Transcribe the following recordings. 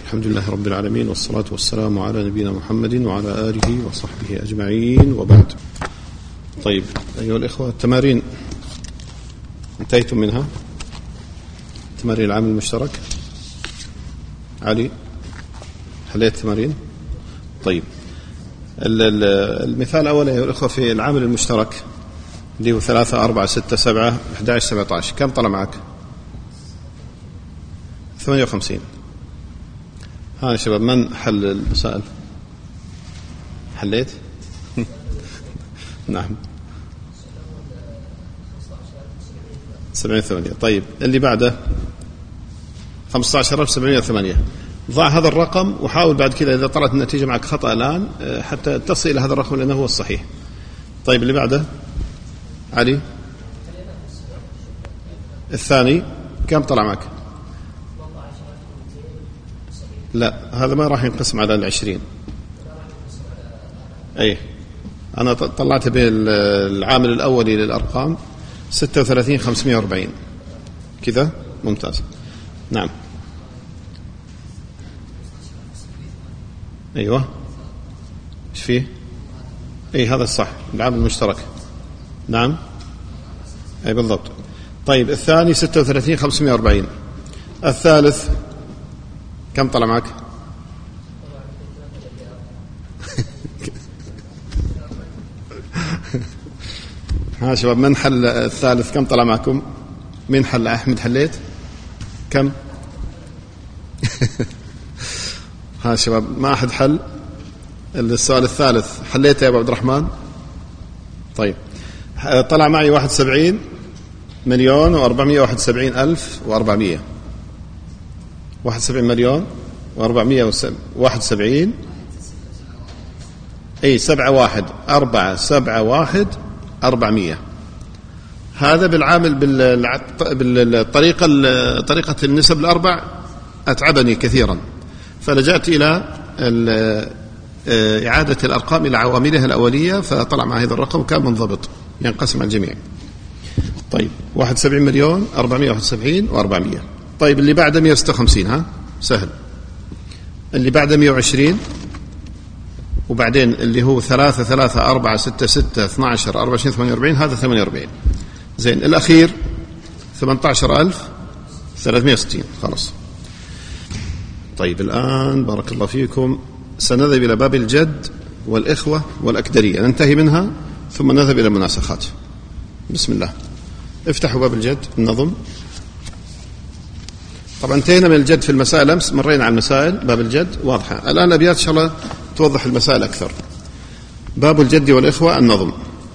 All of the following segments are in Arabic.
الحمد لله رب العالمين، والصلاة والسلام على نبينا محمد وعلى آله وصحبه أجمعين، وبعد. طيب أيها الإخوة، التمارين انتهيتم منها؟ تمارين العامل المشترك. علي، حليت التمارين؟ طيب، المثال الأول أيها الإخوة في العامل المشترك اللي هو 3 4 6 7 11 17، كم طلع معك؟ 58. ها يا شباب، من حل المسائل؟ حليت؟ نعم، 708. طيب اللي بعده 15708. ضع هذا الرقم وحاول بعد كذا إذا طلعت النتيجة معك خطأ الآن حتى تصل إلى هذا الرقم لأنه هو الصحيح. طيب اللي بعده علي، الثاني كم طلع معك؟ لا، هذا ما راح ينقسم على 20. أي أنا طلعت بالعامل الأولي للأرقام 36,540 كذا. ممتاز. نعم، أيوة، إيش فيه؟ أي هذا الصح، العامل المشترك. نعم، أي بالضبط. طيب الثاني 36,540. الثالث كم طلع معك؟ ها شباب، من حل الثالث؟ كم طلع معكم؟ مين حل؟ أحمد حليت؟ كم؟ ها شباب، ما أحد حل السؤال الثالث. حليته يا أبو عبد الرحمن؟ طيب، طلع معي 71,471,400. 71,471. أي 71,471,400. هذا بالعامل بالطريقة طريقة النسب الأربع أتعبني كثيرا، فلجأت إلى إعادة الأرقام إلى عواملها الأولية، فطلع مع هذا الرقم كان منضبط ينقسم على الجميع. طيب 71,471,400. طيب اللي بعده 156. ها سهل. اللي بعده 120، وبعدين اللي هو 3 3 4 6 6 12 24 48، هذا 48. زين، الأخير 18,360. خلاص. طيب الآن بارك الله فيكم سنذهب إلى باب الجد والإخوة والأكدرية، ننتهي منها ثم نذهب إلى المناسخات. بسم الله. افتحوا باب الجد النظم. طبعا انتهينا من الجد في المسائل أمس، مرينا على المسائل. باب الجد واضحة. الآن أبيات إن شاء الله توضح المسائل أكثر. باب الجد والإخوة النظم.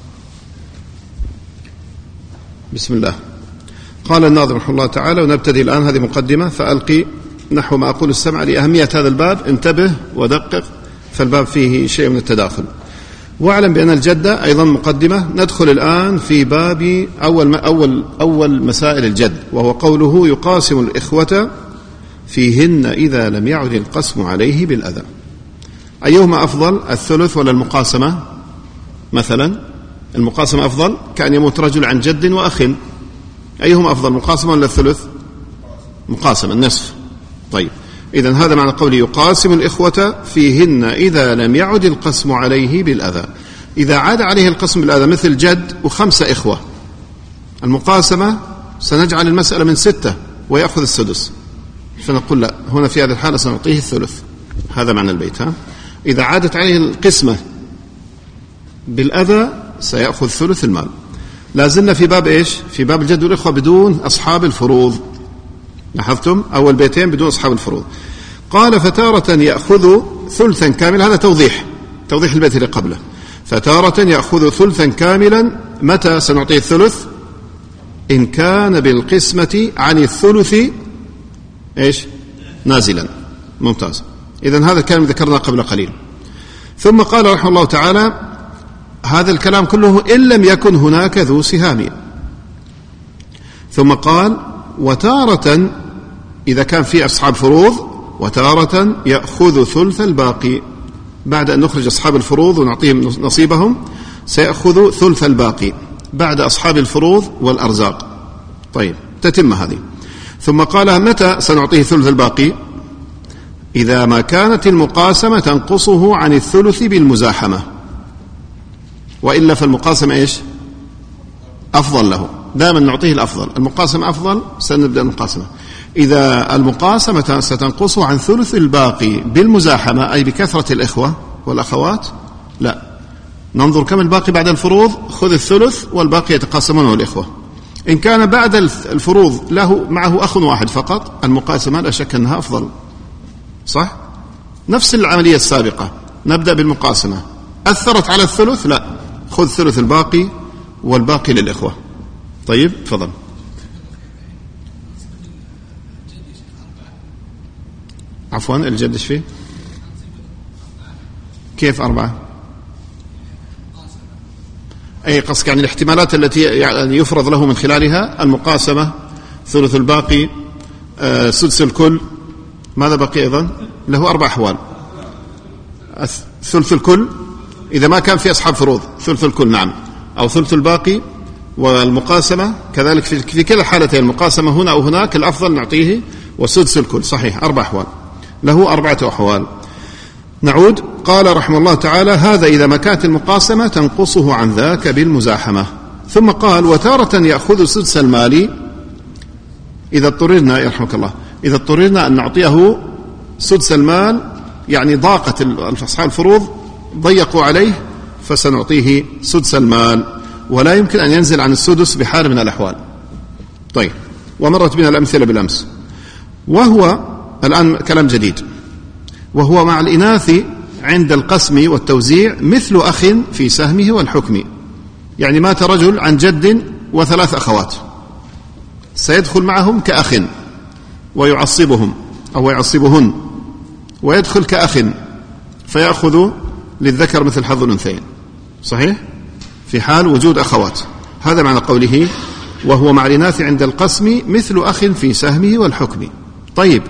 بسم الله. قال الناظم رحمه الله تعالى، ونبتدي الآن هذه مقدمة، فألقي نحو ما أقول السمع لأهمية هذا الباب، انتبه ودقق، فالباب فيه شيء من التداخل. واعلم بأن الجدة أيضا مقدمة. ندخل الآن في باب أول مسائل الجد، وهو قوله يقاسم الإخوة فيهن إذا لم يعد القسم عليه بالأذى. أيهما أفضل، الثلث ولا المقاسمة؟ مثلا المقاسمة أفضل، كأن يموت رجل عن جد وأخ. أيهما أفضل، المقاسمة ولا الثلث؟ مقاسمة، النصف. طيب إذن هذا معنى قوله يقاسم الإخوة فيهن إذا لم يعد القسم عليه بالأذى. إذا عاد عليه القسم بالأذى مثل جد و5 إخوة، المقاسمة سنجعل المسألة من 6 ويأخذ السدس، فنقول لا، هنا في هذه الحالة سنعطيه الثلث. هذا معنى البيت. إذا عادت عليه القسمة بالأذى سيأخذ ثلث المال. لازلنا في باب إيش؟ في باب الجد والإخوة بدون أصحاب الفروض. لاحظتم أول بيتين بدون أصحاب الفروض. قال فتارة يأخذ ثلثا كاملا، هذا توضيح البيت اللي قبله. فتارة يأخذ ثلثا كاملا، متى سنعطيه الثلث؟ إن كان بالقسمة عن الثلث إيش؟ نازلا. ممتاز. إذن هذا الكلام ذكرنا قبل قليل. ثم قال رحمه الله تعالى هذا الكلام كله إن لم يكن هناك ذو سهام. ثم قال وتارة إذا كان في أصحاب فروض، وتارة يأخذ ثلث الباقي. بعد أن نخرج أصحاب الفروض ونعطيهم نصيبهم سيأخذ ثلث الباقي بعد أصحاب الفروض والأرزاق. طيب تتم هذه. ثم قال متى سنعطيه ثلث الباقي؟ إذا ما كانت المقاسمة تنقصه عن الثلث بالمزاحمة، وإلا فالمقاسمة إيش؟ أفضل له، دائما نعطيه الأفضل، المقاسمة أفضل، سنبدأ المقاسمة. إذا المقاسمة ستنقصه عن ثلث الباقي بالمزاحمة، أي بكثرة الإخوة والأخوات، لا، ننظر كم الباقي بعد الفروض، خذ الثلث والباقي يتقاسمونه الإخوة. إن كان بعد الفروض له معه أخ واحد فقط، المقاسمة لا شك أنها أفضل، صح؟ نفس العملية السابقة، نبدأ بالمقاسمة، أثرت على الثلث، لا، خذ ثلث الباقي والباقي للإخوة. طيب تفضل. عفوا، الجد ايش فيه؟ كيف 4؟ أي قصدك يعني الاحتمالات التي يعني يفرض له من خلالها المقاسمة، ثلث الباقي، سدس الكل، ماذا بقي أيضا؟ له 4 أحوال. ثلث الكل إذا ما كان في أصحاب فروض، ثلث الكل نعم، أو ثلث الباقي، والمقاسمة كذلك في كلا الحالتين، المقاسمة هنا أو هناك، الأفضل نعطيه وسدس الكل، صحيح، 4 أحوال، له 4 أحوال. نعود، قال رحمه الله تعالى: هذا إذا ما كانت المقاسمة تنقصه عن ذاك بالمزاحمة. ثم قال: وتارة يأخذ سدس المال إذا اضطررنا، يرحمك الله، إذا اضطررنا أن نعطيه سدس المال، يعني ضاقت أصحاب الفروض، ضيقوا عليه، فسنعطيه سدس المال، ولا يمكن أن ينزل عن السدس بحال من الأحوال. طيب، ومرت بنا الأمثلة بالأمس. وهو الآن كلام جديد: وهو مع الإناث عند القسم والتوزيع مثل أخ في سهمه والحكم. يعني مات رجل عن جد و3 أخوات، سيدخل معهم كأخ ويعصبهم أو يعصبهن، ويدخل كأخ فيأخذ للذكر مثل حظ الأنثيين، صحيح؟ في حال وجود أخوات. هذا معنى قوله: وهو مع الإناث عند القسم مثل أخ في سهمه والحكم. طيب،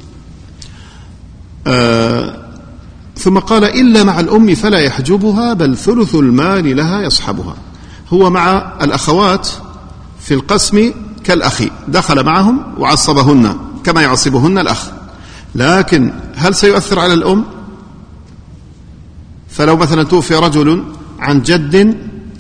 ثم قال: إلا مع الأم فلا يحجبها، بل ثلث المال لها يصحبها. هو مع الأخوات في القسم كالأخ، دخل معهم وعصبهن كما يعصبهن الأخ، لكن هل سيؤثر على الأم؟ فلو مثلا توفي رجل عن جد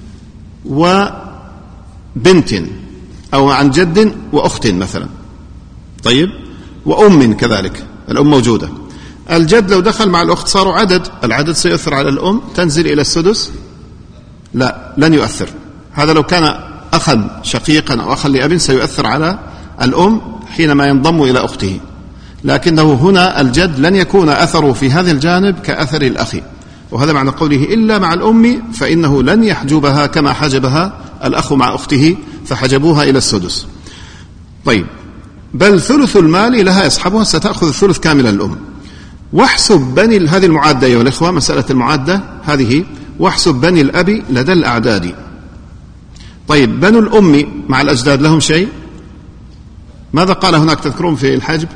وبنت، أو عن جد وأخت مثلا، طيب، وأم كذلك، الأم موجودة، الجد لو دخل مع الأخت صاروا عدد، العدد سيؤثر على الأم، تنزل إلى السدس؟ لا، لن يؤثر. هذا لو كان أخا شقيقا أو أخا لأب سيؤثر على الأم حينما ينضم إلى أخته، لكنه هنا الجد لن يكون أثره في هذا الجانب كأثر الأخ. وهذا معنى قوله: إلا مع الأم، فإنه لن يحجبها كما حجبها الأخ مع أخته، فحجبوها إلى السدس. طيب، بل ثلث المال لها يصحبها، ستأخذ الثلث كاملا الأم. واحسب بني، هذه المعادة أيها الإخوة، مسألة المعادة هذه، واحسب بني الأب لدى الأعداد. طيب، بنو الأم مع الأجداد لهم شيء؟ ماذا قال هناك تذكرون في الحجب؟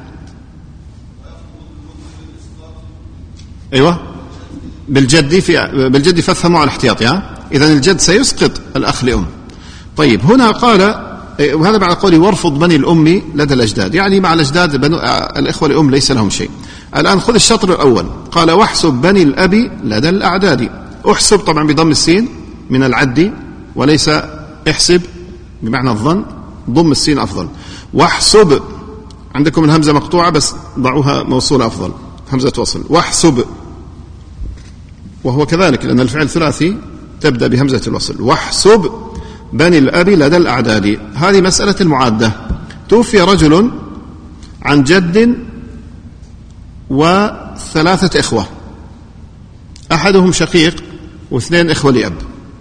أيوة، بالجد فافهموا على الاحتياط. إذن الجد سيسقط الأخ لأم. طيب، هنا قال، وهذا معنى قوله: وارفض بني الأم لدى الأجداد، يعني مع الأجداد بنو الإخوة لأم ليس لهم شيء. الآن خذ الشطر الأول، قال: واحسب بني الأب لدى الأعداد. احسب طبعا بضم السين من العد، وليس احسب بمعنى الظن، ضم السين أفضل. واحسب، عندكم الهمزة مقطوعة بس ضعوها موصولة أفضل، همزة وصل. واحسب، وهو كذلك لأن الفعل ثلاثي تبدأ بهمزة الوصل. واحسب بني الأب لدى الأعداد. هذه مسألة المعادة. توفي رجل عن جد و3 إخوة، أحدهم شقيق و2 إخوة لأب،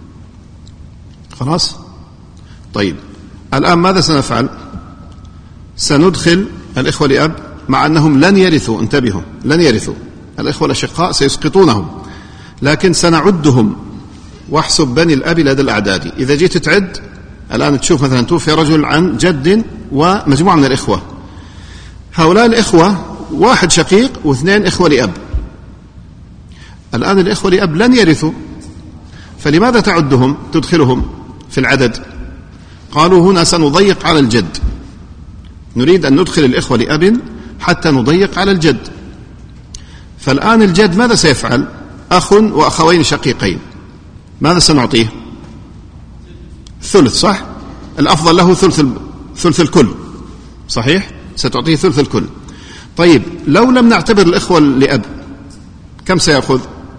خلاص؟ طيب، الآن ماذا سنفعل؟ سندخل الإخوة لأب مع أنهم لن يرثوا، انتبهوا، لن يرثوا، الإخوة الأشقاء سيسقطونهم، لكن سنعدهم. واحسب بني الأب لدى الأعداد. إذا جيت تعد الآن تشوف مثلا توفي رجل عن جد ومجموعة من الإخوة، هؤلاء الإخوة 1 شقيق و2 إخوة لأب. الآن الإخوة لأب لن يرثوا، فلماذا تعدهم تدخلهم في العدد؟ قالوا هنا سنضيق على الجد، نريد أن ندخل الإخوة لأب حتى نضيق على الجد، فالآن الجد ماذا سيفعل؟ أخ وأخوين شقيقين، ماذا سنعطيه؟ ثلث، صح؟ الأفضل له ثلث الكل، صحيح؟ ستعطيه ثلث الكل. طيب لو لم نعتبر الإخوة لأب كم سيأخذ؟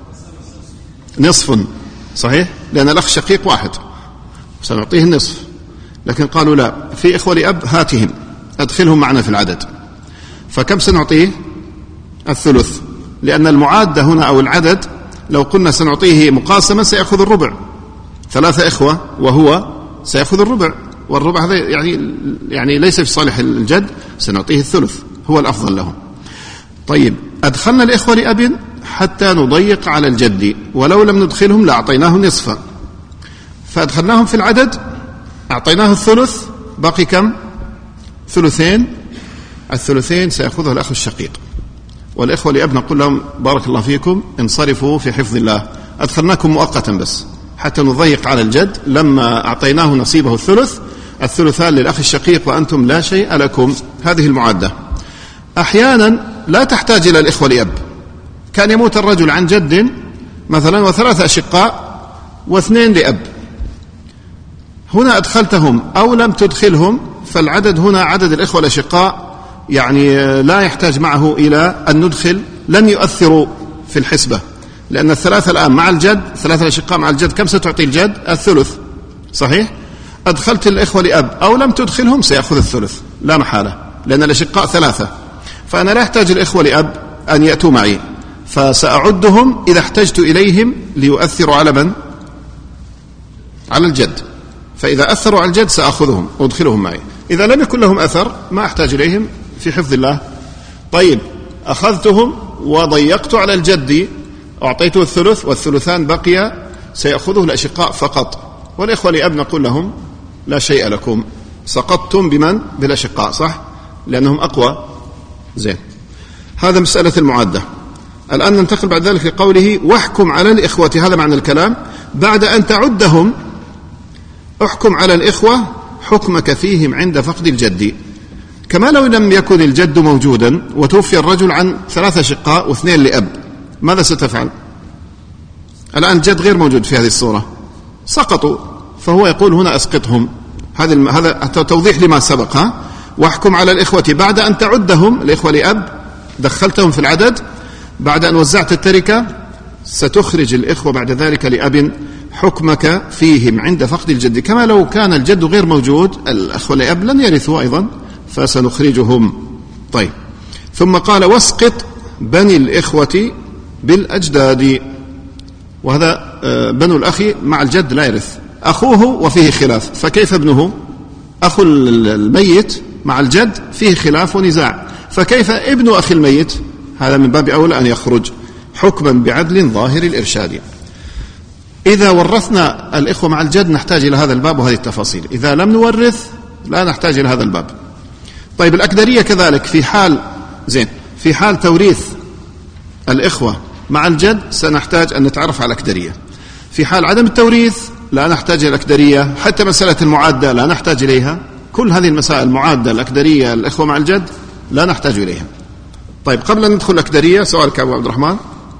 نصف، صحيح؟ لأن الأخ شقيق واحد سنعطيه النصف. لكن قالوا لا، في إخوة لأب هاتهم أدخلهم معنا في العدد، فكم سنعطيه؟ الثلث، لأن المعادة هنا أو العدد لو قلنا سنعطيه مقاسمة سيأخذ الربع، 3 إخوة وهو سيأخذ الربع، والربع هذا يعني ليس في صالح الجد، سنعطيه الثلث، هو الأفضل له. طيب أدخلنا الإخوة لأب حتى نضيق على الجد، ولو لم ندخلهم لأعطيناه نصفا، فأدخلناهم في العدد أعطيناه الثلث، باقي كم؟ ثلثين. الثلثين سيأخذه الأخ الشقيق، والإخوة لأب نقول لهم بارك الله فيكم انصرفوا في حفظ الله، أدخلناكم مؤقتا بس حتى نضيق على الجد، لما أعطيناه نصيبه الثلثان للأخ الشقيق وأنتم لا شيء لكم. هذه المعادة. أحيانا لا تحتاج إلى الإخوة لأب، كان يموت الرجل عن جد مثلا و3 أشقاء و2 لأب، هنا أدخلتهم أو لم تدخلهم، فالعدد هنا عدد الإخوة الأشقاء يعني لا يحتاج معه إلى أن ندخل، لن يؤثروا في الحسبة، لأن الثلاثة الآن مع الجد، 3 الأشقاء مع الجد كم ستعطي الجد؟ الثلث، صحيح؟ أدخلت الإخوة لأب أو لم تدخلهم سيأخذ الثلث لا محالة، لأن الأشقاء 3، فأنا لا أحتاج الإخوة لأب أن يأتوا معي، فسأعدهم إذا احتجت إليهم ليؤثروا على من؟ على الجد، فإذا أثروا على الجد سأخذهم وأدخلهم معي، إذا لم يكن لهم أثر ما أحتاج إليهم في حفظ الله. طيب أخذتهم وضيقت على الجد، أعطيته الثلث والثلثان بقي سيأخذه الأشقاء فقط، والإخوة لأب نقول لهم لا شيء لكم، سقطتم بمن؟ بالأشقاء، صح؟ لأنهم أقوى. زين، هذا مسألة المعادة. الآن ننتقل بعد ذلك لقوله واحكم على الإخوة، هذا معنى الكلام، بعد أن تعدهم احكم على الإخوة حكمك فيهم عند فقد الجد، كما لو لم يكن الجد موجودا وتوفي الرجل عن 3 أشقاء و2 لأب، ماذا ستفعل؟ الآن الجد غير موجود في هذه الصورة، سقطوا، فهو يقول هنا أسقطهم. هذا توضيح لما سبق. واحكم على الإخوة بعد أن تعدهم، الإخوة لأب دخلتهم في العدد، بعد أن وزعت التركة ستخرج الإخوة بعد ذلك لأب حكمك فيهم عند فقد الجد، كما لو كان الجد غير موجود الأخوة لأب لن يرثوا أيضا، فسنخرجهم. طيب، ثم قال واسقط بني الإخوة بالأجداد، وهذا بنو الأخ مع الجد لا يرث، أخوه وفيه خلاف، فكيف ابنه؟ أخو الميت مع الجد فيه خلاف ونزاع، فكيف ابن أخي الميت؟ هذا من باب أولى أن يخرج حكما بعدل ظاهر الإرشاد. إذا ورثنا الإخوة مع الجد نحتاج إلى هذا الباب وهذه التفاصيل، إذا لم نورث لا نحتاج إلى هذا الباب. طيب الأكدرية كذلك، في حال توريث الإخوة مع الجد سنحتاج أن نتعرف على الأكدرية، في حال عدم التوريث لا نحتاج إلى الأكدرية، حتى مسألة المعادة لا نحتاج إليها، كل هذه المسائل المعادة الأكدرية الإخوة مع الجد لا نحتاج إليها. طيب قبل أن ندخل الأكدرية سؤالك أبو عبد الرحمن.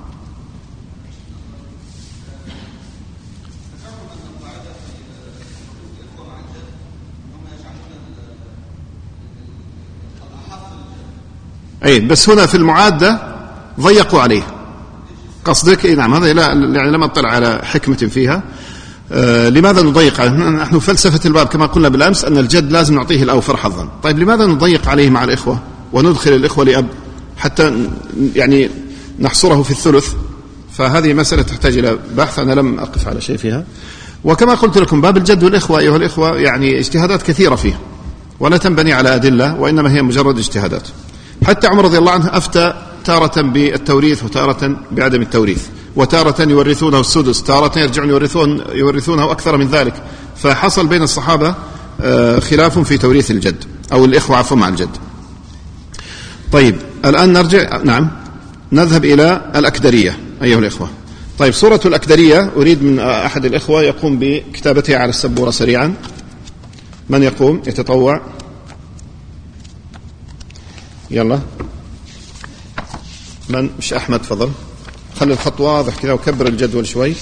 أي بس هنا في المعادة ضيقوا عليه، قصدك؟ نعم، هذا يعني لم أطلع على حكمة فيها. لماذا نضيق عليه؟ نحن فلسفة الباب كما قلنا بالأمس أن الجد لازم نعطيه الأوفر حظا. طيب لماذا نضيق عليه مع الإخوة وندخل الإخوة لأب حتى يعني نحصره في الثلث؟ فهذه مسألة تحتاج إلى بحث، أنا لم أقف على شيء فيها. وكما قلت لكم باب الجد والإخوة أيها الإخوة يعني اجتهادات كثيرة فيه ولا تنبني على أدلة، وإنما هي مجرد اجتهادات. حتى عمر رضي الله عنه أفتى تارة بالتوريث وتارة بعدم التوريث، وتارة يورثونه السدس، تارة يرجعون يورثونه أكثر من ذلك، فحصل بين الصحابة خلاف في توريث الجد أو الإخوة عفوا مع الجد. طيب الآن نرجع، نعم، نذهب إلى الأكدرية أيها الإخوة. طيب سورة الأكدرية أريد من أحد الإخوة يقوم بكتابتها على السبورة سريعا. من يقوم يتطوع؟ يلا. من مش أحمد تفضل. خلي الخط واضح كذا وكبر الجدول شوي.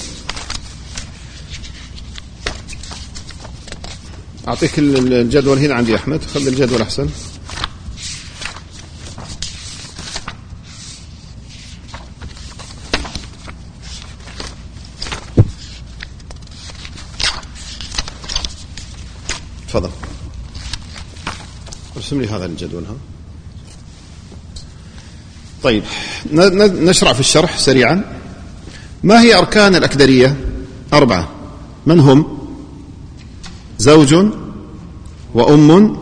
أعطيك الجدول هنا عندي أحمد، خلي الجدول أحسن. تفضل ارسم لي هذا الجدول. ها طيب نشرع في الشرح سريعا. ما هي أركان الأكدرية؟ 4. من هم؟ زوج وأم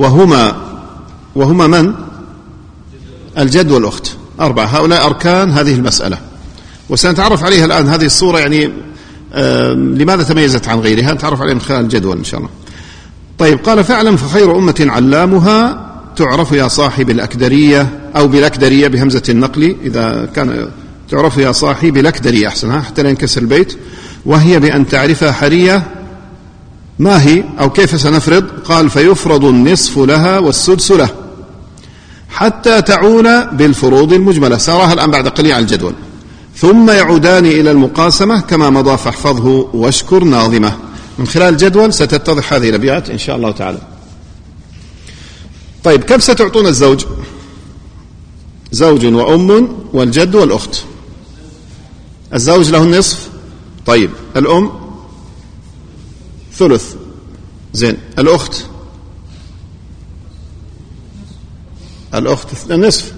وهما من؟ الجد والأخت. 4. هؤلاء أركان هذه المسألة، وسنتعرف عليها الآن. هذه الصورة يعني لماذا تميزت عن غيرها نتعرف عليها من خلال الجدول إن شاء الله. طيب قال فاعلم فخير أمة علامها تعرف يا صاحب الأكدرية، أو بالأكدرية بهمزة النقل إذا كان تعرف يا صاحب الأكدرية أحسنها حتى لا ينكسر البيت. وهي بأن تعرفها حرية. ما هي أو كيف سنفرض؟ قال فيفرض النصف لها والسدس له حتى تعول بالفروض المجملة. سأراها الآن بعد قليل على الجدول. ثم يعودان إلى المقاسمة كما مضى فاحفظه واشكر ناظمه. من خلال الجدول ستتضح هذه الأبيات إن شاء الله تعالى. طيب كم ستعطون الزوج؟ زوج وأم والجد والأخت. الزوج له النصف. طيب الأم ثلث. زين. الأخت النصف.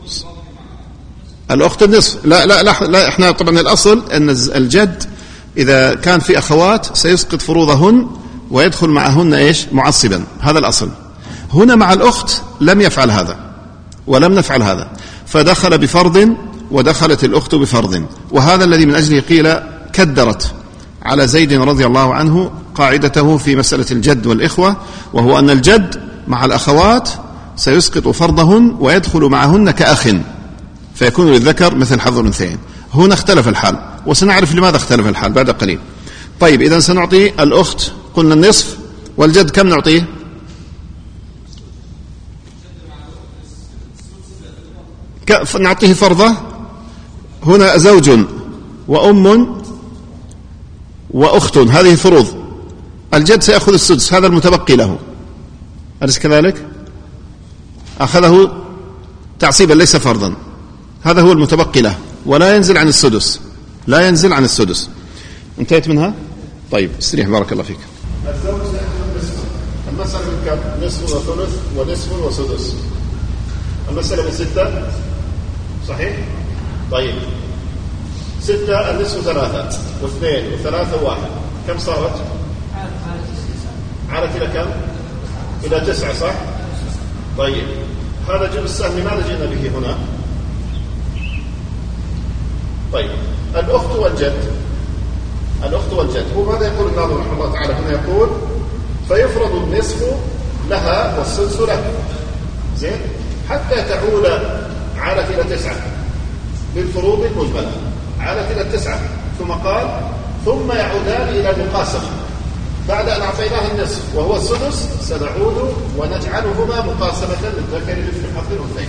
الأخت النصف. لا احنا طبعا الأصل أن الجد إذا كان في أخوات سيسقط فروضهن ويدخل معهن إيش؟ معصبا. هذا الأصل. هنا مع الأخت لم يفعل هذا ولم نفعل هذا، فدخل بفرض ودخلت الأخت بفرض. وهذا الذي من أجله قيل كدرت على زيد رضي الله عنه قاعدته في مسألة الجد والإخوة، وهو أن الجد مع الأخوات سيسقط فرضهن ويدخل معهن كأخ، فيكون للذكر مثل حظ الأنثيين. هنا اختلف الحال، وسنعرف لماذا اختلف الحال بعد قليل. طيب إذن سنعطي الأخت قلنا النصف، والجد كم نعطيه؟ نعطيه فرضة. هنا زوج وأم وأخت، هذه فروض. الجد سيأخذ السدس، هذا المتبقي له، أليس كذلك؟ أخذه تعصيبا ليس فرضا، هذا هو المتبقي له ولا ينزل عن السدس، لا ينزل عن السدس. انتهيت منها؟ طيب استريح بارك الله فيك. الزوج سيأخذ نصف. المسألة من كم؟ نصف وثلث ونصف وسدس. المسألة من 6 صحيح؟ طيب 6 النصف 3 و2 و3 و1 كم صارت؟ عادت إلى كم؟ إلى 9 صح؟ طيب هذا جزء السهم لماذا جئنا به هنا؟ طيب الأخت والجد هو ماذا يقول الناظم رحمه الله تعالى هنا؟ يقول فيفرض النصف لها والسدس له. زين. حتى تعود عادت إلى 9 بالفروض المجملة، عادت إلى 9. ثم قال ثم يعودان إلى المقاسمة بعد أن أعطيناه النصف وهو السدس، سنعود ونجعلهما مقاسمة للذكر مثل حظ الأنثيين.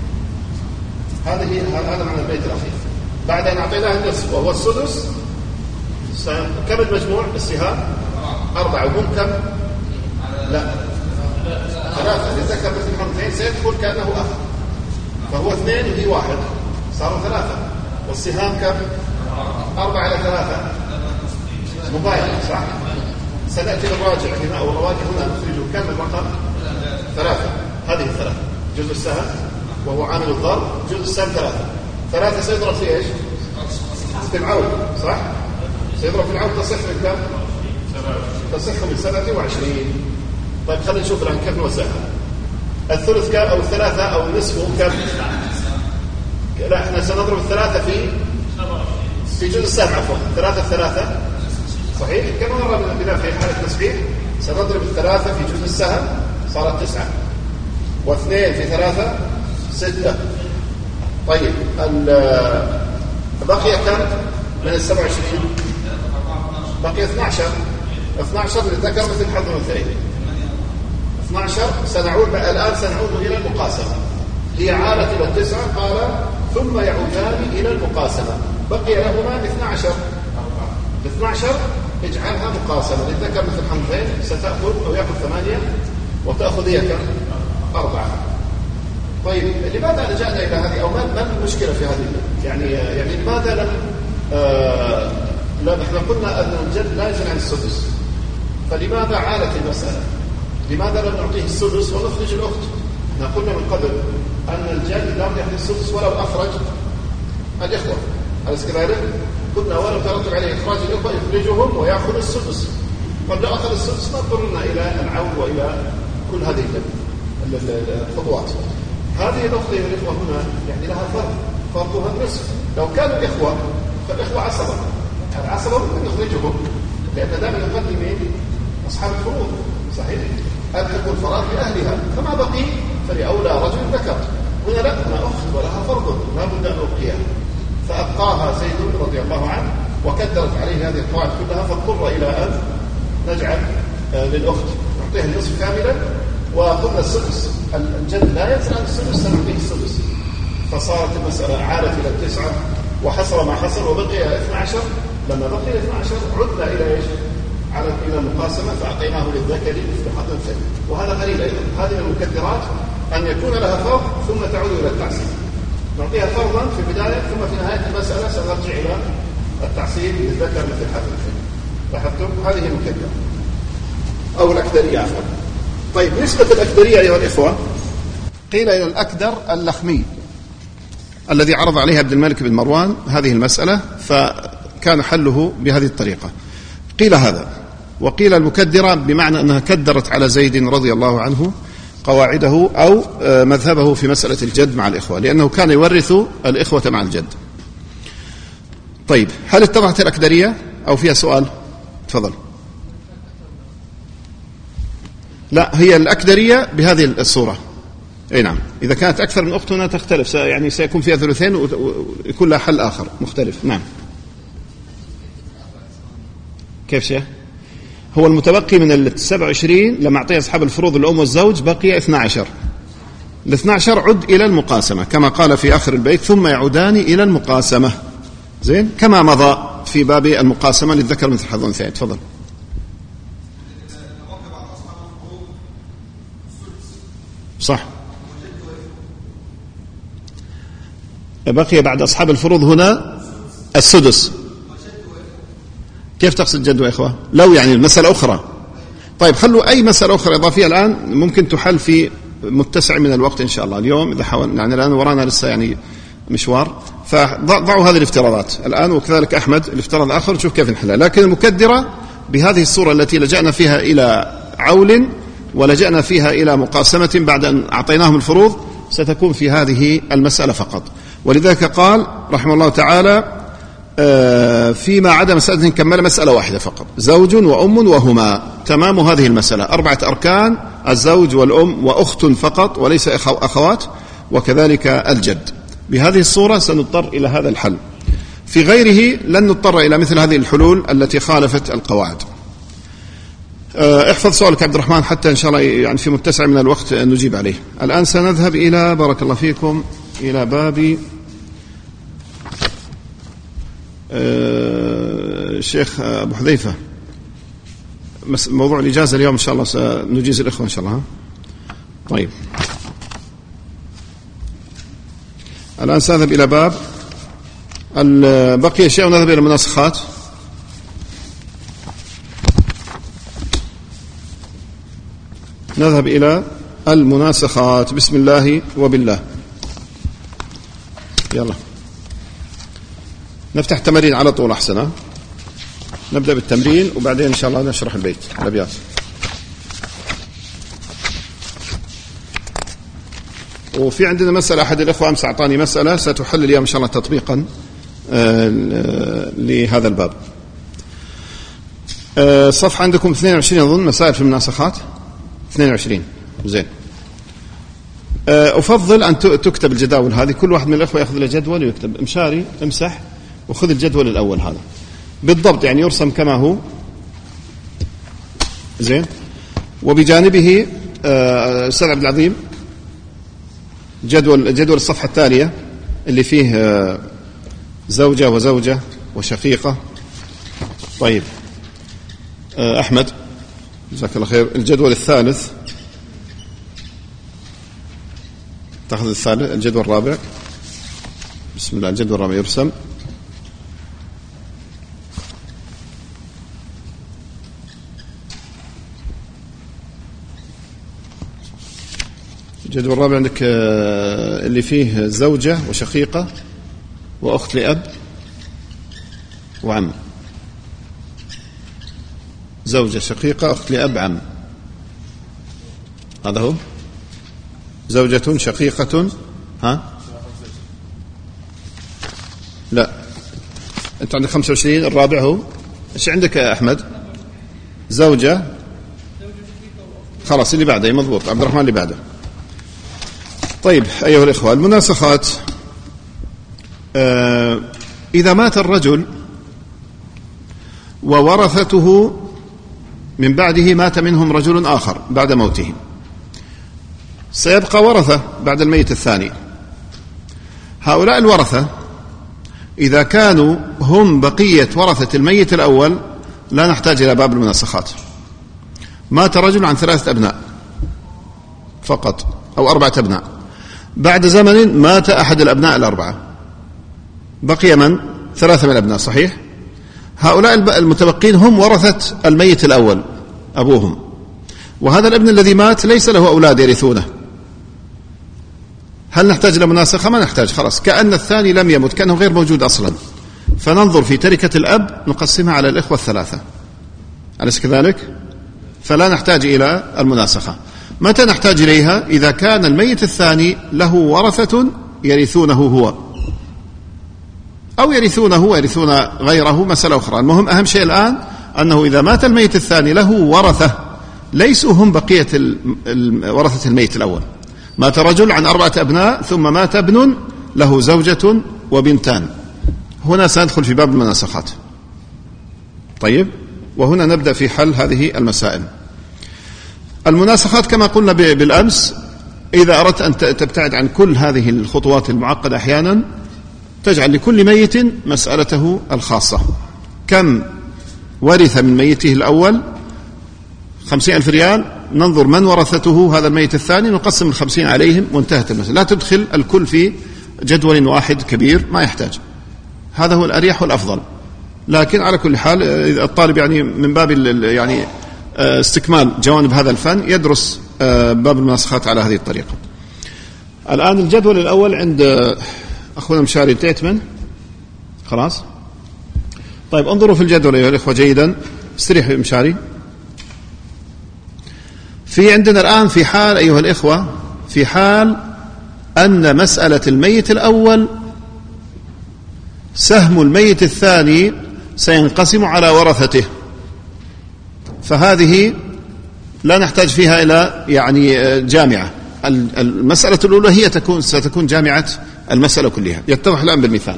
هذا معنى البيت الأخير. بعد أن أعطيناه النصف وهو السدس، كم المجموع السهام؟ 4 وهم كم؟ لا 3 للذكر مثل حظ الأنثيين، سيدخل كأنه أخ، فهو 2 وهي 1 صاروا 3. والسهام كم؟ 4 إلى 3 مباينة صح؟ سنأتي للراجع هنا أو الرواجع هنا نخرج كم الرقم؟ 3. هذه 3 جزء السهم وهو عامل الضرب، جزء السهم 3 سيضرب في إيش؟ في العود صح؟ سيضرب في العود تصح من كم؟ تصح من 27. طيب خلينا نشوف الآن كيف نوزعها. الثلث كم أو 3 أو نصفه كم؟ لا احنا سنضرب 3 في جزء السهم عفوا. 3 صحيح؟ كما مر بنا في حالة التصحيح سنضرب 3 في جزء السهم صارت 9، و2 في 3 6. طيب بقي كم من 27؟ بقي 12 للذكر مثل حظ الأنثيين. 12 الآن سنعود إلى المقاسمة، هي عادت إلى 9. قال ثم ثم يعودان إلى المقاسمة. بقي لهما 12. 12 اجعلها مقاسمة، للذكر مثل حملين، ستأخذ أو يأخذ 8 وتأخذ هي كم؟ 4. طيب لماذا لجأنا إلى هذه، أو ما المشكلة في هذه؟ يعني لماذا لم احنا قلنا أن الجد لا يزن عن السدس، فلماذا عالت المسألة؟ لماذا لم نعطيه السدس ونخرج الأخت؟ احنا قلنا من قبل أن الجد لا يأخذ السدس ولو أخرج الإخوة، أليس كذلك؟ قلنا ولو ترتب عليه إخراج الإخوة يخرجهم ويأخذ السدس. قد لو أخذ السدس ما اضطرنا إلى العود وإلى كل هذه الخطوات. هذه الأخت الإخوة هنا يعني لها فرضها النصف. لو كانوا إخوة فالإخوة عصبة، العصبة ممكن يخرجهم، لأن دائما نقدم أصحاب الفروض، صحيح؟ ألحقوا الفرائض بأهلها، فما بقي فلأولى رجل ذكر. هنا لا، هنا أخت ولها فرض لا بد أن أبقيها، فأبقاها زيد رضي الله عنه وكدرت عليه هذه القواعد كلها، فاضطر إلى أن نجعل للأخت نعطيها النصف كاملا. وقلنا السدس الجد لا يزن عن السدس، سنعطيه السدس، فصارت المسألة عالت إلى 9 وحصل ما حصل وبقي 12. لما بقي 12 عدنا إلى إيش؟ إلى المقاسمة، فأعطيناه للذكر مثل حظ الأنثيين. وهذا قليل أيضا، هذه من المكدرات أن يكون لها فرض ثم تعود إلى التعسير. نعطيها فرضا في البداية، ثم في نهاية المسألة سنرجع إلى التعسير للذكر مثل حظ الأنثيين. لاحظتم؟ هذه المكدرة أو الأكدرية عفوا. طيب نسبة الأكدرية أيها الإخوة، قيل إلى الأكدر اللخمي الذي عرض عليه عبد الملك بن مروان هذه المسألة، فكان حله بهذه الطريقة. قيل هذا، وقيل المكدرة بمعنى أنها كدرت على زيد رضي الله عنه قواعده أو مذهبه في مسألة الجد مع الإخوة، لأنه كان يورث الإخوة مع الجد. طيب هل اتضحت الأكدرية أو فيها سؤال؟ تفضل. لا، هي الأكدرية بهذه الصورة. أي نعم، إذا كانت أكثر من أخت هنا تختلف، يعني سيكون فيها ثلثين ويكون لها حل آخر مختلف. نعم. كيف شيء؟ هو المتبقي من 27 لما أعطيه أصحاب الفروض الأم والزوج بقي 12. ال 12 عد إلى المقاسمة كما قال في آخر البيت ثم يعودان إلى المقاسمة، زين، كما مضى في باب المقاسمة للذكر مثل حظ الأنثيين. تفضل. صح، بقي بعد أصحاب الفروض هنا السدس. كيف تقصد جد وإخوة؟ لو يعني المسألة أخرى. طيب خلوا أي مسألة أخرى إضافية الآن ممكن تحل في متسع من الوقت إن شاء الله. اليوم إذا حاولنا، يعني الآن ورانا لسه يعني مشوار، فضعوا هذه الافتراضات الآن، وكذلك أحمد الافتراض الآخر نشوف كيف نحلها. لكن المكدرة بهذه الصورة التي لجأنا فيها إلى عول ولجأنا فيها إلى مقاسمة بعد أن أعطيناهم الفروض ستكون في هذه المسألة فقط. ولذلك قال رحمه الله تعالى فيما عدا مسألة كمل مسألة واحدة فقط، زوج وأم وهما، تمام هذه المسألة 4 أركان، الزوج والأم وأخت فقط وليس أخوات، وكذلك الجد. بهذه الصورة سنضطر إلى هذا الحل، في غيره لن نضطر إلى مثل هذه الحلول التي خالفت القواعد. احفظ سؤالك عبد الرحمن حتى إن شاء الله يعني في متسع من الوقت نجيب عليه. الآن سنذهب إلى بارك الله فيكم إلى باب الشيخ أبو حذيفة، موضوع الإجازة اليوم إن شاء الله سنجيز الإخوة إن شاء الله. طيب الآن سنذهب إلى باب بقي شيء ونذهب إلى المناسخات. نذهب إلى المناسخات. بسم الله وبالله. يلا نفتح التمرين على طول أحسن. نبدأ بالتمرين وبعدين إن شاء الله نشرح البيت الأبيات. وفي عندنا مسألة، أحد الأخوة أمس أعطاني مسألة ستحل اليوم إن شاء الله تطبيقا لهذا الباب. الصفحة عندكم 22 أظن، مسائل في المناسخات 22. زين، أفضل أن تكتب الجداول هذه، كل واحد من الأخوة يأخذ له جدول ويكتب. مشاري امسح وخذ الجدول الأول هذا بالضبط، يعني يرسم كما هو. زين، وبجانبه أستاذ عبد العظيم جدول الصفحة التالية اللي فيه زوجة وزوجة وشقيقة. طيب أحمد جزاك الله خير، الجدول الثالث تأخذ الثالث، الجدول الرابع. بسم الله، الجدول الرابع يرسم. الجدول الرابع عندك اللي فيه زوجة وشقيقة وأخت لأب وعم. زوجة شقيقة أخت لأب عم، هذا هو. زوجة شقيقة لا، أنت عندك 25. الرابع هو إيش عندك يا أحمد؟ زوجة، خلاص اللي بعده مضبوط، عبد الرحمن اللي بعده. طيب أيها الإخوة، المناسخات إذا مات الرجل وورثته من بعده مات منهم رجل آخر بعد موته، سيبقى ورثة بعد الميت الثاني. هؤلاء الورثة إذا كانوا هم بقية ورثة الميت الأول لا نحتاج إلى باب المناسخات. مات رجل عن 3 أبناء فقط أو 4 أبناء، بعد زمن مات أحد الأبناء ال4، بقي من 3 من الأبناء، صحيح؟ هؤلاء المتبقين هم ورثة الميت الأول أبوهم، وهذا الابن الذي مات ليس له أولاد يرثونه. هل نحتاج إلى مناسخة؟ ما نحتاج، خلاص كأن الثاني لم يمت، كأنه غير موجود أصلا. فننظر في تركة الأب نقسمها على الإخوة ال3، أليس كذلك؟ فلا نحتاج إلى المناسخة. متى نحتاج إليها؟ إذا كان الميت الثاني له ورثة يرثونه هو أو يرثونه ويرثون غيره، مسألة أخرى. المهم أهم شيء الآن أنه إذا مات الميت الثاني له ورثة ليسوا هم بقية ورثة الميت الأول. مات رجل عن 4 أبناء ثم مات ابن له زوجة وبنتان، هنا سندخل في باب المناسخات. طيب، وهنا نبدأ في حل هذه المسائل. المناسخات كما قلنا بالأمس، إذا أردت أن تبتعد عن كل هذه الخطوات المعقدة أحيانا تجعل لكل ميت مسألته الخاصة. كم ورث من ميته الأول؟ 50,000 ريال، ننظر من ورثته هذا الميت الثاني، نقسم 50 عليهم وانتهت المسألة. لا تدخل الكل في جدول واحد كبير، ما يحتاج، هذا هو الأريح والأفضل. لكن على كل حال الطالب يعني من باب يعني استكمال جوانب هذا الفن يدرس باب المناسخات على هذه الطريقة. الآن الجدول الأول عند أخونا مشاري، انتهيت منه خلاص. طيب انظروا في الجدول أيها الإخوة جيدا، استريح مشاري. في عندنا الآن في حال أيها الإخوة، في حال أن مسألة الميت الأول سهم الميت الثاني سينقسم على ورثته، فهذه لا نحتاج فيها إلى يعني جامعة. المسألة الأولى هي ستكون جامعة المسألة كلها. يتضح الآن بالمثال.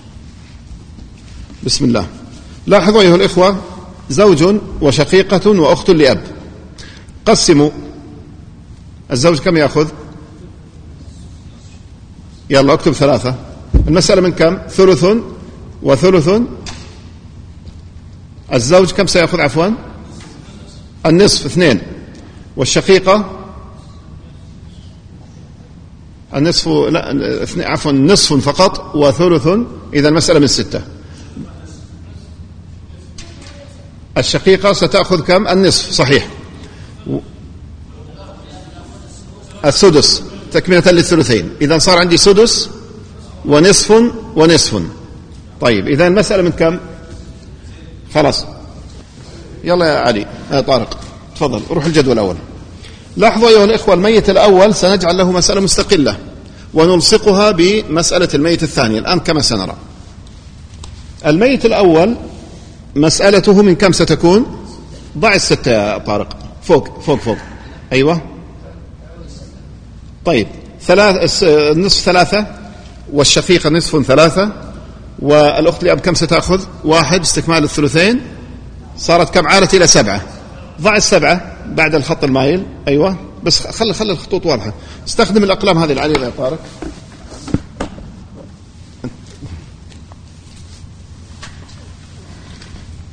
بسم الله. لاحظوا أيها الإخوة، زوج وشقيقة وأخت لأب، قسموا. الزوج كم يأخذ؟ يلا اكتب 3. المسألة من كم؟ 1/3 و1/3. الزوج كم سيأخذ؟ عفوا النصف 2. والشقيقة النصف، لا عفوا نصف فقط و1/3. إذا المسألة من 6. الشقيقة ستأخذ كم؟ النصف، صحيح. السدس تكملة للثلثين، إذا صار عندي سدس ونصف ونصف. طيب إذا المسألة من كم؟ خلاص يلا يا علي طارق تفضل روح الجدول الأول. لاحظوا أيها الإخوة، الميت الأول سنجعل له مسألة مستقلة ونلصقها بمسألة الميت الثاني الآن كما سنرى. الميت الأول مسألته من كم ستكون؟ ضع 6 يا طارق، فوق أيوة. طيب النصف 3 والشقيقة نصف 3 والأخت لأب كم ستأخذ؟ 1 استكمال الثلثين، صارت كم؟ عالت إلى 7. ضع 7 بعد الخط المايل. أيوة بس خلي الخطوط واضحة. استخدم الأقلام هذه العالية يا طارق.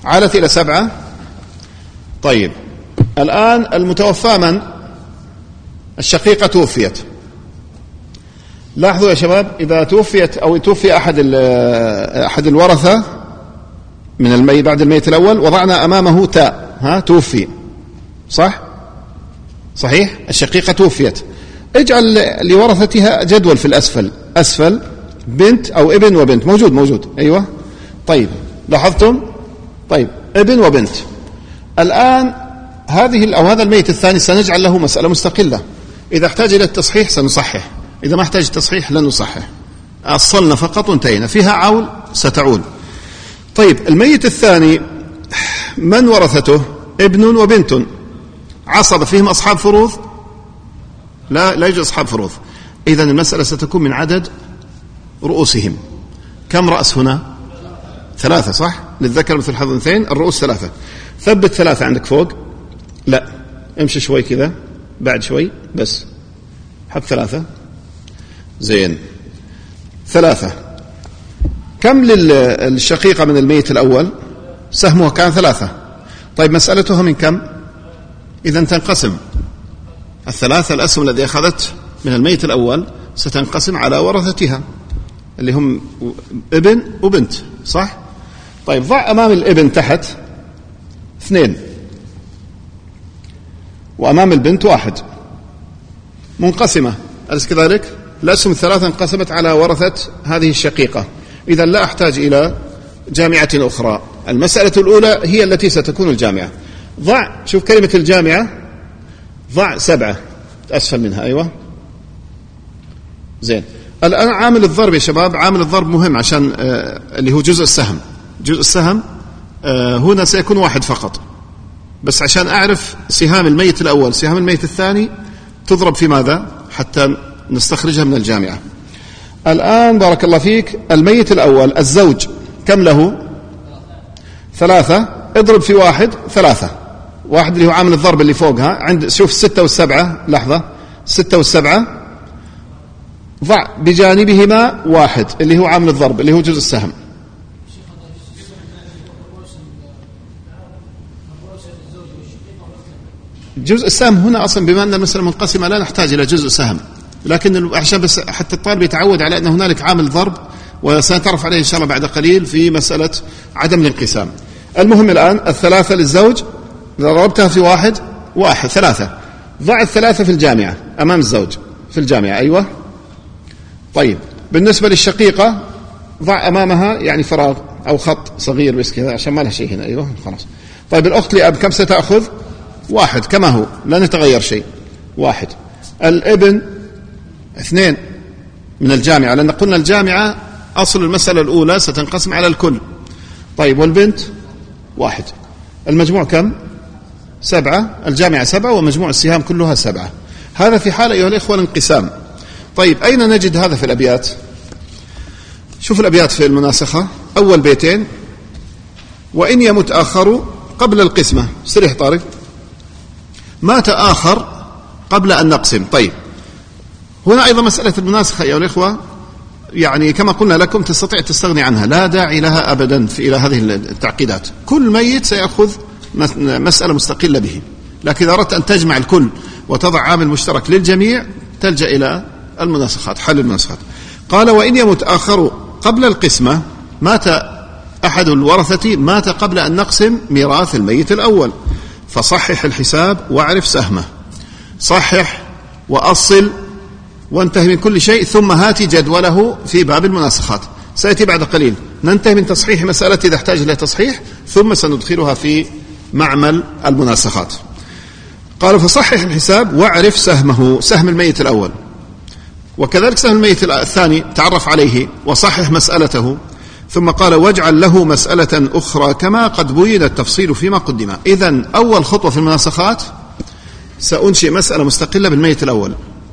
عالت إلى 7. طيب الآن المتوفى من؟ الشقيقة توفيت. لاحظوا يا شباب، إذا توفيت أو توفي أحد الورثة من الميت بعد الميت الأول وضعنا أمامه تاء، توفي، صح؟ صحيح؟ الشقيقة توفيت. اجعل لورثتها جدول في الأسفل، أسفل بنت أو ابن وبنت، موجود. أيوة. طيب لاحظتم؟ طيب ابن وبنت. الآن هذا الميت الثاني سنجعل له مسألة مستقلة. إذا احتاج إلى التصحيح سنصحح، إذا ما احتاج تصحيح لن نصحح. أصلنا فقط وانتهينا. فيها عول ستعول. طيب الميت الثاني من ورثته؟ ابن وبنت. عصب فيهم أصحاب فروض؟ لا يوجد أصحاب فروض. إذن المسألة ستكون من عدد رؤوسهم. كم رأس هنا؟ 3، صح؟ للذكر مثل حظ الأنثيين. الرؤوس 3. ثبت 3 عندك فوق. لا، امشي شوي كذا، بعد شوي بس، حط 3. زين. 3. كم للشقيقة من الميت الأول؟ سهمها كان 3. طيب مسألتها من كم؟ إذن تنقسم ال3 الأسهم الذي أخذت من الميت الأول ستنقسم على ورثتها اللي هم ابن وبنت، صح؟ طيب ضع أمام الابن تحت 2 وأمام البنت 1 منقسمة، أليس كذلك؟ الأسهم ال3 انقسمت على ورثة هذه الشقيقة. إذا لا أحتاج إلى جامعة أخرى. المسألة الأولى هي التي ستكون الجامعة. ضع، شوف كلمة الجامعة، ضع 7 أسفل منها. أيوة. زين. الآن عامل الضرب يا شباب، عامل الضرب مهم عشان اللي هو جزء السهم. جزء السهم هنا سيكون 1 فقط، بس عشان أعرف سهام الميت الأول سهام الميت الثاني تضرب في ماذا حتى نستخرجها من الجامعة. الآن بارك الله فيك، الميت الأول الزوج كم له؟ 3. اضرب في 1 3. 1 اللي هو عامل الضرب اللي فوقها. عند شوف 6 و7، لحظة، 6 و7 ضع بجانبهما 1 اللي هو عامل الضرب اللي هو جزء السهم. جزء السهم هنا أصلا بما أن المسألة منقسمة لا نحتاج إلى جزء سهم، لكن عشان بس حتى الطالب يتعود على أن هنالك عامل ضرب، وسنتعرف عليه إن شاء الله بعد قليل في مسألة عدم الانقسام. المهم الآن 3 للزوج، إذا ضربتها في 1 3. ضع 3 في الجامعة أمام الزوج في الجامعة. أيوة. طيب بالنسبة للشقيقة ضع أمامها يعني فراغ أو خط صغير بس كذا عشان ما لها شيء هنا. أيوة خلاص. طيب الأخت لأب كم ستأخذ؟ 1 كما هو، لا نتغير شيء. 1. الابن 2 من الجامعة، لأن قلنا الجامعة أصل المسألة الأولى ستنقسم على الكل. طيب والبنت 1. المجموع كم؟ 7. الجامعة 7 ومجموع السهام كلها 7. هذا في حال أيها الإخوة الانقسام. طيب أين نجد هذا في الأبيات؟ شوف الأبيات في المناسخة. أول بيتين: وإن يمت آخر قبل القسمة. سريح طارق. مات آخر قبل أن نقسم. طيب هنا أيضا مسألة المناسخة أيها الإخوة، يعني كما قلنا لكم تستطيع تستغني عنها، لا داعي لها أبدا إلى هذه التعقيدات. كل ميت سيأخذ مسألة مستقلة به، لكن إذا أردت أن تجمع الكل وتضع عامل مشترك للجميع تلجأ إلى المناسخات، حل المناسخات. قال: وإن يمت آخر قبل القسمة، مات أحد الورثة مات قبل أن نقسم ميراث الميت الأول، فصحح الحساب واعرف سهمه. صحح وأصل وانتهي من كل شيء، ثم هاتي جدوله في باب المناسخات. سيأتي بعد قليل ننتهي من تصحيح مسألة إذا احتاج إلى تصحيح، ثم سندخلها في معمل المناسخات. قال: فصحح الحساب واعرف سهمه، سهم الميت الأول، وكذلك سهم الميت الثاني تعرف عليه وصحح مسألته. ثم قال: واجعل له مسألة أخرى كما قد بين التفصيل فيما قدم. إذن أول خطوة في المناسخات سأنشئ مسألة مستقلة بالميت الأول،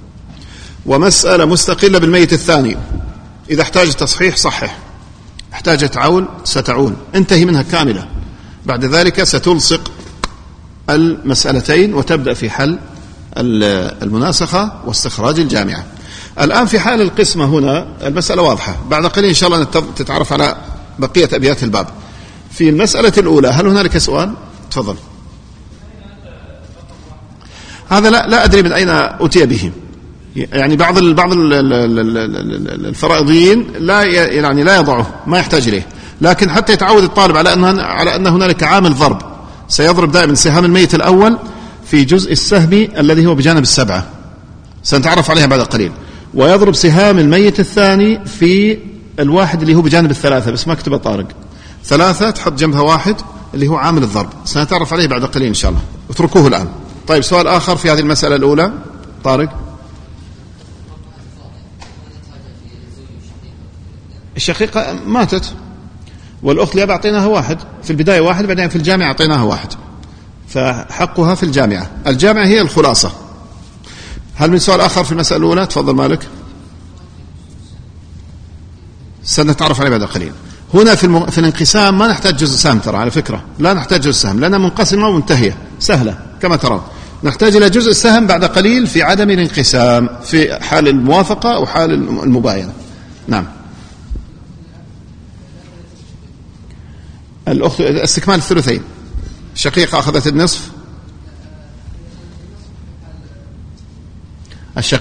ومسألة مستقلة بالميت الثاني. إذا احتاجت تصحيح صحح، احتاجت عول ستعول، انتهي منها كاملة. بعد ذلك ستلصق المسألتين وتبدأ في حل المناسخة واستخراج الجامعة. الآن في حال القسمة هنا المسألة واضحة، بعد قليل إن شاء الله تتعرف على بقية أبيات الباب. في المسألة الأولى هل هنالك سؤال؟ تفضل. هذا لا أدري من أين أتي به. يعني بعض الفرائضيين لا يضعه، ما يحتاج إليه، لكن حتى يتعود الطالب على أن هنالك عامل ضرب. سيضرب دائما سهام الميت الأول في جزء السهم الذي هو بجانب السبعة، سنتعرف عليها بعد قليل، ويضرب سهام الميت الثاني في الواحد اللي هو بجانب الثلاثة، بس ما كتب طارق، ثلاثة تحط جنبها واحد اللي هو عامل الضرب، سنتعرف عليه بعد قليل إن شاء الله، اتركوه الآن. طيب سؤال آخر في هذه المسألة الأولى. طارق. الشقيقة ماتت والأخت لأب أعطيناها واحد في البداية، واحد بعدين في الجامعة أعطيناها واحد، فحقها في الجامعة. الجامعة هي الخلاصة. هل من سؤال آخر في المسألة الأولى؟ تفضل مالك. سنتعرف عليه بعد قليل. هنا في الانقسام ما نحتاج جزء سهم، ترى على فكرة لا نحتاج جزء سهم لأنها منقسمة ومنتهية سهلة كما ترون. نحتاج إلى جزء السهم بعد قليل في عدم الانقسام، في حال الموافقة أو حال المباينة. نعم. الأخت استكمال الثلثين، الشقيقة أخذت النصف، الشق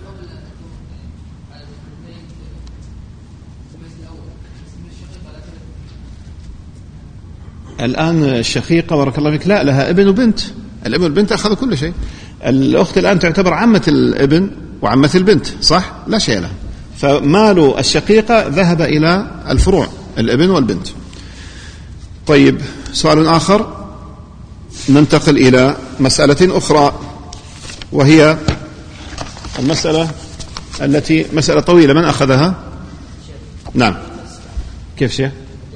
الآن الشقيقة بارك الله فيك لا لها ابن وبنت، الابن والبنت أخذوا كل شيء. الأخت الآن تعتبر عمة الابن وعمة البنت، صح؟ لا شيء لها، فمال الشقيقة ذهب إلى الفروع الابن والبنت. طيب سؤال آخر، ننتقل إلى مسألة أخرى، وهي المسألة التي مسألة طويلة، من أخذها؟ نعم. كيف شيء؟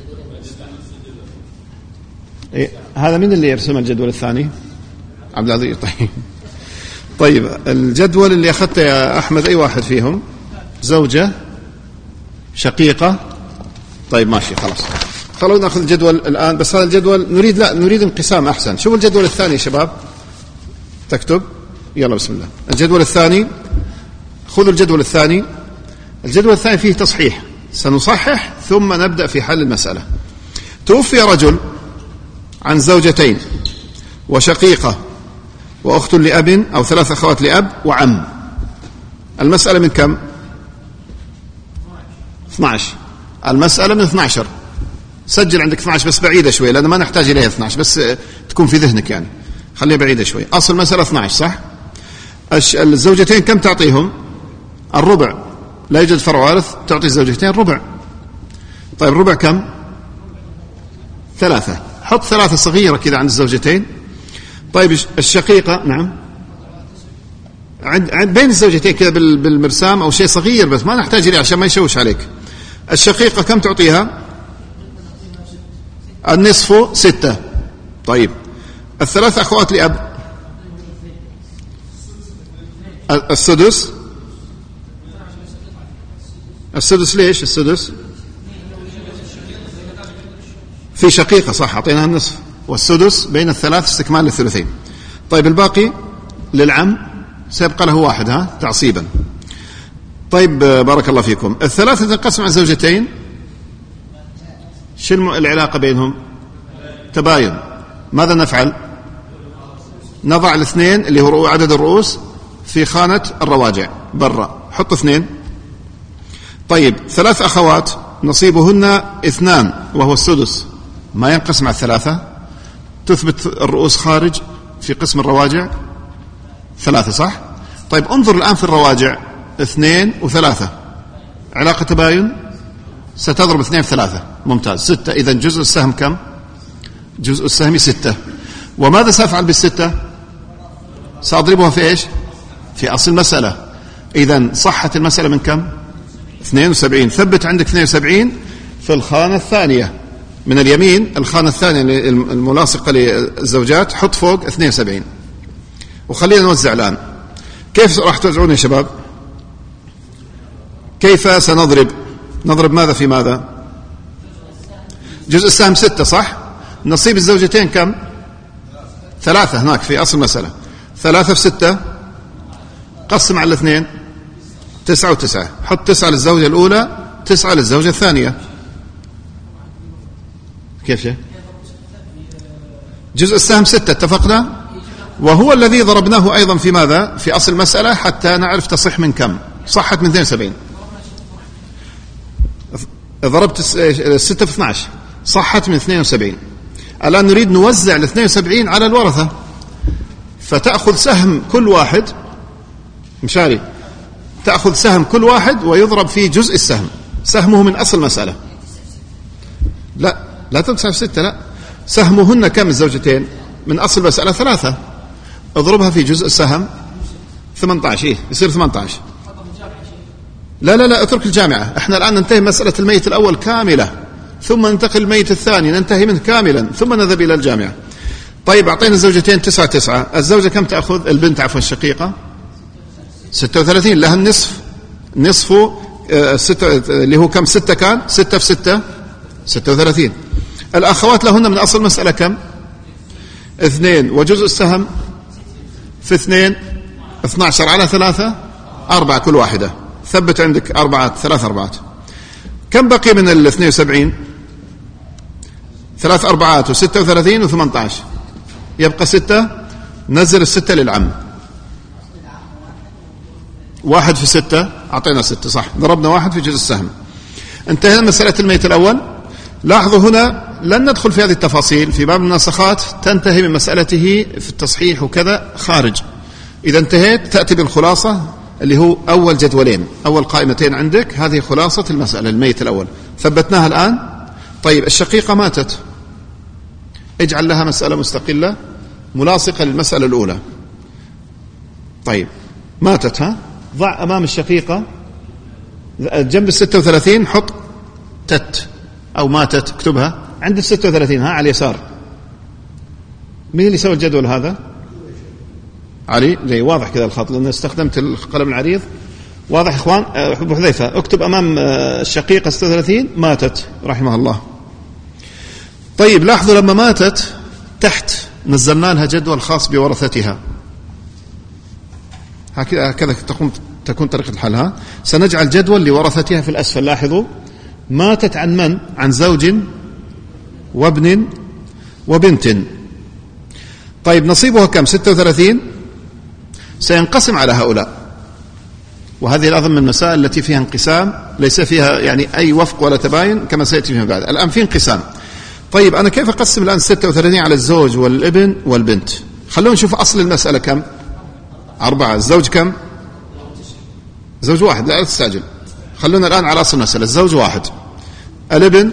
إيه؟ هذا من اللي يرسم الجدول الثاني؟ عبد العزيز. طيب الجدول اللي أخذته يا أحمد أي واحد فيهم؟ زوجة، شقيقة. طيب ماشي خلاص، خلونا نأخذ الجدول الآن، بس هذا الجدول نريد انقسام أحسن. شوفوا الجدول الثاني يا شباب، تكتب يلا بسم الله. الجدول الثاني، خذوا الجدول الثاني. الجدول الثاني فيه تصحيح، سنصحح ثم نبدأ في حل المسألة. توفي رجل عن زوجتين وشقيقة وأخت لأب أو 3 أخوات لأب وعم. المسألة من كم؟ 12. المسألة من 12. سجل عندك 12 بس بعيدة شوي لأن ما نحتاج إليها 12، بس تكون في ذهنك يعني، خليها بعيدة شوي. أصل المسألة 12 صح؟ الزوجتين كم تعطيهم؟ الربع، لا يوجد فرع وارث، تعطي الزوجتين ربع. طيب الربع كم؟ 3. حط 3 صغيرة كذا عند الزوجتين. طيب الشقيقة نعم عند بين الزوجتين كذا بالمرسام أو شيء صغير بس ما نحتاج إليه عشان ما يشوش عليك. الشقيقة كم تعطيها؟ النصف 6. طيب 3 أخوات لأب السدس. السدس ليش السدس؟ في شقيقة صح، أعطيناها النصف، والسدس بين الثلاث استكمال للثلثين. طيب الباقي للعم سيبقى له 1 تعصيبا. طيب بارك الله فيكم. 3 تنقسم على زوجتين، شو العلاقة بينهم؟ تباين. ماذا نفعل؟ نضع 2 اللي هو عدد الرؤوس في خانة الرواجع برا، حط 2. طيب 3 أخوات نصيبهن 2 وهو السدس، ما ينقسم على 3، تثبت الرؤوس خارج في قسم الرواجع 3 صح؟ طيب انظر الآن في الرواجع 2 و3 علاقة تباين، ستضرب 2 في 3 ممتاز 6. إذن جزء السهم كم؟ جزء السهم 6. وماذا سأفعل بال6؟ سأضربها في إيش؟ في أصل المسألة. إذن صحت المسألة من كم؟ 72. ثبت عندك 72 في الخانة الثانية من اليمين، الخانة الثانية الملاصقة للزوجات، حط فوق 72. وخلينا نوزع الآن. كيف راح توزعون يا شباب؟ كيف سنضرب؟ نضرب ماذا في ماذا؟ جزء السهم 6 صح؟ نصيب الزوجتين كم؟ 3 هناك في أصل المسألة. 3 في 6 قسم على 2 9 و9، حط 9 للزوجة الأولى 9 للزوجة الثانية. كيف شيء؟ جزء السهم 6 اتفقنا، وهو الذي ضربناه أيضا في ماذا؟ في أصل المسألة حتى نعرف تصح من كم. صحت من 72. ضربت 6 في 12 صحت من 72. الآن نريد نوزع ال 72 على الورثة، فتأخذ سهم كل واحد مشاري، تأخذ سهم كل واحد ويضرب في جزء السهم، سهمه من أصل المسألة. لا تنسى 6، لا، سهمهن كم الزوجتين من أصل المسألة 3، اضربها في جزء السهم 18 يصير 18. لا اترك الجامعة، احنا الآن ننتهي مسألة الميت الأول كاملة، ثم ننتقل الميت الثاني ننتهي منه كاملا، ثم نذهب إلى الجامعة. طيب أعطينا الزوجتين 9 الزوجة كم تأخذ؟ البنت عفوا الشقيقة 36 لها النصف، نصفه 6 اللي هو كم؟ 6 كان 6 في 6 36. الأخوات لهن من أصل مسألة كم؟ 2 وجزء السهم في 2 12 على 3 4 كل واحدة، ثبت عندك 3 أربعات. كم بقي من ال 72؟ 3 أربعات و36 و18، يبقى 6. نزل 6 للعم، 1 في 6 أعطينا 6 صح، ضربنا 1 في جزء السهم. انتهينا مسألة الميت الأول. لاحظوا هنا لن ندخل في هذه التفاصيل، في باب الناسخات تنتهي من مسألته في التصحيح وكذا خارج. إذا انتهيت تأتي بالخلاصة اللي هو أول جدولين، أول قائمتين عندك، هذه خلاصة المسألة الميت الأول، ثبتناها الآن. طيب الشقيقة ماتت، اجعل لها مسألة مستقلة ملاصقة للمسألة الأولى. طيب ماتت، ضع أمام الشقيقة جنب 36 حط تت أو ماتت، اكتبها عند 36 على اليسار. مين اللي سوى الجدول هذا؟ علي، زي واضح كذا الخط لأن استخدمت القلم العريض. واضح إخوان؟ أبو حذيفة اكتب أمام الشقيقة 36 ماتت رحمها الله. طيب لاحظوا لما ماتت تحت نزلنا لها جدول خاص بورثتها، هكذا تكون طريقة حلها. سنجعل جدول لورثتها في الأسفل. لاحظوا ماتت عن من؟ عن زوج وابن وبنت. طيب نصيبها كم؟ 36. سينقسم على هؤلاء، وهذه الأظن من المسائل التي فيها انقسام ليس فيها يعني أي وفق ولا تباين كما سيأتي فيما بعد. الآن في انقسام. طيب أنا كيف أقسم الآن 36 على الزوج والابن والبنت؟ خلونا نشوف أصل المسألة كم؟ 4. الزوج كم؟ زوج واحد، لا تستعجل، خلونا الآن على أصل المسألة. الزوج 1، الابن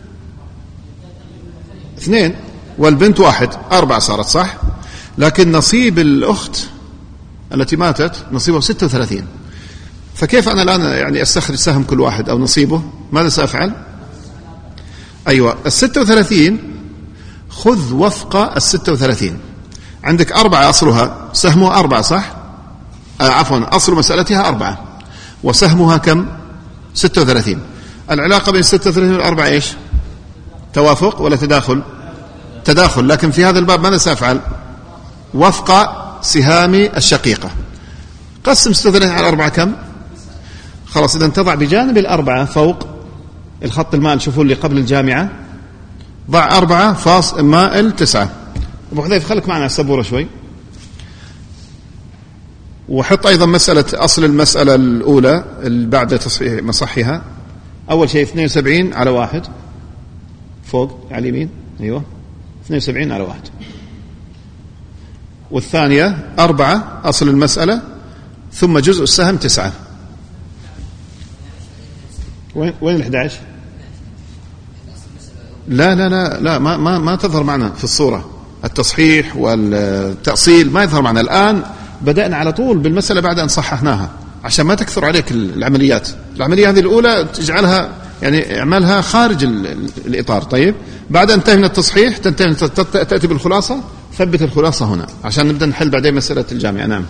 2 والبنت 1، 4 صارت صح. لكن نصيب الأخت التي ماتت نصيبه 36. فكيف أنا الآن يعني أستخرج سهم كل واحد أو نصيبه؟ ماذا سأفعل؟ أيوة 36 خذ وفق 36. عندك 4 أصلها، سهمها 4 صح؟ عفوا أصل مسألتها 4 وسهمها كم؟ 36. العلاقة بين 36 والأربعة إيش؟ توافق ولا تداخل؟ تداخل. لكن في هذا الباب ماذا سأفعل؟ وفق سهام الشقيقة. قسم 36 على 4 كم؟ خلاص إذا تضع بجانب 4 فوق الخط المائل، شوفوا اللي قبل الجامعة، ضع 4 فاصل مائل 9. أبو حذيفة خليك معنا على السبورة شوي، وحط أيضا مسألة أصل المسألة الأولى بعد تصحيح مصحها. أول شيء 72 على 1 فوق على اليمين، أيوة 72 على 1. والثانية 4 أصل المسألة ثم جزء السهم 9. وين 11؟ لا ما تظهر معنا في الصورة. التصحيح والتأصيل ما يظهر معنا. الآن بدأنا على طول بالمسألة بعد أن صححناها عشان ما تكثر عليك العمليات. العملية هذه الأولى تجعلها يعني اعملها خارج الإطار. طيب بعد أن انتهي من التصحيح تأتي بالخلاصة، ثبت الخلاصة هنا عشان نبدأ نحل بعدين مسألة الجامعة. نعم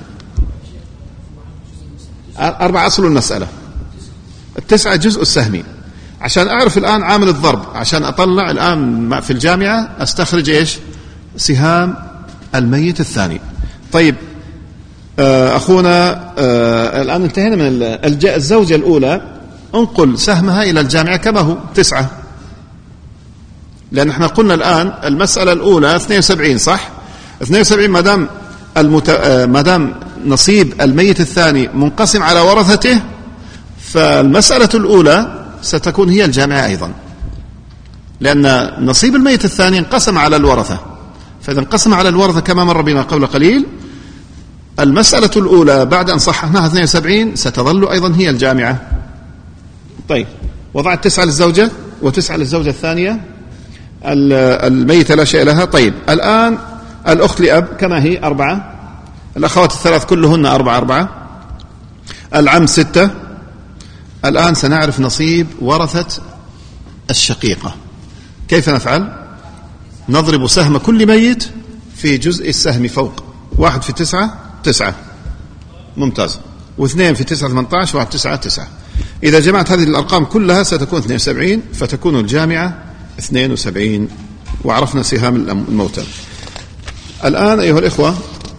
4 أصل المسألة، 9 جزء السهمي، عشان أعرف الآن عامل الضرب، عشان أطلع الآن في الجامعة أستخرج إيش؟ سهام الميت الثاني. طيب أخونا الآن انتهينا من الزوجة الأولى، انقل سهمها إلى الجامعة كما هو 9. لأن احنا قلنا الآن المسألة الأولى 72 صح؟ 72 ما دام نصيب الميت الثاني منقسم على ورثته، فالمسألة الأولى ستكون هي الجامعة أيضا، لأن نصيب الميت الثاني انقسم على الورثة، فإذا انقسم على الورثة كما مر بنا قبل قليل، المسألة الأولى بعد أن صححناها 72 ستظل أيضا هي الجامعة. طيب، وضعت 9 للزوجة و9 للزوجة الثانية، الميتة لا شيء لها. طيب، الآن الأخت لأب كما هي 4، الأخوات الثلاث كلهن 4، العم 6. الآن سنعرف نصيب ورثة الشقيقة. كيف نفعل؟ نضرب سهم كل ميت في جزء السهم فوق، 1 في 9 9، ممتاز، و2 في 9 18، 1 9 9. إذا جمعت هذه الأرقام كلها ستكون 72، فتكون الجامعة 72. وعرفنا سهام الموتى. الآن أيها الإخوة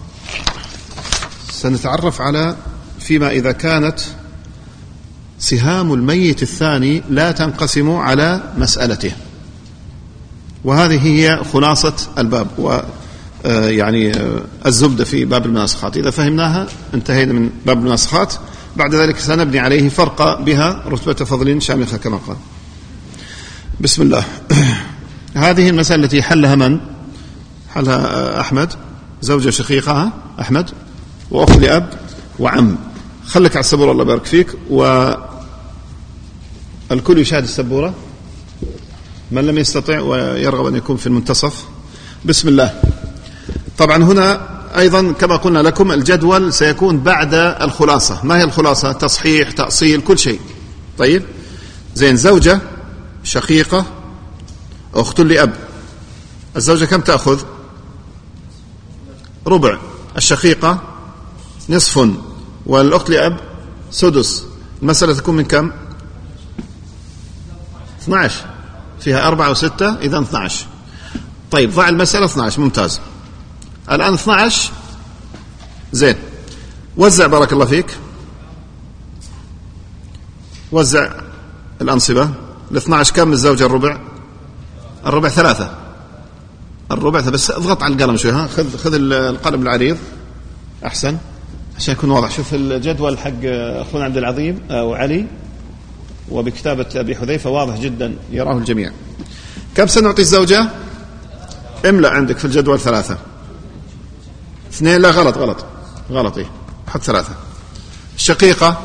سنتعرف على فيما إذا كانت سهام الميت الثاني لا تنقسم على مسألته، وهذه هي خلاصة الباب ويعني الزبدة في باب المناسخات. إذا فهمناها انتهينا من باب المناسخات، بعد ذلك سنبني عليه فرق بها رتبة فضل شامخة كما قال. بسم الله. هذه المسألة التي حلها من؟ حلها أحمد، زوجة شقيقة أحمد، وأخت لأب، وعم. خلك على السبورة الله يبارك فيك، والكل يشاهد السبورة، من لم يستطع ويرغب أن يكون في المنتصف. بسم الله. طبعا هنا أيضا كما قلنا لكم الجدول سيكون بعد الخلاصة. ما هي الخلاصة؟ تصحيح، تأصيل، كل شيء. طيب، زين. زوجة شقيقة، أخت لأب. الزوجة كم تأخذ؟ ربع، الشقيقة نصف، والأخت لأب سدس. المسألة تكون من كم؟ 12، فيها 4 و6، إذا 12. طيب، ضع المسألة 12، ممتاز. الآن 12 زين. وزع بارك الله فيك، وزع الأنصبة. ال12 كم الزوجة؟ الربع 3. الربع بس اضغط على القلم شوي، ها، خذ القلم العريض أحسن عشان يكون واضح. شوف الجدول حق أخونا عبد العظيم وعلي وبكتابة أبي حذيفة واضح جدا يراه الجميع. كم سنعطي الزوجة؟ املأ عندك في الجدول 3. 2 لا، غلط إيه، حط 3. الشقيقة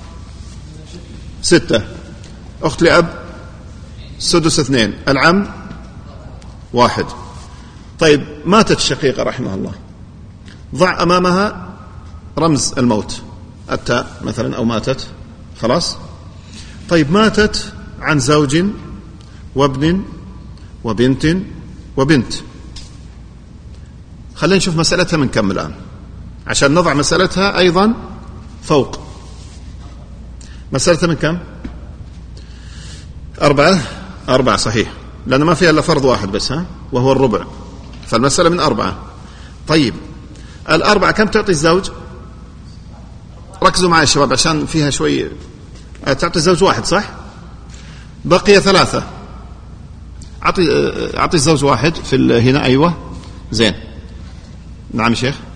6، أخت لأب سدس 2، العم 1. طيب، ماتت الشقيقة رحمه الله، ضع أمامها رمز الموت، التاء مثلا، أو ماتت، خلاص. طيب، ماتت عن زوج وابن وبنت وبنت. خلينا نشوف مسألتها من كم الآن عشان نضع مسألتها أيضا فوق. مسألتها من كم؟ 4 صحيح، لأن ما فيها إلا فرض واحد بس، ها، وهو الربع، فالمسألة من 4. طيب، 4 كم تعطي الزوج؟ ركزوا معي الشباب عشان فيها شوي. تعطي الزوج 1 صح؟ بقي 3. أعطي الزوج 1 في هنا. أيوة زين. نعم يا شيخ.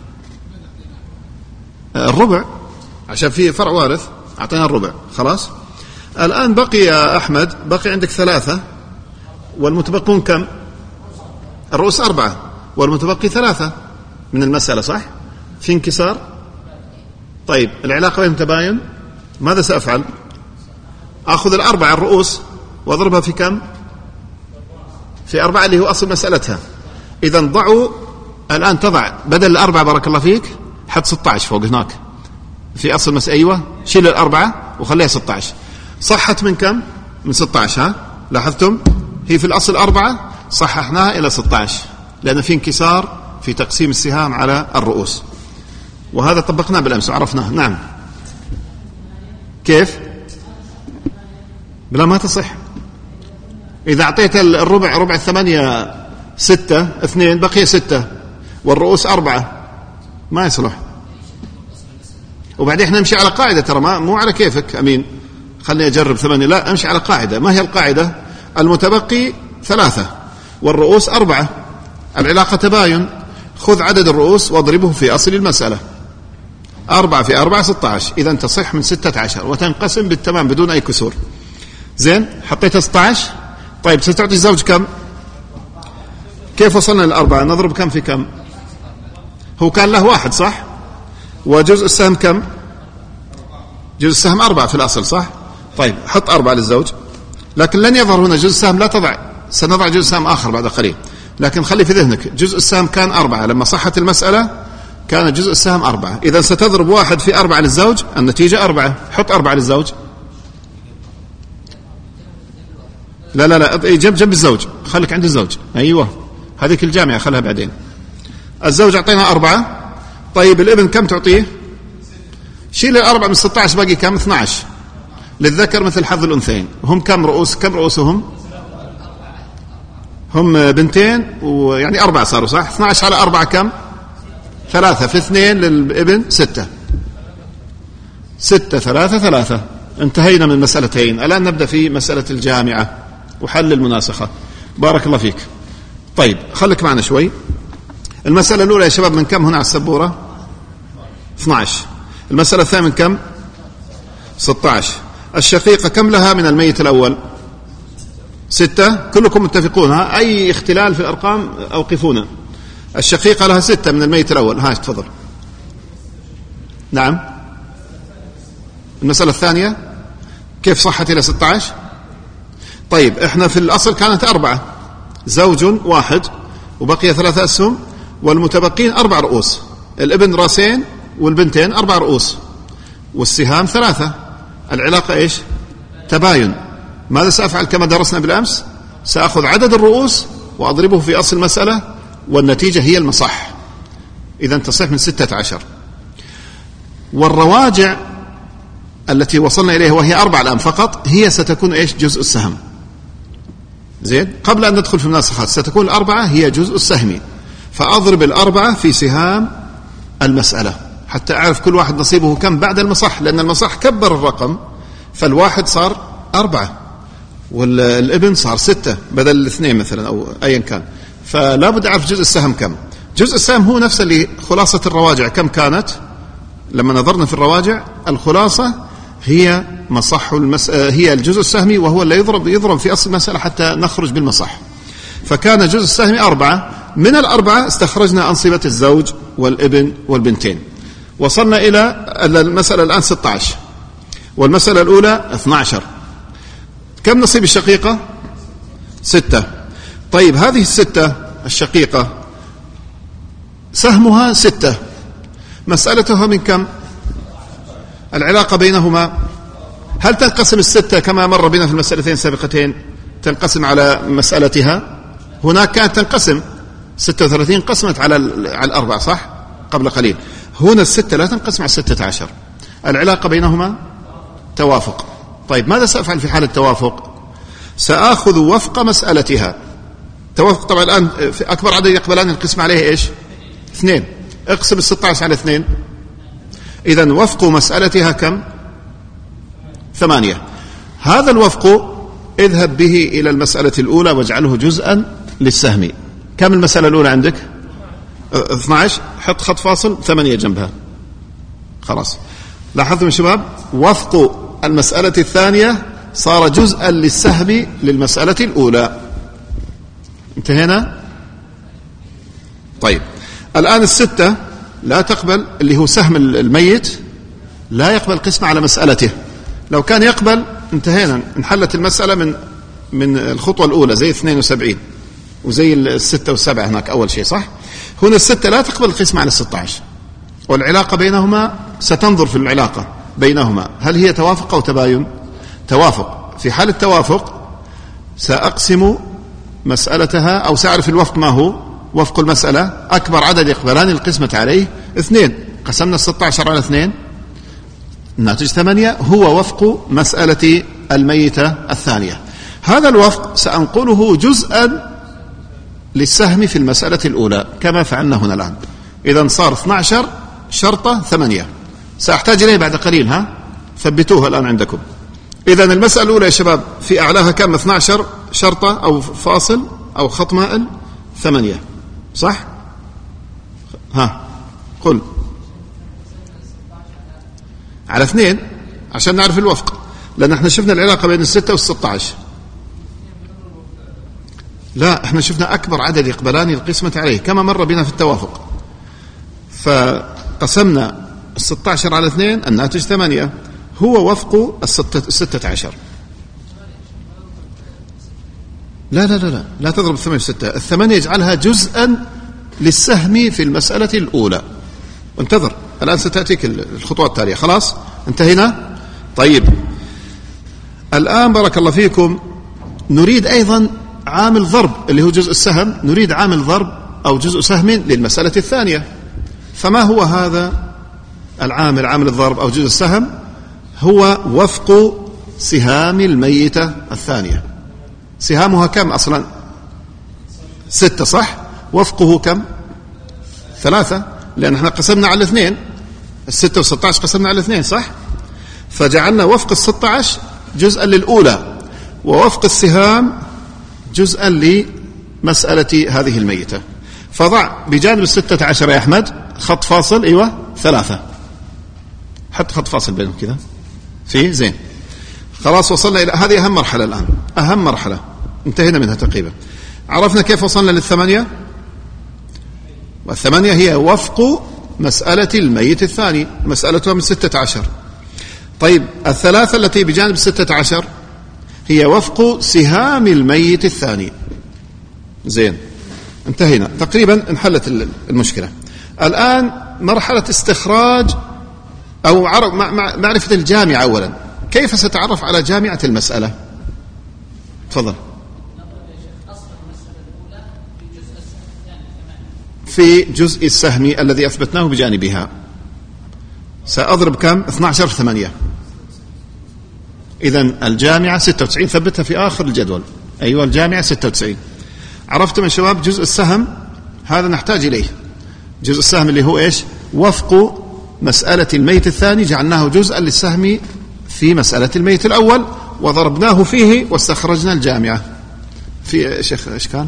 الربع عشان في فرع وارث، أعطينا الربع، خلاص. الآن بقي يا أحمد، بقي عندك 3، والمتبقون كم؟ الرؤوس 4 والمتبقي 3 من المسألة، صح؟ في انكسار. طيب، العلاقة بينهم تباين. ماذا سأفعل؟ أخذ 4 الرؤوس وأضربها في كم؟ في 4 اللي هو أصل مسألتها. إذا ضعوا الآن، تضع بدل 4 بارك الله فيك، حط 16 فوق هناك في أصل مسألة. أيوة، شيل 4 وخليها 16. صحت من كم؟ من 16. ها، لاحظتم هي في الأصل 4، صححناها إلى 16 لأن في انكسار في تقسيم السهام على الرؤوس، وهذا طبقناه بالأمس وعرفناه. نعم. كيف؟ بلا ما تصح. إذا أعطيت الربع، ربع 8 6 2، بقي 6 والرؤوس 4، ما يصلح. وبعدين احنا نمشي على قاعدة، ترى مو على كيفك أمين. خلني أجرب 8، لا، أمشي على قاعدة. ما هي القاعدة؟ المتبقي 3، والرؤوس 4. العلاقة تباين. خذ عدد الرؤوس واضربه في أصل المسألة. 4 في 4 16، إذا تصح من 16 وتنقسم بالتمام بدون أي كسور. زين، حطيت 16. طيب ستعطي الزوج كم؟ كيف وصلنا ل4؟ نضرب كم في كم؟ هو كان له 1 صح؟ وجزء السهم كم؟ جزء السهم 4 في الأصل صح؟ طيب حط 4 للزوج، لكن لن يظهر هنا جزء السهم، لا تضع، سنضع جزء سهم آخر بعد قليل، لكن خلي في ذهنك جزء السهم كان 4 لما صحت المسألة، كان جزء السهم 4. إذا ستضرب 1 في 4 للزوج، النتيجة 4. حط 4 للزوج. لا جنب الزوج، خليك عند الزوج. أيوة هذيك الجامعة خلها بعدين. الزوج أعطينا 4. طيب الابن كم تعطيه؟ شيل 4 من 16 باقي كم؟ 12. للذكر مثل حظ الأنثيين. هم كم رؤوس؟ كم رؤوسهم؟ هم بنتين ويعني 4 صاروا صح؟ 12 على 4 كم؟ 3 في 2 للابن 6. 6 3 3. انتهينا من مسألتين. الآن نبدأ في مسألة الجامعة وحل المناسخة. بارك الله فيك. طيب خليك معنا شوي. المسألة الأولى يا شباب من كم هنا على السبورة؟ 12. المسألة الثانية من كم؟ 16. الشقيقة كم لها من الميت الأول؟ 6. كلكم متفقون؟ ها أي اختلال في الأرقام أوقفونا. الشقيقة لها 6 من الميت الأول. ها تفضل. نعم. المسألة الثانية كيف صحت إلى 16؟ طيب احنا في الأصل كانت 4، زوج 1 وبقي 3 أسهم، والمتبقين 4 رؤوس. الابن راسين والبنتين 4 رؤوس، والسهام 3. العلاقة ايش؟ تباين. ماذا سأفعل كما درسنا بالأمس؟ سأخذ عدد الرؤوس وأضربه في أصل المسألة، والنتيجة هي المصح. إذا تصح من 16. والرواجع التي وصلنا إليها وهي 4 الآن فقط، هي ستكون ايش؟ جزء السهم. زين، قبل أن ندخل في المناسخات ستكون 4 هي جزء السهم، فأضرب 4 في سهام المسألة حتى أعرف كل واحد نصيبه كم بعد المصح، لأن المصح كبر الرقم، فالواحد صار 4 والابن صار 6 بدل 2 مثلا أو أيا كان. فلا بد أعرف جزء السهم كم. جزء السهم هو نفس اللي خلاصة الرواجع كم كانت لما نظرنا في الرواجع. الخلاصة هي مصح هي الجزء السهمي، وهو اللي يضرب في أصل المسألة حتى نخرج بالمصح. فكان جزء السهم 4. من 4 استخرجنا أنصبة الزوج والابن والبنتين. وصلنا إلى المسألة الآن 16، والمسألة الأولى 12. كم نصيب الشقيقة؟ 6. طيب هذه 6 الشقيقة سهمها 6، مسألتها من كم؟ العلاقة بينهما هل تنقسم 6 كما مر بنا في المسألتين السابقتين؟ تنقسم على مسألتها. هناك كانت تنقسم 36 قسمت على 4 صح قبل قليل. هنا 6 لا تنقسم على 16. العلاقة بينهما توافق. طيب ماذا سأفعل في حال التوافق؟ سأخذ وفق مسألتها. توافق طبعا الآن في أكبر عدد يقبلان القسم عليه إيش؟ 2. اقسم 16 على 2. إذن وفق مسألتها كم؟ 8. هذا الوفق اذهب به إلى المسألة الأولى واجعله جزءا للسهم. كم المسألة الأولى عندك؟ 12. حط خط فاصل 8 جنبها. خلاص لاحظتم يا شباب؟ وفق المسألة الثانية صار جزءا للسهم للمسألة الأولى. انتهينا؟ طيب الآن 6 لا تقبل، اللي هو سهم الميت لا يقبل قسمة على مسألته. لو كان يقبل انتهينا، انحلت المسألة من الخطوة الأولى زي 72 وزي 6 و7 هناك أول شيء صح. هنا 6 لا تقبل القسمة على 16، والعلاقة بينهما ستنظر في العلاقة بينهما هل هي توافق أو تباين. توافق. في حال التوافق سأقسم مسألتها أو سأعرف الوفق ما هو وفق المسألة. أكبر عدد يقبلان القسمة عليه 2. قسمنا 16 على 2 الناتج 8 هو وفق مسألة الميتة الثانية. هذا الوفق سأنقله جزءا للسهم في المسألة الأولى كما فعلنا هنا الآن. إذن صار 12 شرطة 8. سأحتاج إليه بعد قليل. ها ثبتوها الآن عندكم. إذن المسألة الأولى يا شباب في أعلاها كم؟ 12 شرطة أو فاصل أو خط مائل 8 صح؟ ها قل على 2 عشان نعرف الوفق، لأن احنا شفنا العلاقة بين 6 و16. لا احنا شفنا أكبر عدد يقبلان القسمة عليه كما مر بنا في التوافق، فقسمنا 16 على 2 الناتج 8 هو وفق 16. لا تضرب 8 في 6. 8 يجعلها جزءا للسهم في المسألة الأولى. انتظر الآن ستأتيك الخطوات التالية. خلاص انتهينا. طيب الآن بارك الله فيكم نريد أيضا عامل ضرب اللي هو جزء السهم، نريد عامل ضرب أو جزء سهم للمسألة الثانية. فما هو هذا العامل؟ عامل الضرب أو جزء السهم هو وفق سهام الميتة الثانية. سهامها كم أصلا؟ 6 صح؟ وفقه كم؟ 3 لأن احنا قسمنا على 2. 6 و16 قسمنا على 2 صح؟ فجعلنا وفق 16 جزءا للأولى ووفق السهام جزءا لمسألة هذه الميتة. فضع بجانب 16 يا أحمد خط فاصل. أيوة 3 حط خط فاصل بينهم كذا فيه زين. خلاص وصلنا إلى هذه أهم مرحلة الآن، أهم مرحلة انتهينا منها تقريبا. عرفنا كيف وصلنا لل8 وال8 هي وفق مسألة الميت الثاني، مسألتها من 16. طيب 3 التي بجانب 16 هي وفق سهام الميت الثاني. زين انتهينا تقريبا، انحلت المشكلة. الآن مرحلة استخراج أو معرفة الجامعة. أولا كيف ستعرف على جامعة المسألة؟ تفضل. في جزء السهم الذي أثبتناه بجانبها سأضرب كم؟ 12 في 8. إذن الجامعة 96. ثبتها في آخر الجدول. أيوة الجامعة 96. عرفتم يا شباب جزء السهم هذا نحتاج إليه. جزء السهم اللي هو إيش؟ وفق مسألة الميت الثاني جعلناه جزءا للسهم في مسألة الميت الأول وضربناه فيه واستخرجنا الجامعة. في شيخ إشكال؟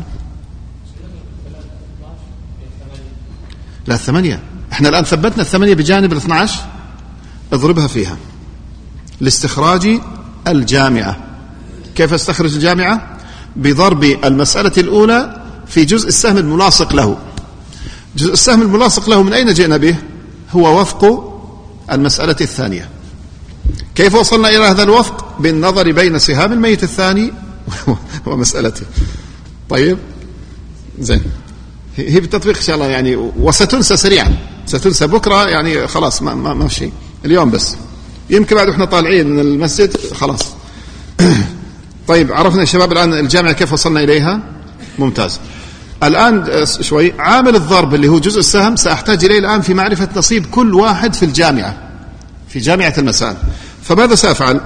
لا 8. احنا الآن ثبتنا 8 بجانب 12 اضربها فيها لاستخراج الجامعة. كيف استخرج الجامعة؟ بضرب المسألة الأولى في جزء السهم الملاصق له. جزء السهم الملاصق له من أين جئنا به؟ هو وفق المسألة الثانية. كيف وصلنا إلى هذا الوفق؟ بالنظر بين سهام الميت الثاني ومسألته. طيب زين، هي بالتطبيق إن شاء الله يعني، وستنسى سريعا، ستنسى بكرة يعني خلاص ما شيء اليوم بس، يمكن بعد احنا طالعين من المسجد خلاص. طيب عرفنا يا شباب الآن الجامعة كيف وصلنا إليها؟ ممتاز. الآن شوي عامل الضرب اللي هو جزء السهم سأحتاج إليه الآن في معرفة نصيب كل واحد في الجامعة، في جامعة المسائل. فماذا سأفعل؟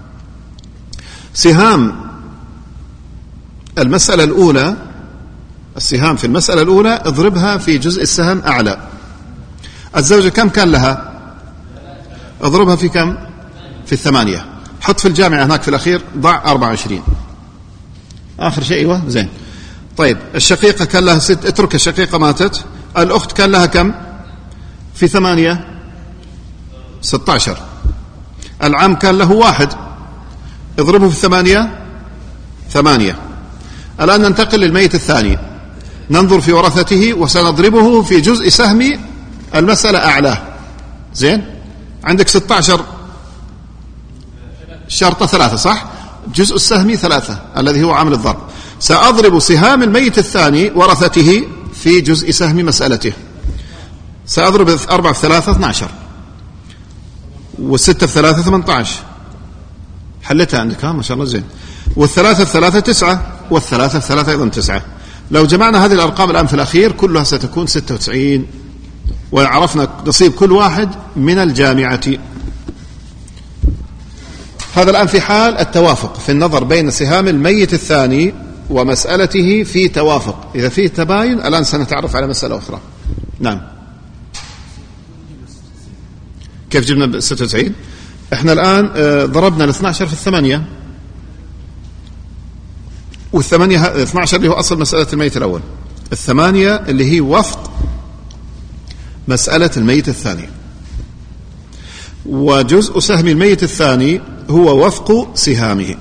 سهام المسألة الأولى، السهام في المسألة الأولى اضربها في جزء السهم أعلى. الزوجة كم كان لها؟ اضربها في كم؟ في 8. حط في الجامعة هناك في الأخير ضع 24 آخر شيء. أيوة زين. طيب الشقيقة كان لها 6، اترك الشقيقة ماتت. الأخت كان لها كم في 8؟ 16. العم كان له 1، اضربه في 8. الآن ننتقل للميت الثاني، ننظر في ورثته وسنضربه في جزء سهم المسألة أعلاه. زين، عندك 16 شرطة 3 صح؟ جزء السهم 3 الذي هو عامل الضرب. سأضرب سهام الميت الثاني ورثته في جزء سهم مسألته. سأضرب 4 في 3 12 و6 في 3 18. حلتها عندك ها ما شاء الله زين. والثلاثة في 3 9 والثلاثة في 3 أيضا 9. لو جمعنا هذه الأرقام الآن في الأخير كلها ستكون 96 وعرفنا نصيب كل واحد من الجامعة. هذا الآن في حال التوافق في النظر بين سهام الميت الثاني ومسألته في توافق. إذا فيه تباين الآن سنتعرف على مسألة أخرى. نعم. كيف جبنا 96؟ احنا الآن ضربنا 12 في 8. والثمانية 12 اللي هو أصل مسألة الميت الأول، الثمانية اللي هي وفق مسألة الميت الثاني. وجزء سهم الميت الثاني هو وفق سهامه.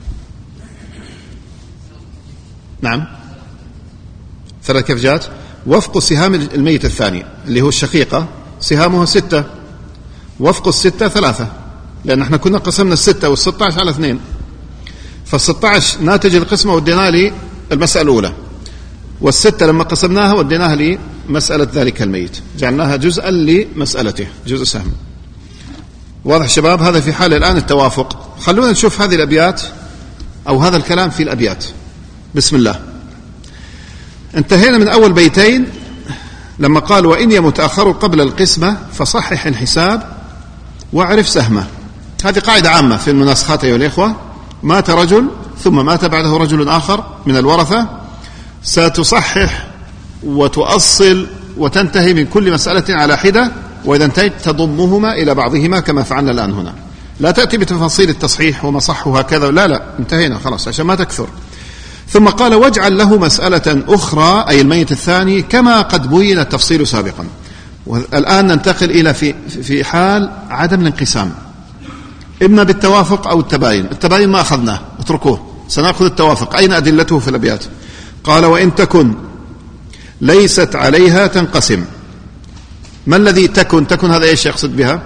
نعم، ثلاث كيف جاءت؟ وفق سهام الميت الثاني اللي هو الشقيقة سهامها 6، وفق 6 3، لأن احنا كنا قسمنا 6 وال16 على 2، فال16 ناتج القسمة ودينا لي المسألة الأولى، وال6 لما قسمناها وديناها لمسألة ذلك الميت، جعلناها جزءا لمسألته، جزء سهم. واضح شباب؟ هذا في حال الآن التوافق. خلونا نشوف هذه الأبيات أو هذا الكلام في الأبيات. بسم الله. انتهينا من أول بيتين لما قال وإن يمتأخر قبل القسمة فصحح الحساب واعرف سهمه. هذه قاعدة عامة في المناسخات أيها الإخوة. مات رجل ثم مات بعده رجل آخر من الورثة، ستصحح وتؤصل وتنتهي من كل مسألة على حدة، وإذا انتهيت تضمهما إلى بعضهما كما فعلنا الآن هنا. لا تأتي بتفاصيل التصحيح وما صحها كذا، لا انتهينا خلاص عشان ما تكثر. ثم قال واجعل له مسألة أخرى أي الميت الثاني كما قد بين التفصيل سابقا. والآن ننتقل إلى في حال عدم الانقسام، إما بالتوافق أو التباين. التباين ما أخذناه، اتركوه، سنأخذ التوافق. أين أدلته في الأبيات؟ قال وإن تكن ليست عليها تنقسم. ما الذي تكن هذا إيش يقصد بها؟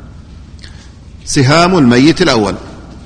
سهام الميت الأول.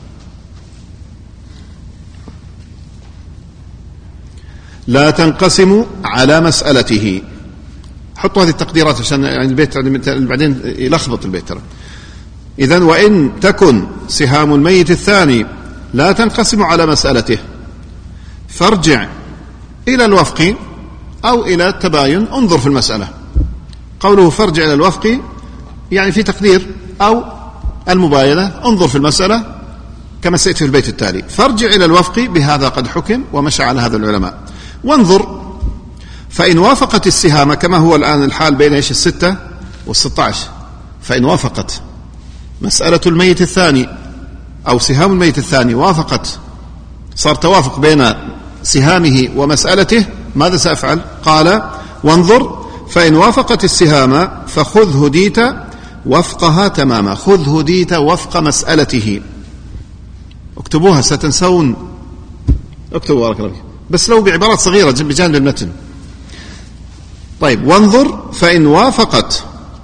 لا تنقسم على مسألته. حطوا هذه التقديرات عشان يعني البيت بعدين يلخبط البيت ترى. إذن وإن تكن سهام الميت الثاني لا تنقسم على مسألته فارجع إلى الوفق أو إلى التباين، انظر في المسألة. قوله فارجع إلى الوفق يعني في تقدير أو المباينة، انظر في المسألة كما سيأتي في البيت التالي. فارجع إلى الوفق بهذا قد حكم ومشى على هذا العلماء، وانظر فإن وافقت السهام كما هو الآن الحال بين إيش 6 و16، فإن وافقت مسألة الميت الثاني أو سهام الميت الثاني وافقت، صار توافق بين سهامه ومسألته، ماذا سأفعل؟ قال وانظر فإن وافقت السهام فخذ هديت وفقها تماما. خذ هديت وفق مسألته. اكتبوها ستنسون، اكتبوا بارك الله فيك، بس لو بعبارات صغيرة بجانب المتن. طيب وانظر فإن وافقت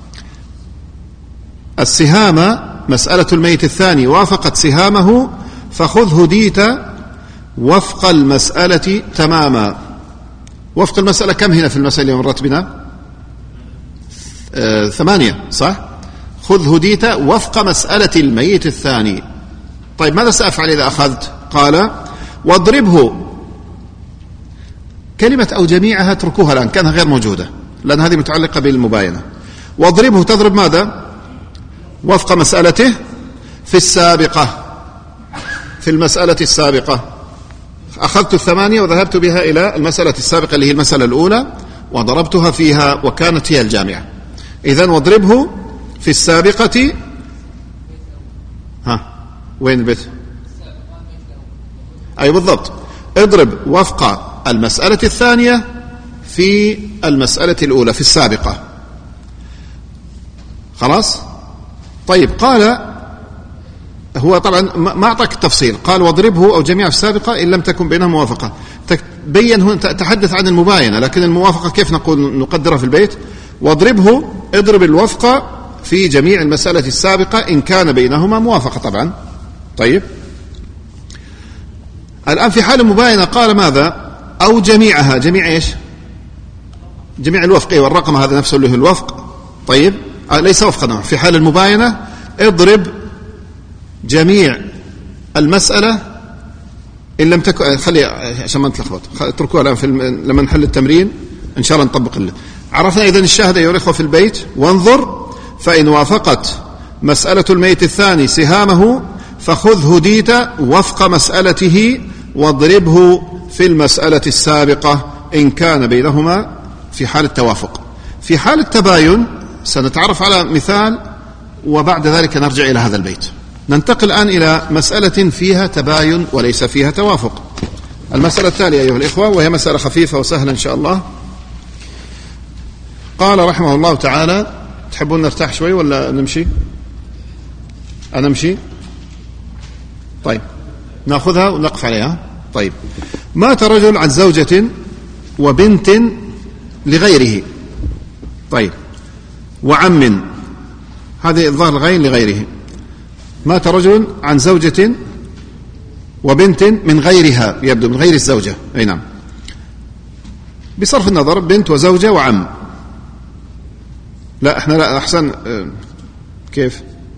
السهام مسألة الميت الثاني وافقت سهامه فخذ هديت وفق المسألة تماما. وفق المسألة كم هنا في المسألة مرت بنا؟ 8 صح؟ خذ هديت وفق مسألة الميت الثاني. طيب ماذا سأفعل إذا أخذت؟ قال واضربه. كلمة أو جميعها اتركوها الآن كانها غير موجودة لأن هذه متعلقة بالمباينة. واضربه تضرب ماذا؟ وفق مسألته في السابقة، في المسألة السابقة. أخذت 8 وذهبت بها إلى المسألة السابقة اللي هي المسألة الأولى وضربتها فيها وكانت هي الجامعة. إذن واضربه في السابقة. وين البيت؟ أي بالضبط، اضرب وفق المسألة الثانية في المسألة الأولى في السابقة. خلاص؟ طيب قال هو طبعا ما أعطاك التفصيل، قال واضربه أو جميع السابقة إن لم تكن بينهم موافقة. بين هنا تحدث عن المباينة، لكن الموافقة كيف نقدرها في البيت؟ واضربه اضرب الوفق في جميع المسألة السابقة إن كان بينهما موافقة طبعا. طيب الآن في حال المباينة قال ماذا؟ أو جميعها. جميع إيش؟ جميع الوفق والرقم هذا نفسه اللي هو الوفق. طيب ليس وفقا. في حال المباينة اضرب جميع المسألة إن لم تكن، خلي عشان ما نتلخبط اتركوها الآن لما نحل التمرين إن شاء الله نطبق عرفنا. إذن الشاهد أيها الأخوة في البيت وانظر فإن وافقت مسألة الميت الثاني سهامه فخذ هديت وفق مسألته واضربه في المسألة السابقة إن كان بينهما في حال التوافق. في حال التباين سنتعرف على مثال وبعد ذلك نرجع إلى هذا البيت. ننتقل الآن إلى مسألة فيها تباين وليس فيها توافق. المسألة الثانية أيها الإخوة، وهي مسألة خفيفة وسهلة إن شاء الله. قال رحمه الله تعالى، تحبون نرتاح شوي ولا نمشي؟ أنا أمشي؟ طيب نأخذها ونقف عليها. طيب، مات رجل عن زوجة وبنت لغيره، طيب، وعم، هذه الظاهر غين لغيره. مات رجل عن زوجة وبنت من غيرها، يبدو من غير الزوجة، أي نعم، بصرف النظر بنت وزوجة وعم. لا احنا لا أحسن، كيف؟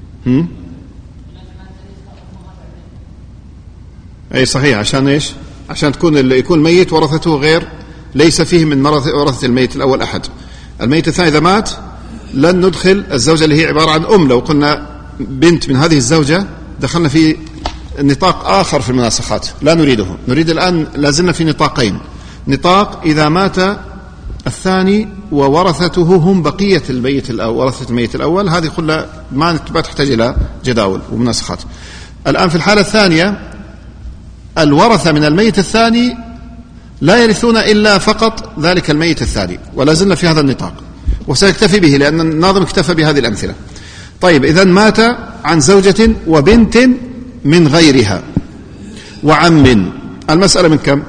أي صحيح، عشان إيش؟ عشان يكون الميت ورثته غير، ليس فيه من ورثة الميت الأول أحد. الميت الثاني إذا مات لن ندخل الزوجة اللي هي عبارة عن أم. لو قلنا بنت من هذه الزوجة دخلنا في نطاق آخر في المناسخات، لا نريده. نريد الآن لازلنا في نطاقين: نطاق إذا مات الثاني وورثته هم بقية الميت الأول، ورثة الميت الأول، هذه كلها ما تحتاج إلى جداول ومناسخات. الآن في الحالة الثانية الورثة من الميت الثاني لا يرثون إلا فقط ذلك الميت الثاني، ولا زلنا في هذا النطاق، وسيكتفي به لأن الناظم اكتفى بهذه الأمثلة. طيب، إذن مات عن زوجة وبنت من غيرها وعم، المسألة من كم؟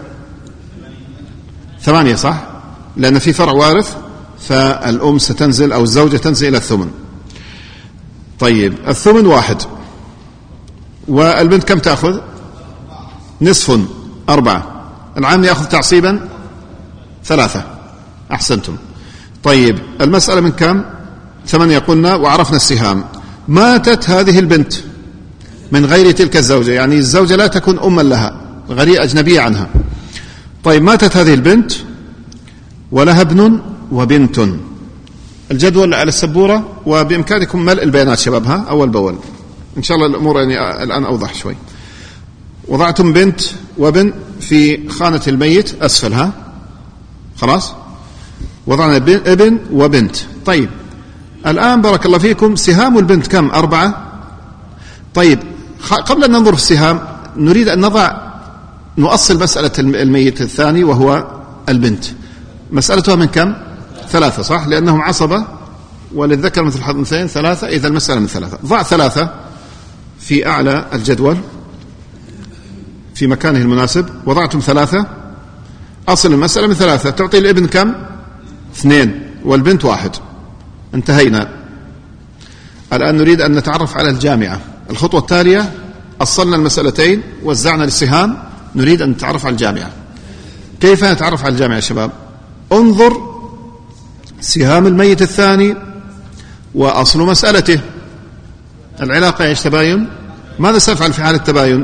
8 صح؟ لأن في فرع وارث، فالأم ستنزل أو الزوجة تنزل إلى الثمن. طيب، الثمن 1، والبنت كم تأخذ؟ نصف 4، العام يأخذ تعصيبا 3. أحسنتم. طيب، المسألة من كم؟ 8 قلنا، وعرفنا السهام. ماتت هذه البنت من غير تلك الزوجة، يعني الزوجة لا تكون أما لها، غير أجنبية عنها. طيب، ماتت هذه البنت ولها ابن وبنت. الجدول على السبورة، وبإمكانكم ملء البيانات شبابها أول بأول، إن شاء الله الأمور يعني الآن أوضح شوي. وضعتم بنت وابن في خانة الميت أسفلها، خلاص، وضعنا ابن وبنت. طيب، الآن بارك الله فيكم، سهام البنت كم؟ 4. طيب، قبل أن ننظر في السهام نريد أن نؤصل مسألة الميت الثاني وهو البنت. مسألتها من كم؟ 3 صح؟ لأنهم عصبة وللذكر مثل حظ الأنثيين 3، إذا المسألة من 3. ضع 3 في أعلى الجدول في مكانه المناسب. وضعتم 3، أصل المسألة من 3. تعطي الابن كم؟ 2 والبنت 1. انتهينا. الآن نريد أن نتعرف على الجامعة. الخطوة التالية، أصلنا المسألتين، وزعنا السهام، نريد أن نتعرف على الجامعة. كيف نتعرف على الجامعة يا شباب؟ انظر سهام الميت الثاني وأصل مسألته، العلاقة ايش؟ تباين. ماذا سأفعل في حال التباين؟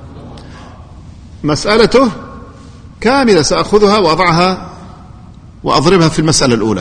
مسألته كاملة سأخذها وأضعها وأضربها في المسألة الأولى.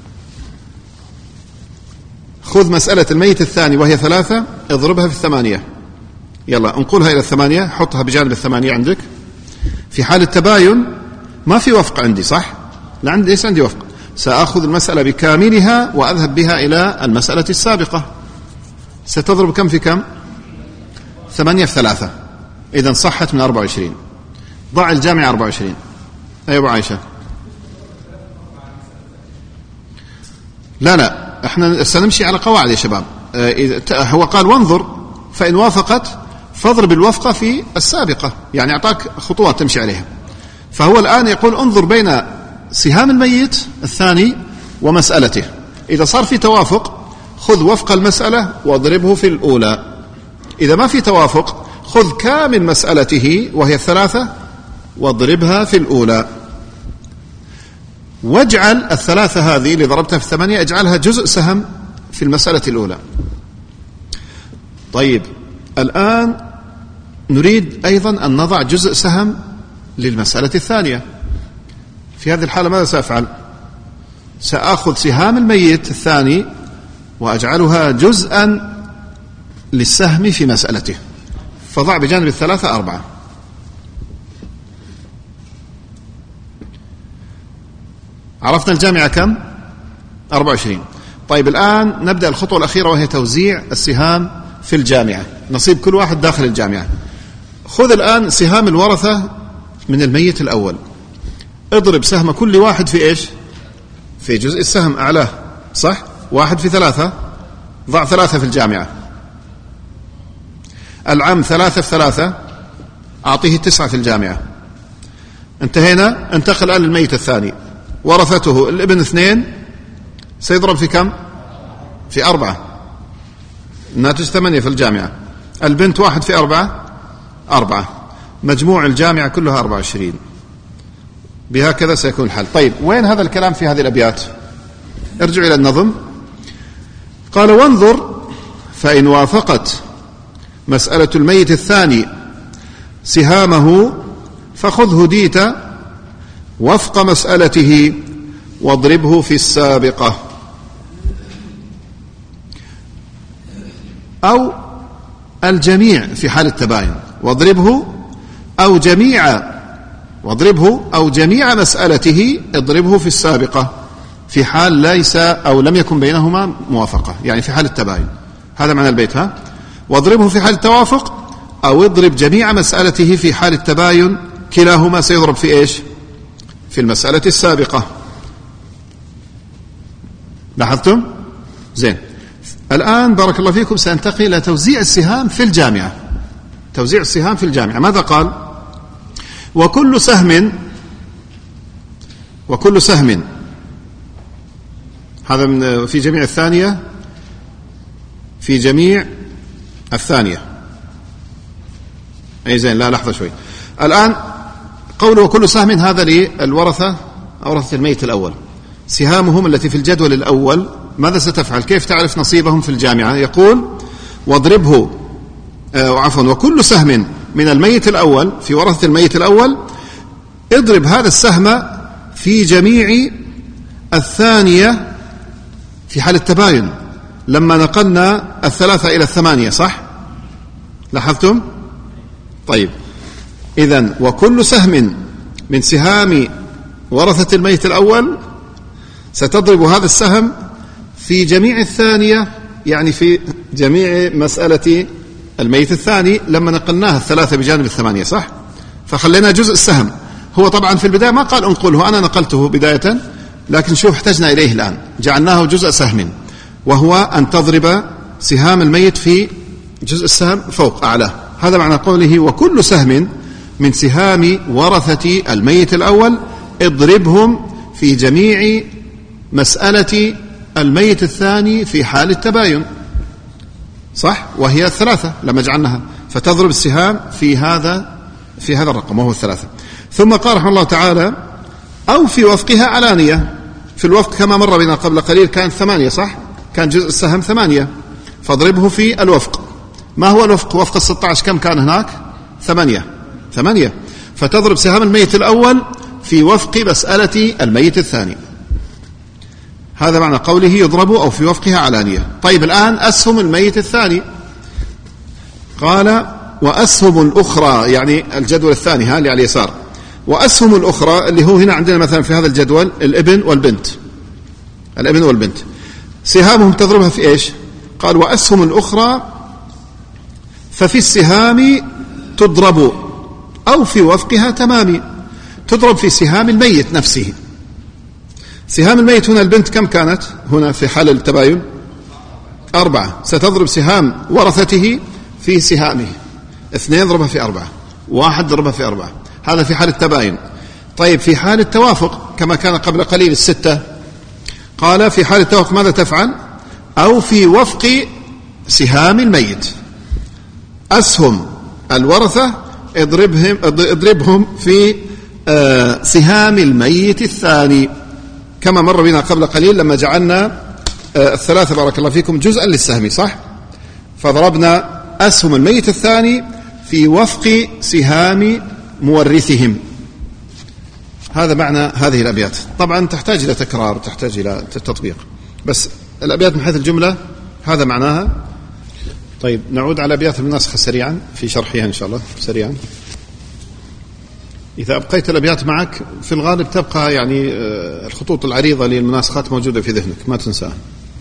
خذ مسألة الميت الثاني وهي 3، اضربها في 8. يلا انقلها إلى 8، حطها بجانب 8 عندك. في حال التباين ما في وفق عندي صح؟ لا، ليس عندي وفق. سأخذ المسألة بكاملها وأذهب بها إلى المسألة السابقة. ستضرب كم في كم؟ 8 في 3، إذن صحت من 24. ضع الجامعة 24. أيوة عائشة. لا احنا سنمشي على قواعد يا شباب. هو قال وانظر، فإن وافقت فاضرب الوفقة في السابقة، يعني أعطاك خطوات تمشي عليها. فهو الآن يقول انظر بين سهام الميت الثاني ومسألته، إذا صار في توافق خذ وفق المسألة واضربه في الأولى. إذا ما في توافق خذ كامل مسألته وهي 3 واضربها في الأولى. واجعل 3 هذه اللي ضربتها في 8 اجعلها جزء سهم في المسألة الأولى. طيب، الآن نريد أيضا أن نضع جزء سهم للمسألة الثانية. في هذه الحالة ماذا سأفعل؟ سأخذ سهام الميت الثاني وأجعلها جزءا للسهم في مسألته، فضع بجانب 3 4. عرفنا الجامعة كم؟ 24. طيب، الآن نبدأ الخطوة الأخيرة وهي توزيع السهام في الجامعة، نصيب كل واحد داخل الجامعة. خذ الآن سهام الورثة من الميت الأول، اضرب سهم كل واحد في إيش؟ في جزء السهم أعلاه، صح؟ 1 في 3، ضع 3 في الجامعة. العم 3 في 3، أعطيه 9 في الجامعة. انتهينا. انتقل الآن للميت الثاني، ورثته الابن 2، سيضرب في كم؟ في 4، الناتج 8 في الجامعة. البنت 1 في 4، مجموع الجامعة كلها 24. بهكذا سيكون الحل. طيب وين هذا الكلام في هذه الأبيات؟ ارجع إلى النظم. قال: وانظر فإن وافقت مسألة الميت الثاني سهامه فخذه ديت وفق مسألته واضربه في السابقة، أو الجميع في حال التباين، واضربه أو جميع مسألته اضربه في السابقة في حال ليس أو لم يكن بينهما موافقة، يعني في حال التباين. هذا معنى البيت. واضربه في حال التوافق، أو اضرب جميع مسألته في حال التباين، كلاهما سيضرب في إيش؟ في المسألة السابقة. لاحظتم؟ زين. الآن بارك الله فيكم سأنتقل إلى توزيع السهام في الجامعة. توزيع السهام في الجامعة ماذا قال؟ وكل سهم هذا من في جميع الثانية. أي زين، لا لحظة شوي. الآن قوله وكل سهم هذا للورثة، ورثة الميت الأول، سهامهم التي في الجدول الأول ماذا ستفعل؟ كيف تعرف نصيبهم في الجامعة؟ يقول: واضربه وكل سهم من الميت الأول في ورثة الميت الأول اضرب هذا السهم في جميع الثانية في حال التباين، لما نقلنا 3 إلى 8، صح؟ لاحظتم؟ طيب إذن وكل سهم من سهام ورثة الميت الأول ستضرب هذا السهم في جميع الثانية، يعني في جميع مسألة الميت الثاني لما نقلناها 3 بجانب 8، صح؟ فخلينا جزء السهم. هو طبعا في البداية ما قال انقله، أنا نقلته بداية، لكن شوف احتجنا إليه الآن، جعلناه جزء سهم، وهو أن تضرب سهام الميت في جزء السهم فوق أعلاه. هذا معنى قوله وكل سهم من سهام ورثة الميت الأول اضربهم في جميع مسألة الميت الثاني في حال التباين، صح؟ وهي 3 لما جعلناها، فتضرب السهام في هذا الرقم وهو 3. ثم قال رحمه الله تعالى: أو في وفقها علانية. في الوفق كما مر بنا قبل قليل كان 8، صح؟ كان جزء السهم 8، فاضربه في الوفق. ما هو الوفق؟ وفق 16 كم كان هناك؟ 8. فتضرب سهام الميت الأول في وفق مسألة الميت الثاني. هذا معنى قوله يضرب أو في وفقها علانية. طيب الآن أسهم الميت الثاني، قال: وأسهم الأخرى، يعني الجدول الثاني اللي على اليسار، وأسهم الأخرى اللي هو هنا عندنا مثلا في هذا الجدول الابن والبنت سهامهم تضربها في إيش؟ قال: وأسهم الأخرى ففي السهام تضرب أو في وفقها تمام، تضرب في سهام الميت نفسه. سهام الميت هنا البنت كم كانت هنا في حال التباين؟ 4. ستضرب سهام ورثته في سهامه، 2 ضربها في 4، 1 ضربها في 4. هذا في حال التباين. طيب في حال التوافق كما كان قبل قليل 6، قال في حال التوافق ماذا تفعل؟ أو في وفق سهام الميت، أسهم الورثة اضربهم في سهام الميت الثاني، كما مر بنا قبل قليل لما جعلنا 3 بارك الله فيكم جزءا للسهم، صح؟ فضربنا أسهم الميت الثاني في وفق سهام مورثهم. هذا معنى هذه الأبيات. طبعا تحتاج إلى تكرار، تحتاج إلى تطبيق، بس الأبيات من حيث الجملة هذا معناها. طيب نعود على أبيات المناسخة سريعا في شرحها إن شاء الله سريعا. إذا أبقيت الأبيات معك في الغالب تبقى يعني الخطوط العريضة للمناسخات موجودة في ذهنك ما تنساها.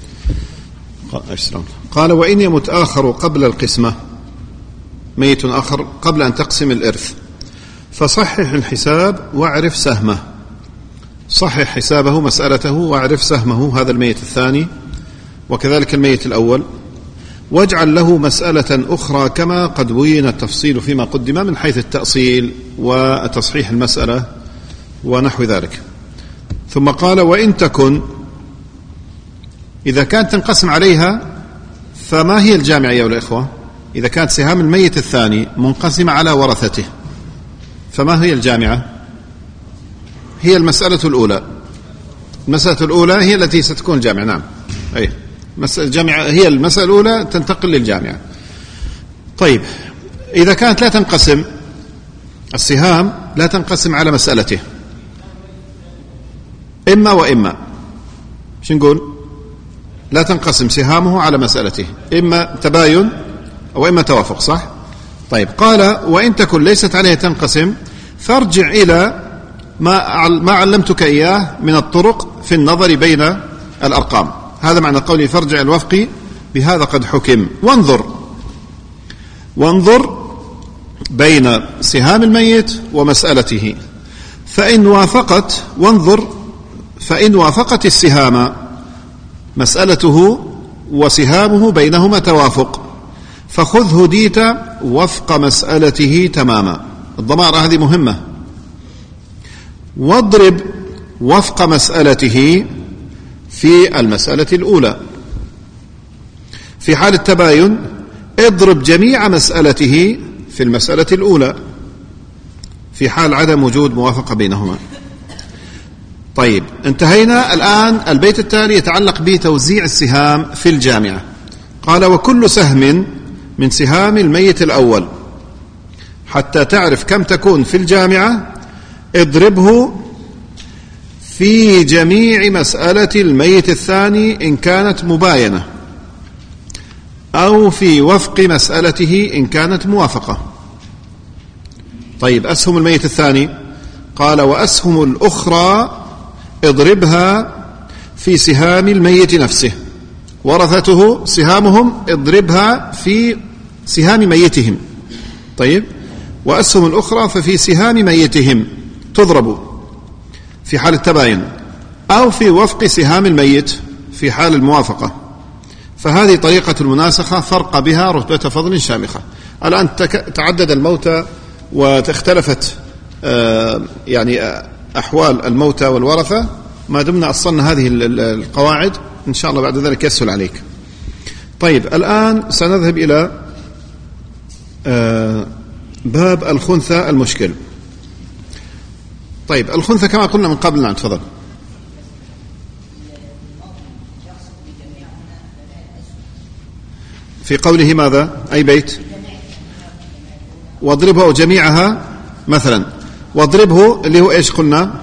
قال: وإن يمت آخر قبل القسمة، ميت آخر قبل أن تقسم الإرث، فصحح الحساب واعرف سهمه، صحح حسابه مسألته واعرف سهمه، هذا الميت الثاني، وكذلك الميت الأول، واجعل له مسألة أخرى كما قد بين التفصيل فيما قدم من حيث التأصيل وتصحيح المسألة ونحو ذلك. ثم قال: وإن تكن، إذا كانت تنقسم عليها، فما هي الجامعة يا الإخوة؟ إذا كانت سهام الميت الثاني منقسمة على ورثته، فما هي الجامعة؟ هي المسألة الأولى. المسألة الأولى هي التي ستكون جامعة. نعم، أي الجامعة هي المسألة الأولى تنتقل للجامعة. طيب، إذا كانت لا تنقسم السهام، لا تنقسم على مسألته، إما وإما، شو نقول؟ لا تنقسم سهامه على مسألته، إما تباين أو إما توافق، صح؟ طيب، قال: وإن تكن ليست عليه تنقسم، فارجع إلى ما علمتك إياه من الطرق في النظر بين الأرقام. هذا معنى قولي: فارجع الوفق بهذا قد حكم، وانظر بين سهام الميت ومسألته، فإن وافقت السهام مسألته وسهامه بينهما توافق، فخذ هديت وفق مسألته تماما. الضمائر هذه مهمة. واضرب وفق مسألته في المسألة الأولى. في حال التباين اضرب جميع مسألته في المسألة الأولى في حال عدم وجود موافقة بينهما. طيب، انتهينا. الآن البيت التالي يتعلق بتوزيع السهام في الجامعة. قال: وكل سهم من سهام الميت الأول، حتى تعرف كم تكون في الجامعة، اضربه في جميع مسألة الميت الثاني إن كانت مباينة، أو في وفق مسألته إن كانت موافقة. طيب، أسهم الميت الثاني، قال: وأسهم الأخرى اضربها في سهام الميت نفسه، ورثته سهامهم اضربها في سهام ميتهم. طيب، وأسهم الأخرى ففي سهام ميتهم تضرب في حال التباين، أو في وفق سهام الميت في حال الموافقة. فهذه طريقة المناسخة فرق بها رتبة فضل شامخة. الآن تعدد الموتى واختلفت يعني أحوال الموتى والورثة. ما دمنا أصلنا هذه القواعد إن شاء الله بعد ذلك يسهل عليك. طيب، الآن سنذهب إلى باب الخنثى المشكل. طيب، الخنثى كما قلنا من قبل. نعم، تفضل. في قوله ماذا؟ أي بيت؟ واضربه جميعها مثلا. واضربه اللي هو إيش قلنا؟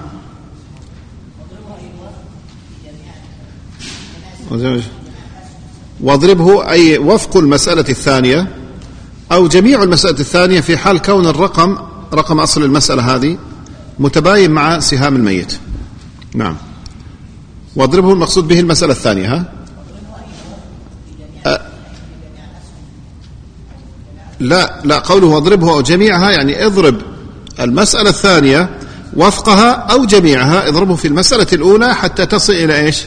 واضربه أي وفق المسألة الثانية أو جميع المسألة الثانية في حال كون الرقم، رقم أصل المسألة هذه، متباين مع سهام الميت. نعم، واضربه المقصود به المسألة الثانية. ها؟ لا، قوله واضربه جميعها يعني اضرب المسألة الثانية وفقها أو جميعها، اضربه في المسألة الأولى حتى تصل إلى إيش؟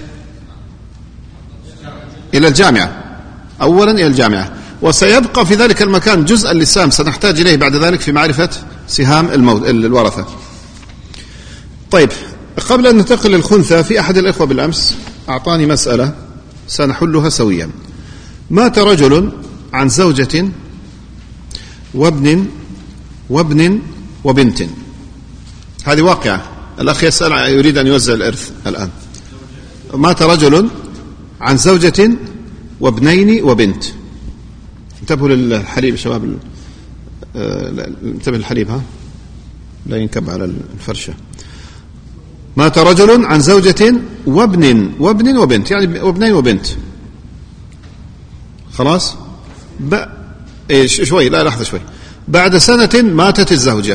إلى الجامعة. أولا إلى الجامعة، وسيبقى في ذلك المكان جزء اللسام سنحتاج إليه بعد ذلك في معرفة سهام الورثة. طيب، قبل أن ننتقل للخنثى، في أحد الإخوة بالأمس أعطاني مسألة سنحلها سويا. مات رجل عن زوجة وابن وبنت. هذه واقعة. الأخ يسأل يريد أن يوزع الإرث الآن. مات رجل عن زوجة وابنين وبنت. انتبهوا للحليب شباب، انتبه للحليب، ها لا ينكب على الفرشة. مات رجل عن زوجة وابن وبنت، يعني وابنين وبنت. خلاص، شوي، لا لحظة شوي. بعد سنة ماتت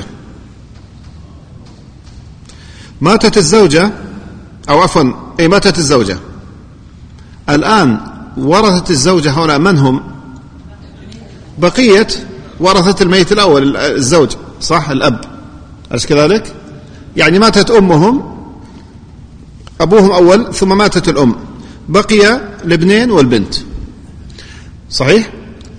الزوجة أو عفوا ماتت الزوجة. الآن ورثت الزوجة هؤلاء من هم؟ بقية ورثة الميت الأول، الزوج، صح، الأب. أليس كذلك؟ يعني ماتت أمهم، أبوهم أول ثم ماتت الأم، بقي الابنين والبنت، صحيح؟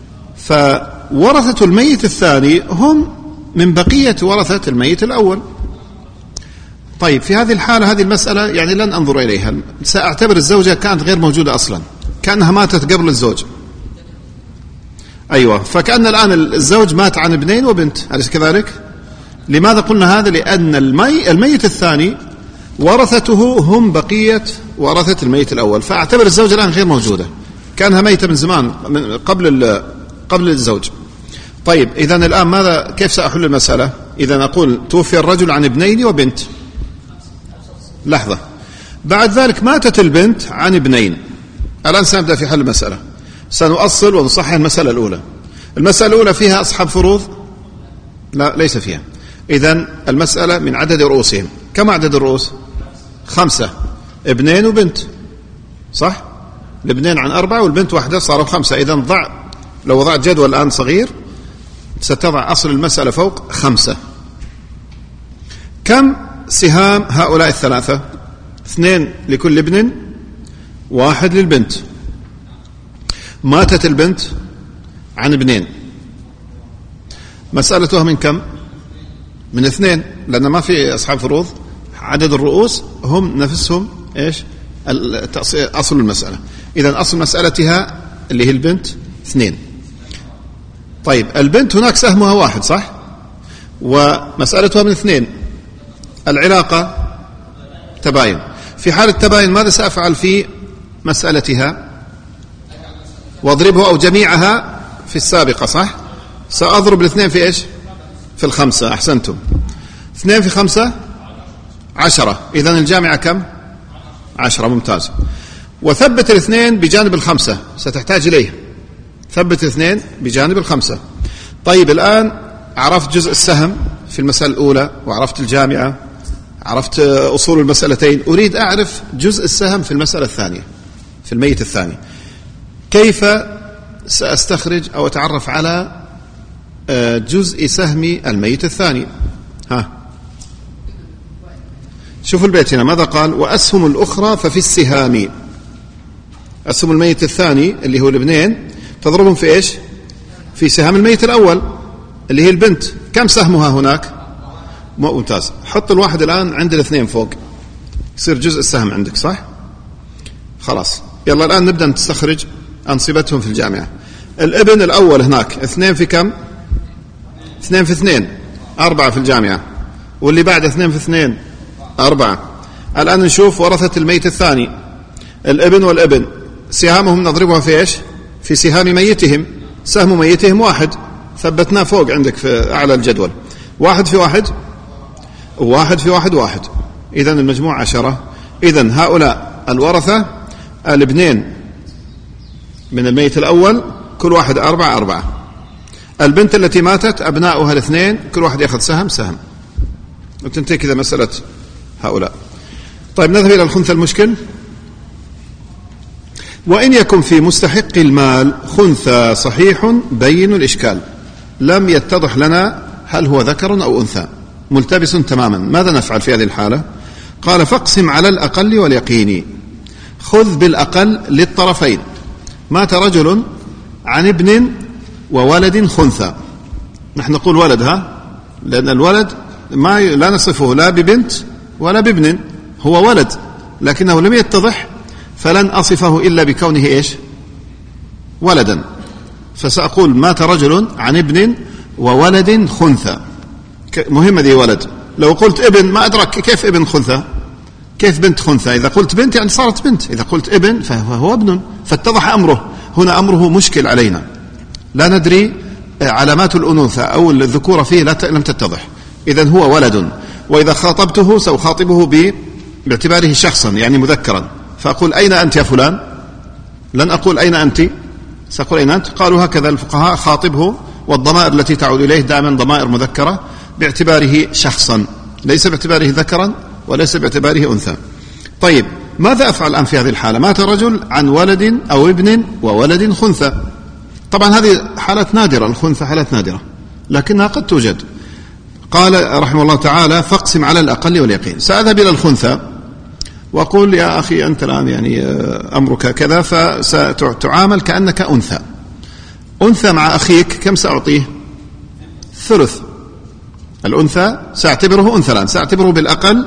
فورثة الميت الثاني هم من بقية ورثة الميت الأول. طيب في هذه الحالة هذه المسألة يعني لن أنظر إليها، سأعتبر الزوجة كانت غير موجودة أصلا، كأنها ماتت قبل الزوج. أيوة، فكأن الآن الزوج مات عن ابنين وبنت، أليس كذلك؟ لماذا قلنا هذا؟ لأن الميت الثاني ورثته هم بقية ورثة الميت الأول، فأعتبر الزوجة الآن غير موجودة، كانها ميتة من زمان من قبل الزوج. طيب إذا الآن ماذا؟ كيف سأحل المسألة؟ إذا أقول توفي الرجل عن ابنين وبنت، لحظة، بعد ذلك ماتت البنت عن ابنين. الآن سنبدأ في حل المسألة، سنؤصل ونصحح المسألة الأولى. المسألة الأولى فيها أصحاب فروض؟ لا، ليس فيها. إذن المسألة من عدد رؤوسهم. كم عدد الرؤوس؟ 5، ابنين وبنت، صح؟ الابنين عن 4 والبنت واحدة صاروا 5. إذن لو وضعت جدول الآن صغير ستضع أصل المسألة فوق 5. كم سهام هؤلاء الثلاثة؟ 2 لكل ابن، 1 للبنت. ماتت البنت عن ابنين، مسألتها من كم؟ من 2، لأن ما في أصحاب فروض، عدد الرؤوس هم نفسهم إيش؟ أصل المسألة. إذن أصل مسألتها اللي هي البنت 2. طيب البنت هناك سهمها 1، صح؟ ومسألتها من 2. العلاقة تباين. في حال التباين ماذا سأفعل في مسألتها؟ واضربه أو جميعها في السابقة، صح؟ سأضرب الاثنين في إيش؟ في 5. أحسنتم. 2 في 5 10. إذن الجامعة كم؟ 10. ممتاز. وثبت الاثنين بجانب 5، ستحتاج إليه. ثبت الاثنين بجانب 5. طيب الآن عرفت جزء السهم في المسألة الأولى، وعرفت الجامعة، عرفت أصول المسألتين، أريد أعرف جزء السهم في المسألة الثانية، في الميت الثاني. كيف سأستخرج أو أتعرف على جزء سهم الميت الثاني؟ شوفوا البيت هنا ماذا قال؟ وأسهم الأخرى ففي السهام. أسهم الميت الثاني اللي هو الابنين تضربهم في إيش؟ في سهام الميت الأول اللي هي البنت. كم سهمها هناك؟ ممتاز. حط الواحد الآن عند الاثنين فوق، يصير جزء السهم عندك، صح؟ خلاص، يلا الآن نبدأ نستخرج أنصبتهم في الجامعة. الابن الأول هناك 2 في كم؟ 2 في 2 4 في الجامعة. واللي بعد 2 في 2 4. الآن نشوف ورثة الميت الثاني، الابن والابن، سهامهم نضربها في إيش؟ في سهام ميتهم. سهم ميتهم 1، ثبتناه فوق عندك في أعلى الجدول. 1 في 1 1 في 1 1. إذن المجموع 10. إذن هؤلاء الورثة الابنين من الميت الأول كل واحد 4 4. البنت التي ماتت أبناؤها الاثنين كل واحد يأخذ سهم. وتنتهي كذا مسألة هؤلاء. طيب نذهب إلى الخنثى المشكل. وإن يكن في مستحق المال خنثى صحيح بين الإشكال، لم يتضح لنا هل هو ذكر أو أنثى، ملتبس تماما. ماذا نفعل في هذه الحالة؟ قال فاقسم على الأقل واليقين، خذ بالأقل للطرفين. مات رجل عن ابن وولد خنثى. نحن نقول ولد، لأن الولد لا نصفه لا ببنت ولا بابن، هو ولد، لكنه لم يتضح، فلن أصفه إلا بكونه إيش؟ ولدا. فسأقول مات رجل عن ابن وولد خنثى. مهمة دي ولد. لو قلت ابن ما أدرك كيف ابن خنثى، كيف بنت خنثى. إذا قلت بنت يعني صارت بنت، إذا قلت ابن فهو ابن، فاتضح أمره. هنا أمره مشكل علينا، لا ندري علامات الأنوثة أو الذكورة فيه لم تتضح. إذن هو ولد. وإذا خاطبته سأخاطبه باعتباره شخصا يعني مذكرا، فأقول أين أنت يا فلان؟ لن أقول أين أنت، سأقول أين أنت. قالوا هكذا الفقهاء، خاطبه، والضمائر التي تعود إليه دائما ضمائر مذكرة باعتباره شخصا، ليس باعتباره ذكرا وليس باعتباره أنثى. طيب ماذا أفعل الآن في هذه الحالة؟ مات رجل عن ولد أو ابن وولد خنثى. طبعا هذه حالات نادرة، الخنثى حالات نادرة لكنها قد توجد. قال رحمه الله تعالى: فاقسم على الأقل واليقين. سأذهب إلى الخنثى وأقول: يا أخي أنت الآن يعني أمرك كذا، فستعامل كأنك أنثى. أنثى مع أخيك كم سأعطيه؟ ثلث. الأنثى سأعتبره أنثى الآن، سأعتبره بالأقل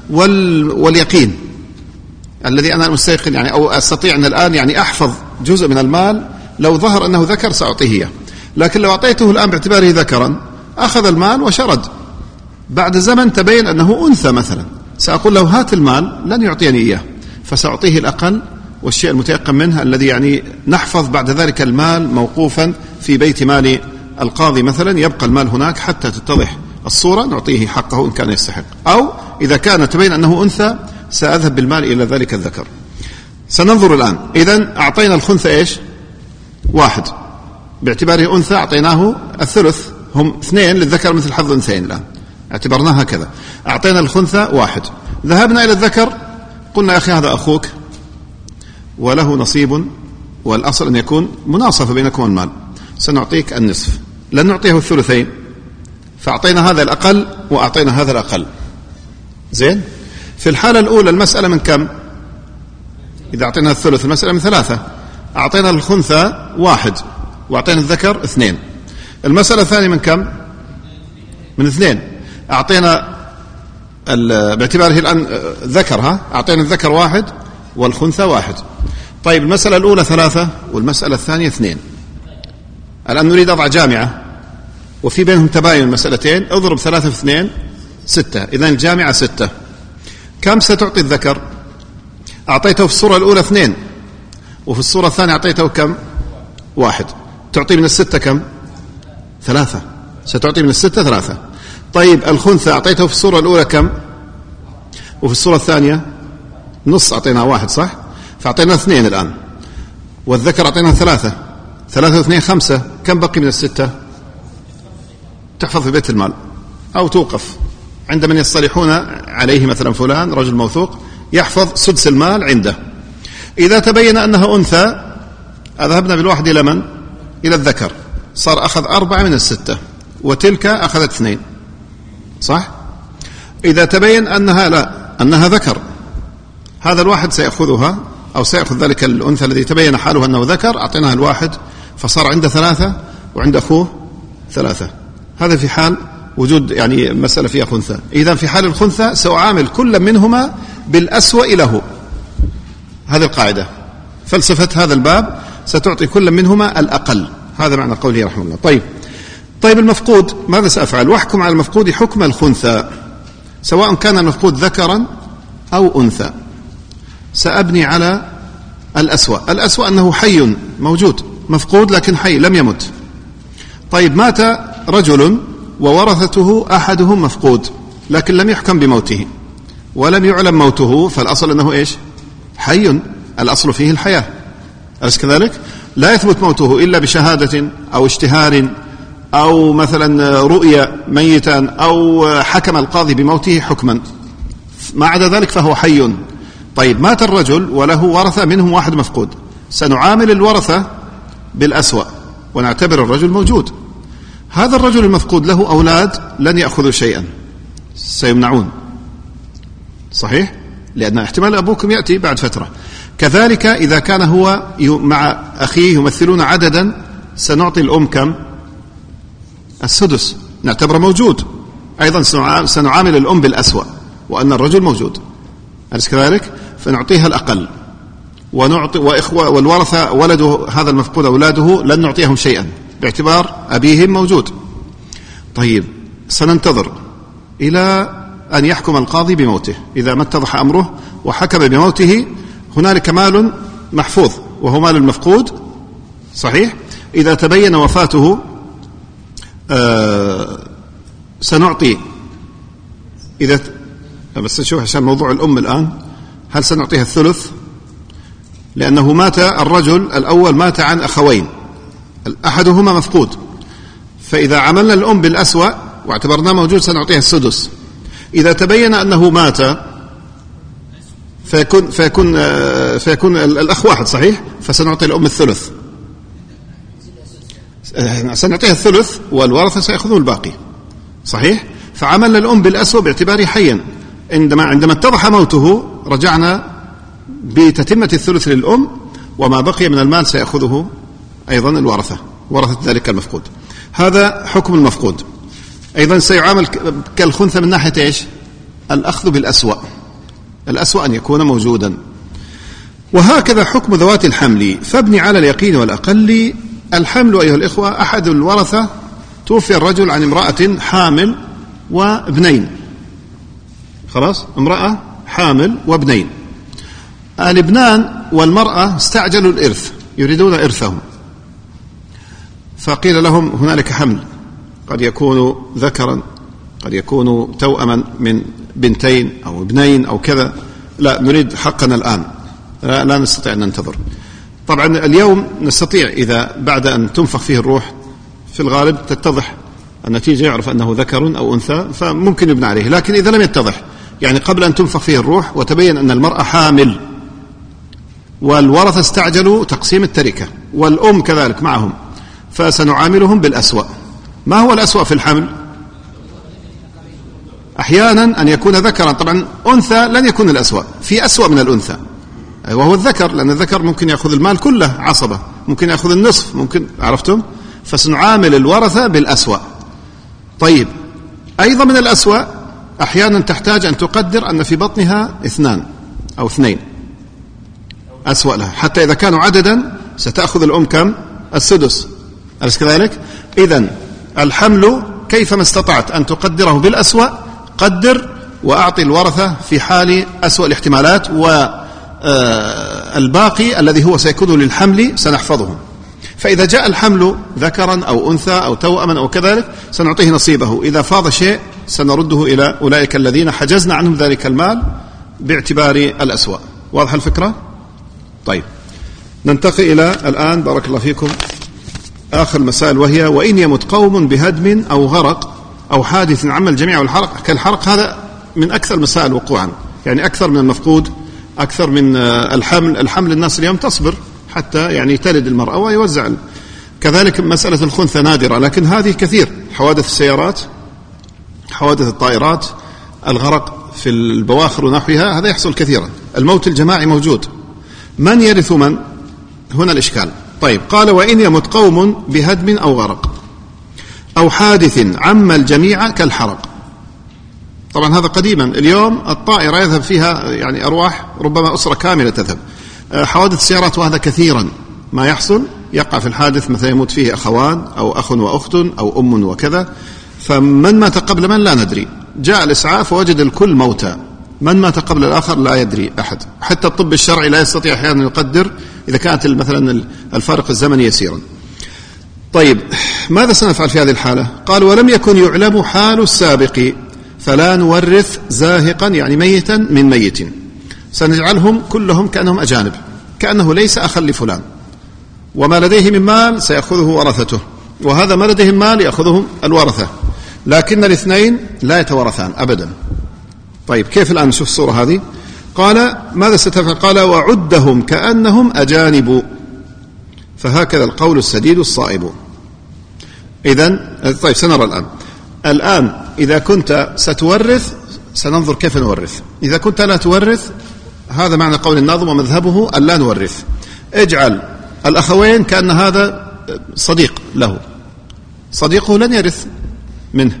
واليقين الذي أنا مستيقن يعني، أو أستطيع أن الآن يعني أحفظ جزء من المال. لو ظهر أنه ذكر سأعطيه إياه، لكن لو أعطيته الآن باعتباره ذكرا أخذ المال وشرد، بعد زمن تبين أنه أنثى مثلا، سأقول له: هات المال، لن يعطيني إياه، فسأعطيه الأقل والشيء المتيقن منه الذي يعني نحفظ بعد ذلك المال موقوفا في بيت مال القاضي مثلا، يبقى المال هناك حتى تتضح الصورة، نعطيه حقه إن كان يستحق. أو إذا كان تبين أنه أنثى سأذهب بالمال إلى ذلك الذكر. سننظر الآن. إذن أعطينا الخنثى إيش؟ 1، باعتباره أنثى أعطيناه الثلث، هم 2 للذكر مثل حظ الأنثيين. الآن اعتبرناها كذا، أعطينا الخنثى 1. ذهبنا إلى الذكر، قلنا: يا أخي هذا أخوك وله نصيب، والأصل أن يكون مناصفة بينكم المال، سنعطيك النصف، لن نعطيه الثلثين، فأعطينا هذا الأقل وأعطينا هذا الأقل. زين. في الحالة الأولى المسألة من كم؟ إذا أعطينا الثلث المسألة من 3، أعطينا الخنثى 1 وأعطينا الذكر 2. المسألة الثانية من كم؟ من 2. أعطينا باعتباره الآن ذكر، أعطينا الذكر 1 والخنثى 1. طيب المسألة الأولى 3 والمسألة الثانية 2. الآن نريد أضع جامعة وفي بينهم تباين المسألتين، اضرب 3 في 2 6، إذن الجامعة 6. كم ستعطي الذكر؟ أعطيته في الصورة الأولى 2 وفي الصورة الثانية أعطيته كم؟ 1. تعطي من 6 كم؟ 3. ستعطي من 6 3. طيب الخنثى أعطيته في الصورة الأولى كم؟ وفي الصورة الثانية نص، أعطينا 1 صح؟ فأعطينا 2 الآن، والذكر أعطينا 3. 3 و2 5. كم بقي من 6؟ تحفظ في بيت المال أو توقف عند من يصطلحون عليه، مثلا فلان رجل موثوق يحفظ سدس المال عنده. إذا تبين أنها أنثى أذهبنا بالواحد إلى من؟ إلى الذكر، صار أخذ 4 من 6، وتلك أخذت 2 صح؟ إذا تبين أنها لا، أنها ذكر، هذا الواحد سيأخذها أو سيأخذ ذلك الأنثى الذي تبين حاله أنه ذكر، أعطيناها الواحد فصار عنده 3 وعند أخوه 3. هذا في حال وجود يعني مسألة فيها خنثى. إذا في حال الخنثى سأعامل كل منهما بالأسوأ له، هذه القاعدة، فلسفة هذا الباب، ستعطي كل منهما الأقل. هذا معنى قوله رحمه الله. طيب المفقود ماذا سأفعل؟ واحكم على المفقود حكم الخنثى، سواء كان المفقود ذكرا أو أنثى. سأبني على الأسوأ. الأسوأ أنه حي موجود، مفقود لكن حي لم يمت. طيب مات رجل وورثته أحدهم مفقود لكن لم يحكم بموته ولم يعلم موته، فالأصل أنه إيش؟ حي، الأصل فيه الحياة، أليس كذلك؟ لا يثبت موته إلا بشهادة أو اشتهار أو مثلا رؤيا ميتا أو حكم القاضي بموته حكما، ما عدا ذلك فهو حي. طيب مات الرجل وله ورثة منهم واحد مفقود، سنعامل الورثة بالأسوأ ونعتبر الرجل موجود. هذا الرجل المفقود له أولاد لن يأخذوا شيئا، سيمنعون صحيح، لأن احتمال أبوكم يأتي بعد فترة. كذلك إذا كان هو مع أخيه يمثلون عددا، سنعطي الأم كم؟ السدس، نعتبره موجود. أيضا سنعامل الأم بالأسوأ وأن الرجل موجود، أليس كذلك؟ فنعطيها الأقل ونعطي وإخوة والورثة ولده هذا المفقود أولاده لن نعطيهم شيئا باعتبار أبيهم موجود. طيب سننتظر إلى أن يحكم القاضي بموته. إذا ما اتضح أمره وحكم بموته هنالك مال محفوظ وهو مال المفقود صحيح. إذا تبين وفاته سنعطي بس نشوف عشان موضوع الأم الآن، هل سنعطيها الثلث؟ لأنه مات الرجل الأول مات عن أخوين أحدهما مفقود، فإذا عملنا الأم بالأسوأ واعتبرناه موجود سنعطيها السدس. إذا تبين أنه مات فيكون الأخ واحد صحيح، فسنعطي الأم الثلث، سنعطيها الثلث والورثة سيأخذون الباقي صحيح. فعملنا الأم بالأسوأ باعتباره حيا. عندما اتضح موته رجعنا بتتمة الثلث للأم، وما بقي من المال سيأخذه أيضا الورثة، ورثة ذلك المفقود. هذا حكم المفقود. أيضا سيعامل كالخنثى من ناحية إيش؟ الأخذ بالأسوأ، الأسوأ أن يكون موجودا. وهكذا حكم ذوات الحمل، فابني على اليقين والأقل. الحمل أيها الإخوة أحد الورثة، توفي الرجل عن امرأة حامل وابنين، خلاص، امرأة حامل وابنين. الابنان والمرأة استعجلوا الإرث، يريدون إرثهم، فقيل لهم هنالك حمل، قد يكون ذكرا، قد يكون توأما من بنتين أو ابنين أو كذا، لا نريد حقنا الآن، لا نستطيع أن ننتظر. طبعا اليوم نستطيع إذا بعد أن تنفخ فيه الروح في الغالب تتضح النتيجة، يعرف أنه ذكر أو أنثى، فممكن يبنى عليه. لكن إذا لم يتضح، يعني قبل أن تنفخ فيه الروح وتبين أن المرأة حامل والورثة استعجلوا تقسيم التركة والأم كذلك معهم، فسنعاملهم بالأسوأ. ما هو الأسوأ في الحمل؟ أحيانا أن يكون ذكرا، طبعا أنثى لن يكون الأسوأ، في أسوأ من الأنثى وهو الذكر، لأن الذكر ممكن يأخذ المال كله عصبة، ممكن يأخذ النصف، ممكن، عرفتم؟ فسنعامل الورثة بالأسوأ. طيب، أيضا من الأسوأ أحيانا تحتاج أن تقدر أن في بطنها 2 أو 2 أسوأ لها، حتى إذا كانوا عددا ستأخذ الأم كم؟ السدس، أليس كذلك؟ إذن الحمل كيفما استطعت أن تقدره بالأسوأ قدر، وأعطي الورثة في حال أسوأ الاحتمالات، والباقي الذي هو سيكون للحمل سنحفظه. فإذا جاء الحمل ذكرا أو أنثى أو توأما أو كذلك سنعطيه نصيبه، إذا فاض شيء سنرده إلى أولئك الذين حجزنا عنهم ذلك المال باعتبار الأسوأ. واضح الفكرة؟ طيب، ننتقل إلى الآن بارك الله فيكم آخر مسائل، وهي وإن يمت قوم بهدم أو غرق أو حادث عم الجميع والحرق كالحرق. هذا من أكثر المسائل وقوعا، يعني أكثر من المفقود، أكثر من الحمل الناس اليوم تصبر حتى يعني تلد المرأة ويوزع. كذلك مسألة الخنثى نادرة، لكن هذه كثير، حوادث السيارات، حوادث الطائرات، الغرق في البواخر ونحوها، هذا يحصل كثيرا. الموت الجماعي موجود، من يرث من؟ هنا الإشكال. طيب، قال وإن يمت قوم بهدم أو غرق أو حادث عم الجميع كالحرق. طبعا هذا قديما، اليوم الطائرة يذهب فيها يعني أرواح، ربما أسرة كاملة تذهب. حوادث السيارات وهذا كثيرا ما يحصل، يقع في الحادث مثلا يموت فيه أخوان أو أخ وأخت أو أم وكذا، فمن مات قبل من لا ندري. جاء الإسعاف ووجد الكل موتى، من مات قبل الآخر لا يدري أحد. حتى الطب الشرعي لا يستطيع أحيانا يقدر إذا كانت مثلا الفارق الزمني يسيرا. طيب، ماذا سنفعل في هذه الحالة؟ قال ولم يكن يعلم حال السابق فلا نورث زاهقا، يعني ميتا من ميت. سنجعلهم كلهم كأنهم أجانب، كأنه ليس أخا لفلان، وما لديه من مال سيأخذه ورثته، وهذا ما لديه مال يأخذه الورثة، لكن الاثنين لا يتورثان أبدا. طيب، كيف الآن نشوف الصورة هذه؟ قال ماذا ستفعل؟ قال وعدهم كأنهم أجانب، فهكذا القول السديد الصائب. إذن طيب، سنرى الآن إذا كنت ستورث سننظر كيف نورث، إذا كنت لا تورث هذا معنى قول الناظم ومذهبه أن لا نورث. اجعل الأخوين كأن هذا صديق له، صديقه لن يرث منه،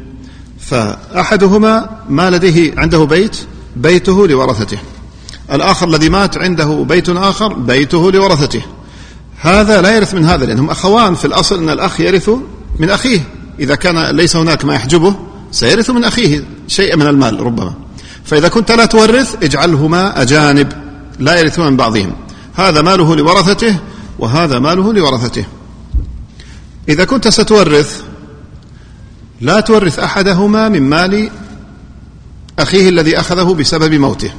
فأحدهما ما لديه عنده بيته لورثته، الآخر الذي مات عنده بيت آخر بيته لورثته، هذا لا يرث من هذا، لأنهم أخوان. في الأصل أن الأخ يرث من أخيه، إذا كان ليس هناك ما يحجبه سيرث من أخيه شيء من المال ربما. فإذا كنت لا تورث اجعلهما أجانب لا يرثون من بعضهم، هذا ماله لورثته وهذا ماله لورثته. إذا كنت ستورث لا تورث أحدهما من مال أخيه الذي أخذه بسبب موته.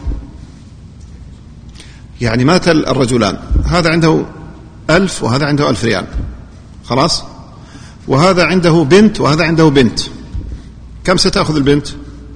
يعني مات الرجلان، هذا عنده 1000 وهذا عنده 1000 ريال، خلاص، وهذا عنده بنت وهذا عنده بنت، كم ستأخذ البنت؟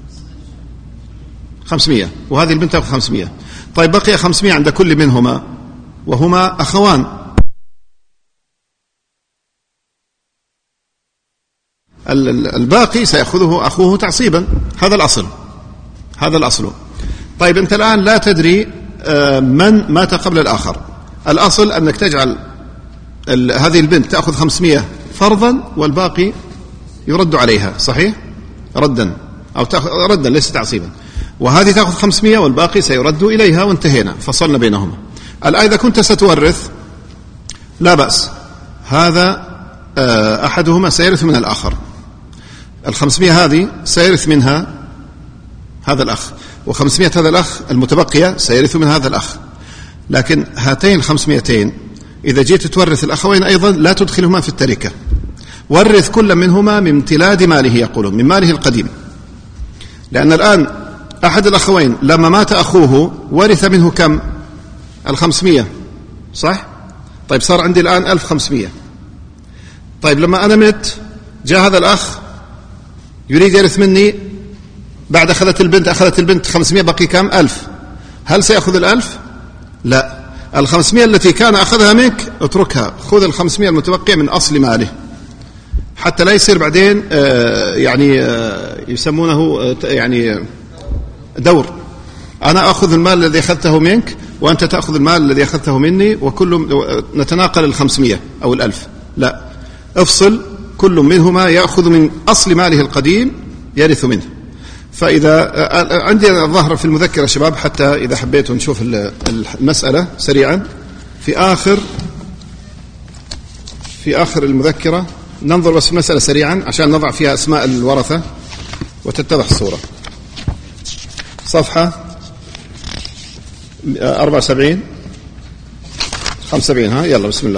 500، وهذه البنت تأخذ 500. طيب، بقي 500 عند كل منهما وهما أخوان. الباقي سيأخذه أخوه تعصيبا. هذا الأصل. طيب أنت الآن لا تدري من مات قبل الآخر. الأصل أنك تجعل هذه البنت تأخذ 500 فرضا والباقي يرد عليها، صحيح؟ ردا أو ردا ليس تعصيبا. وهذه تأخذ 500 والباقي سيرد إليها وانتهينا، فصلنا بينهما. الآن إذا كنت ستورث لا بأس، هذا أحدهما سيرث من الآخر. 500 هذه سيرث منها هذا الأخ، و500 هذا الأخ المتبقية سيرث من هذا الأخ. لكن هاتين 500 إذا جيت تورث الأخوين أيضا لا تدخلهما في التركة، ورث كل منهما من امتلاد ماله، يقولون من ماله القديم. لأن الآن أحد الأخوين لما مات أخوه ورث منه كم؟ 500، صح؟ طيب صار عندي الآن 1500. طيب لما أنا مت جاء هذا الأخ يريد يرث مني، بعد أخذت البنت 500 بقي كم؟ 1000. هل سيأخذ 1000؟ لا، 500 التي كان أخذها منك اتركها، خذ 500 المتبقية من أصل ماله، حتى لا يصير بعدين يسمونه يعني دور. أنا أخذ المال الذي أخذته منك وأنت تأخذ المال الذي أخذته مني، وكل نتناقل 500 أو 1000. لا، افصل، كل منهما يأخذ من أصل ماله القديم يرث منه. فإذا عندي الظاهر في المذكرة شباب، حتى إذا حبيتوا نشوف المسألة سريعا في آخر المذكرة، ننظر بس المسألة سريعا عشان نضع فيها أسماء الورثة وتتضح الصورة. صفحة 74 75. ها يلا بسم الله.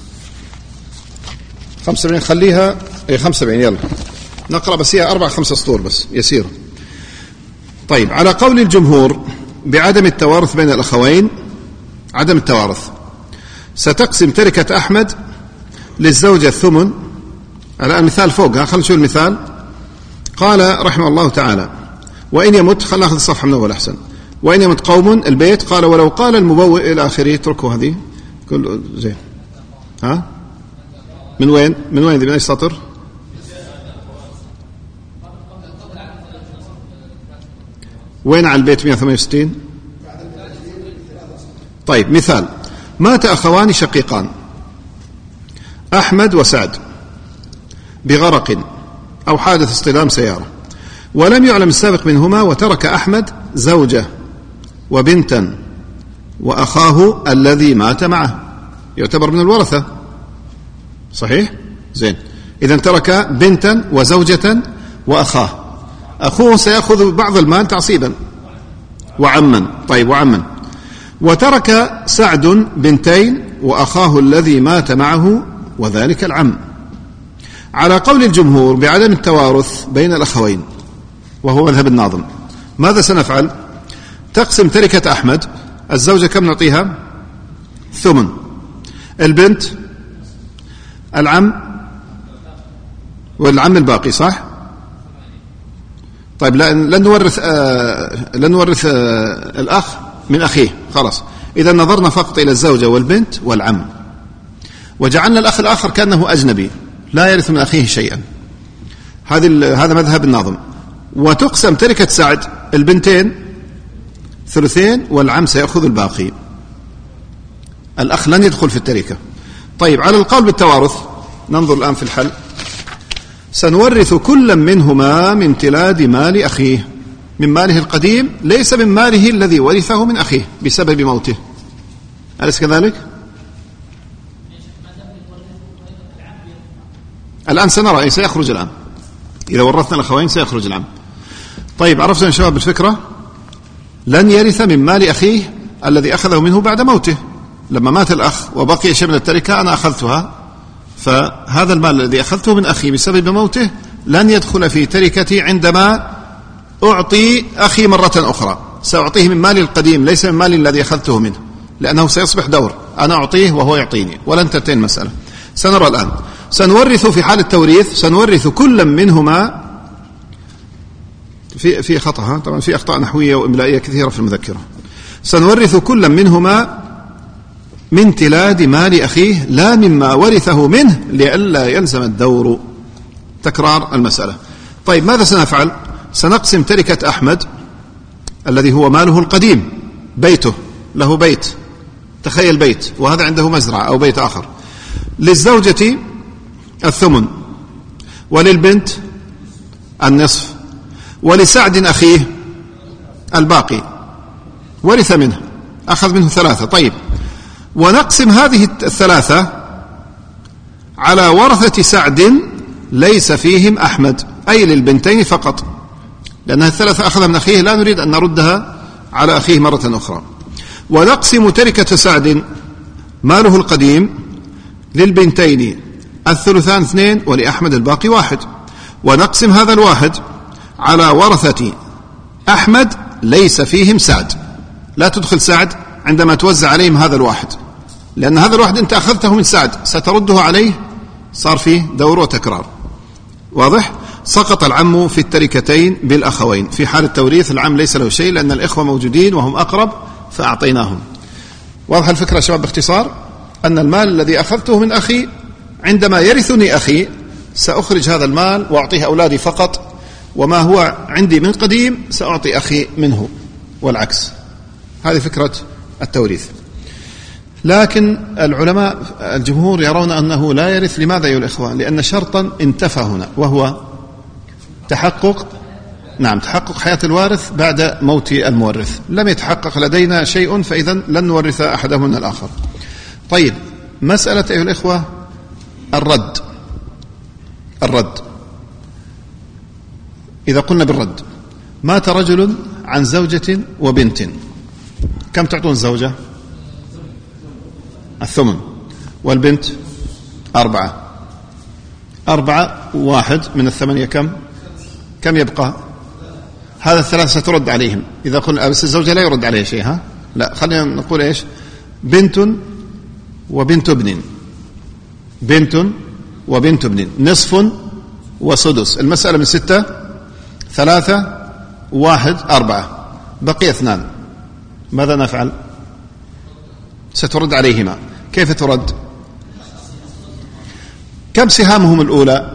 75 خليها 75. يلا نقرأ بس هي 4-5 سطور بس يسير. طيب، على قول الجمهور بعدم التوارث بين الأخوين، عدم التوارث، ستقسم تركة أحمد للزوجة الثمن. الآن مثال فوق، خلينا نشوف المثال. قال رحمه الله تعالى: وإن يمت، خلينا ناخذ الصفحة من أول أحسن. وإن يمت قوم، البيت، قال ولو قال المبوئ إلى آخره. اتركوا هذه كل زين. ها من وين ذي؟ من أي سطر؟ وين على البيت 168؟ طيب مثال: مات أخوان شقيقان أحمد وسعد بغرق أو حادث اصطدام سيارة، ولم يعلم السابق منهما، وترك أحمد زوجة وبنتا وأخاه الذي مات معه. يعتبر من الورثة، صحيح؟ زين. إذن ترك بنتا وزوجة وأخاه. أخوه سيأخذ بعض المال تعصيبا وعما. طيب وعما. وترك سعد بنتين وأخاه الذي مات معه، وذلك العم. على قول الجمهور بعدم التوارث بين الأخوين، وهو مذهب الناظم، ماذا سنفعل؟ تقسم تركة أحمد، الزوجة كم نعطيها؟ ثمن، البنت العم، والعم الباقي، صح؟ طيب لن نورث الأخ من أخيه، خلاص. إذا نظرنا فقط إلى الزوجة والبنت والعم، وجعلنا الأخ الآخر كأنه أجنبي لا يرث من أخيه شيئا. هذا مذهب الناظم. وتقسم تركة سعد، البنتين ثلثين والعم سيأخذ الباقي، الأخ لن يدخل في التركة. طيب على القول بالتوارث، ننظر الآن في الحل. سنورث كل منهما من امتلاد مال أخيه، من ماله القديم، ليس من ماله الذي ورثه من أخيه بسبب موته. أليس كذلك؟ الآن سنرى سيخرج العم، إذا ورثنا الأخوين سيخرج العم. طيب عرفنا يا شباب الفكرة؟ لن يرث من مال أخيه الذي أخذه منه بعد موته. لما مات الأخ وبقي شيء من التركة أنا أخذتها، فهذا المال الذي أخذته من أخي بسبب موته لن يدخل في تركتي عندما أعطي أخي مرة أخرى. سأعطيه من مالي القديم ليس من مالي الذي أخذته منه، لأنه سيصبح دور، أنا أعطيه وهو يعطيني، ولن تنتهي المسألة. سنرى الآن. سنورث في حال التوريث، سنورث كل منهما في خطأ، طبعا في أخطاء نحوية وإملائية كثيرة في المذكرة. سنورث كل منهما من امتلاد مال أخيه لا مما ورثه منه لئلا يلزم الدور. تكرار المسألة. طيب ماذا سنفعل؟ سنقسم تركة أحمد الذي هو ماله القديم، بيته، له بيت، تخيل بيت، وهذا عنده مزرعة أو بيت آخر. للزوجة الثمن، وللبنت النصف، ولسعد أخيه الباقي، ورث منه، أخذ منه 3. طيب، ونقسم هذه 3 على ورثة سعد ليس فيهم أحمد، أي للبنتين فقط، لأنها 3 أخذها من أخيه، لا نريد أن نردها على أخيه مرة أخرى. ونقسم تركة سعد ماله القديم للبنتين الثلثان 2، ولأحمد الباقي 1. ونقسم هذا 1 على ورثة أحمد ليس فيهم سعد، لا تدخل سعد عندما توزع عليهم هذا 1، لأن هذا 1 أنت أخذته من سعد، سترده عليه، صار فيه دور وتكرار. واضح؟ سقط العم في التركتين بالأخوين. في حال التوريث العم ليس له شيء، لأن الإخوة موجودين وهم أقرب فأعطيناهم. واضح الفكرة يا شباب؟ باختصار أن المال الذي أخذته من أخي عندما يرثني أخي سأخرج هذا المال وأعطيه أولادي فقط، وما هو عندي من قديم سأعطي أخي منه، والعكس. هذه فكرة التوريث. لكن العلماء الجمهور يرون أنه لا يرث. لماذا أيها الإخوة؟ لأن شرطا انتفى هنا، وهو تحقق حياة الوارث بعد موت المورث. لم يتحقق لدينا شيء، فإذا لن نورث أحدهم من الآخر. طيب، مسألة أيها الإخوة الرد. إذا قلنا بالرد، مات رجل عن زوجة وبنت، كم تعطون الزوجة؟ الثمن، والبنت 4. 1 من 8 كم يبقى؟ هذا 3 سترد عليهم. إذا قلنا بس الزوجة لا يرد عليه شيء، ها؟ لا، خلينا نقول إيش؟ بنت وبنت ابن، بنت وبنت ابن، نصف وسدس. المسألة من 6، 3، 1، 4، بقي 2. ماذا نفعل؟ سترد عليهما. كيف ترد؟ كم سهامهم الأولى؟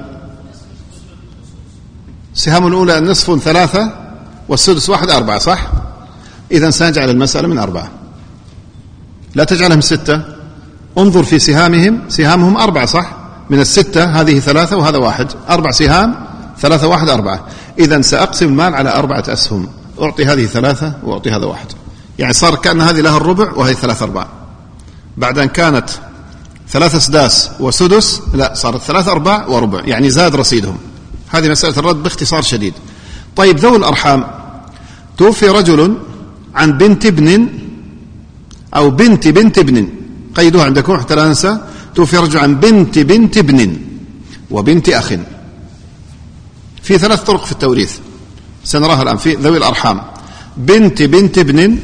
سهام الأولى نصف 3 والسدس 1 4، صح؟ إذن سنجعل المسألة من 4، لا تجعلها من 6. انظر في سهامهم 4، صح؟ من 6 هذه 3 وهذا 1، 4 سهام، 3 1 4. إذن سأقسم المال على 4 أسهم، أعطي هذه 3 وأعطي هذا 1، يعني صار كأن هذه لها الربع وهذه 3/4. بعد أن كانت 3 سداس وسدس، لا، صارت 3/4 وربع، يعني زاد رصيدهم. هذه مسألة الرد باختصار شديد. طيب، ذوي الأرحام، توفي رجل عن بنت ابن أو بنت ابن، قيدوها عندكم حتى لا ننسى. توفي رجل عن بنت ابن وبنت أخ. في 3 طرق في التوريث سنراها الآن في ذوي الأرحام. بنت ابن،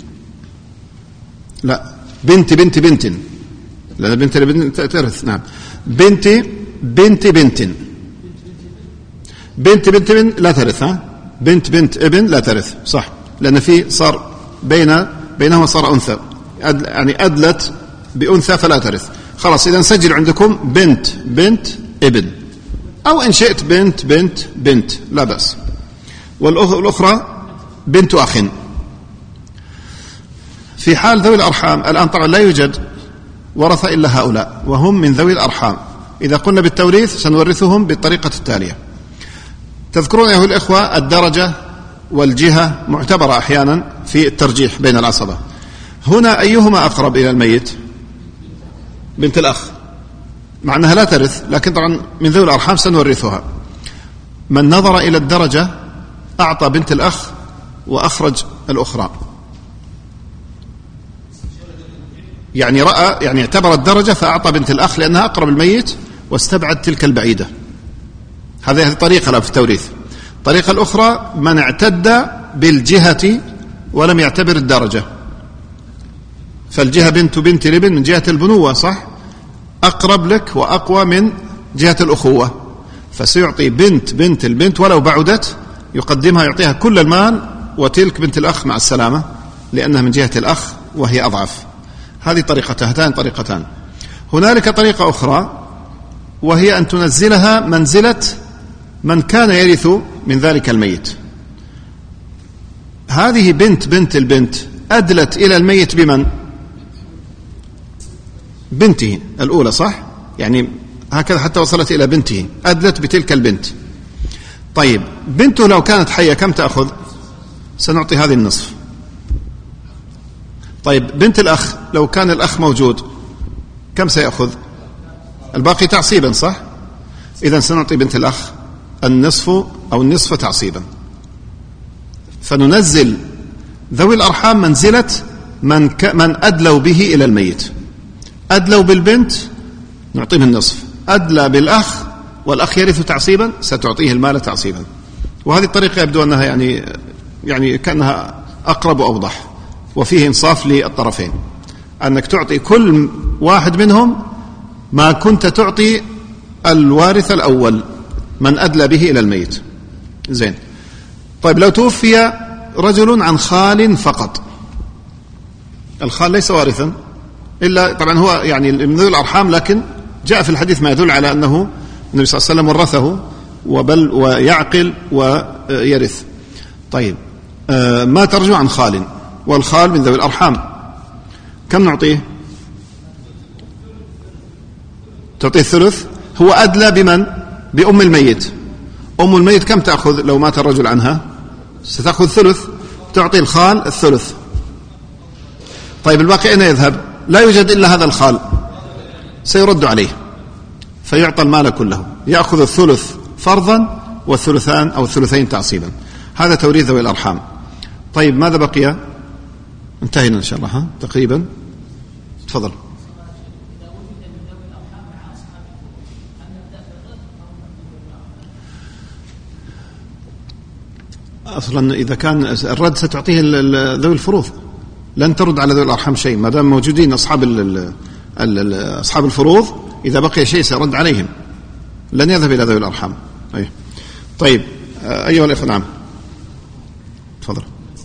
لا، بنت لأن بنت الابن ترث. نعم، بنت ابن لا ترث، ها؟ بنت ابن لا ترث، صح، لأن في صار بينهما صار أنثى، يعني أدلت بأنثى فلا ترث. خلاص، إذا سجل عندكم بنت ابن، أو إن شئت بنت لا بأس. والأخرى بنت أخ. في حال ذوي الأرحام الآن طبعا لا يوجد ورثة إلا هؤلاء، وهم من ذوي الأرحام. إذا قلنا بالتوريث سنورثهم بالطريقة التالية. تذكرون أيها الإخوة الدرجة والجهة معتبرة أحيانا في الترجيح بين العصبة. هنا أيهما أقرب إلى الميت؟ بنت الأخ، مع أنها لا ترث، لكن طبعا من ذوي الأرحام سنورثها. من نظر إلى الدرجة أعطى بنت الأخ وأخرج الأخرى، يعني اعتبر الدرجة فأعطى بنت الأخ لأنها أقرب الميت واستبعد تلك البعيدة. هذه الطريقة في التوريث. الطريقة الأخرى من اعتد بالجهة ولم يعتبر الدرجة، فالجهة بنت الابن من جهة البنوة، صح، أقرب لك وأقوى من جهة الأخوة، فسيعطي بنت البنت ولو بعدت، يقدمها يعطيها كل المال، وتلك بنت الأخ مع السلامة لأنها من جهة الأخ وهي أضعف. هذه هاتان طريقتان. هنالك طريقة أخرى، وهي أن تنزلها منزلة من كان يرث من ذلك الميت. هذه بنت البنت أدلت إلى الميت بمن؟ بنته الأولى، صح؟ يعني هكذا حتى وصلت إلى بنته، أدلت بتلك البنت. طيب بنته لو كانت حية كم تأخذ؟ سنعطي هذه النصف. طيب بنت الأخ لو كان الأخ موجود كم سيأخذ؟ الباقي تعصيبا، صح؟ إذن سنعطي بنت الأخ النصف أو النصف تعصيبا. فننزل ذوي الأرحام منزلة من أدلوا به إلى الميت. أدلوا بالبنت نعطيه النصف، أدلى بالأخ والأخ يرث تعصيبا ستعطيه المال تعصيبا. وهذه الطريقة يبدو أنها يعني كأنها أقرب وأوضح، وفيه إنصاف للطرفين، أنك تعطي كل واحد منهم ما كنت تعطي الوارث الأول من أدلى به إلى الميت. زين. طيب لو توفي رجل عن خال فقط، الخال ليس وارثا إلا طبعا هو يعني من ذوي الأرحام، لكن جاء في الحديث ما يدل على أنه النبي صلى الله عليه وسلم ورثه وبل ويعقل ويرث. طيب ما ترجو عن خال، والخال من ذوي الأرحام، كم نعطيه؟ تعطيه الثلث. هو أدلى بمن؟ بأم الميت. أم الميت كم تأخذ لو مات الرجل عنها؟ ستأخذ ثلث، تعطي الخال الثلث. طيب الباقي أين يذهب؟ لا يوجد إلا هذا الخال، سيرد عليه فيعطى المال كله، يأخذ الثلث فرضا والثلثان أو الثلثين تعصيبا. هذا توريث ذوي الأرحام. طيب ماذا بقي؟ انتهينا إن شاء الله تقريبا. تفضل. أصلا إذا كان الرد ستعطيه ذوي الفروض، لن ترد على ذوي الأرحام شيء ما دام موجودين أصحاب الفروض. إذا بقي شيء سيرد عليهم، لن يذهب إلى ذوي الأرحام. أيه. طيب أيها الأخوة، نعم تفضل.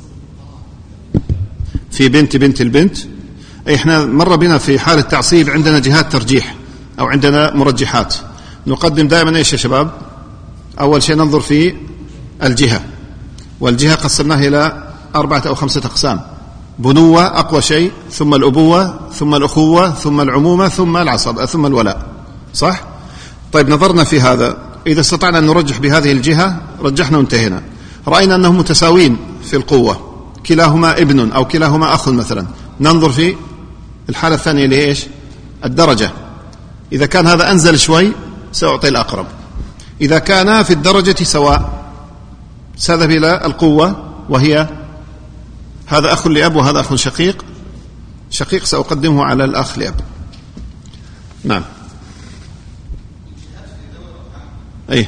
في بنت البنت، إحنا مر بنا في حال التعصيب عندنا جهات ترجيح أو عندنا مرجحات. نقدم دائما إيش يا شباب؟ أول شيء ننظر في الجهة، والجهة قسمناها إلى 4 أو 5 أقسام: بنوة أقوى شيء، ثم الأبوة، ثم الأخوة، ثم العمومة، ثم العصب، ثم الولاء، صح؟ طيب نظرنا في هذا، إذا استطعنا أن نرجح بهذه الجهة رجحنا وانتهينا. رأينا أنهم متساوين في القوة، كلاهما ابن أو كلاهما أخ مثلا، ننظر في الحالة الثانية اللي هي إيش؟ الدرجة. إذا كان هذا أنزل شوي سأعطي الأقرب، إذا كان في الدرجة سواء سأذهب إلى القوة، وهي هذا أخ لأب وهذا أخ شقيق، سأقدمه على الأخ لأب. نعم. أي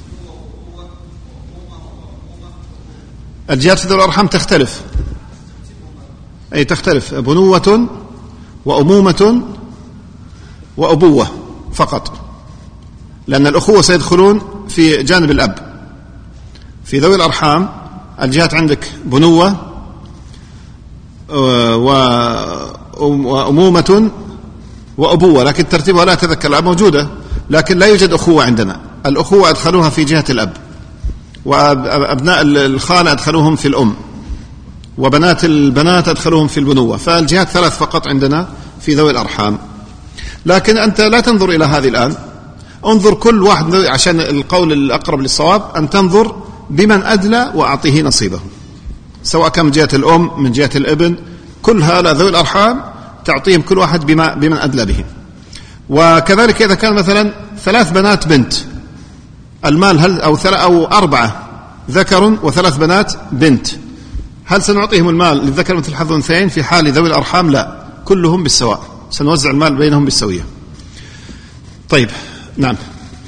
الجهات في ذوي الأرحام تختلف، أي تختلف، بنوة وأمومة وأبوة فقط، لأن الأخوة سيدخلون في جانب الأب. في ذوي الأرحام الجهات عندك بنوة وأمومة وأبوة، لكن ترتيبها لا أتذكر الآن، موجودة لكن لا يوجد أخوة عندنا. الأخوة أدخلوها في جهة الأب، وأبناء الخالة أدخلوهم في الأم، وبنات البنات أدخلوهم في البنوة. فالجهات 3 فقط عندنا في ذوي الأرحام. لكن أنت لا تنظر إلى هذه الآن، انظر كل واحد، عشان القول الأقرب للصواب أن تنظر بمن أدلى وأعطيه نصيبه، سواء كان من جهة الأم من جهة الابن، كل هؤلاء ذوي الأرحام تعطيهم كل واحد بمن أدلى به. وكذلك إذا كان مثلا 3 بنات بنت، المال هل أو 4 ذكر و3 بنات بنت، هل سنعطيهم المال للذكر مثل حظ الأنثيين؟ في حال ذوي الأرحام لا، كلهم بالسواء، سنوزع المال بينهم بالسوية. طيب نعم.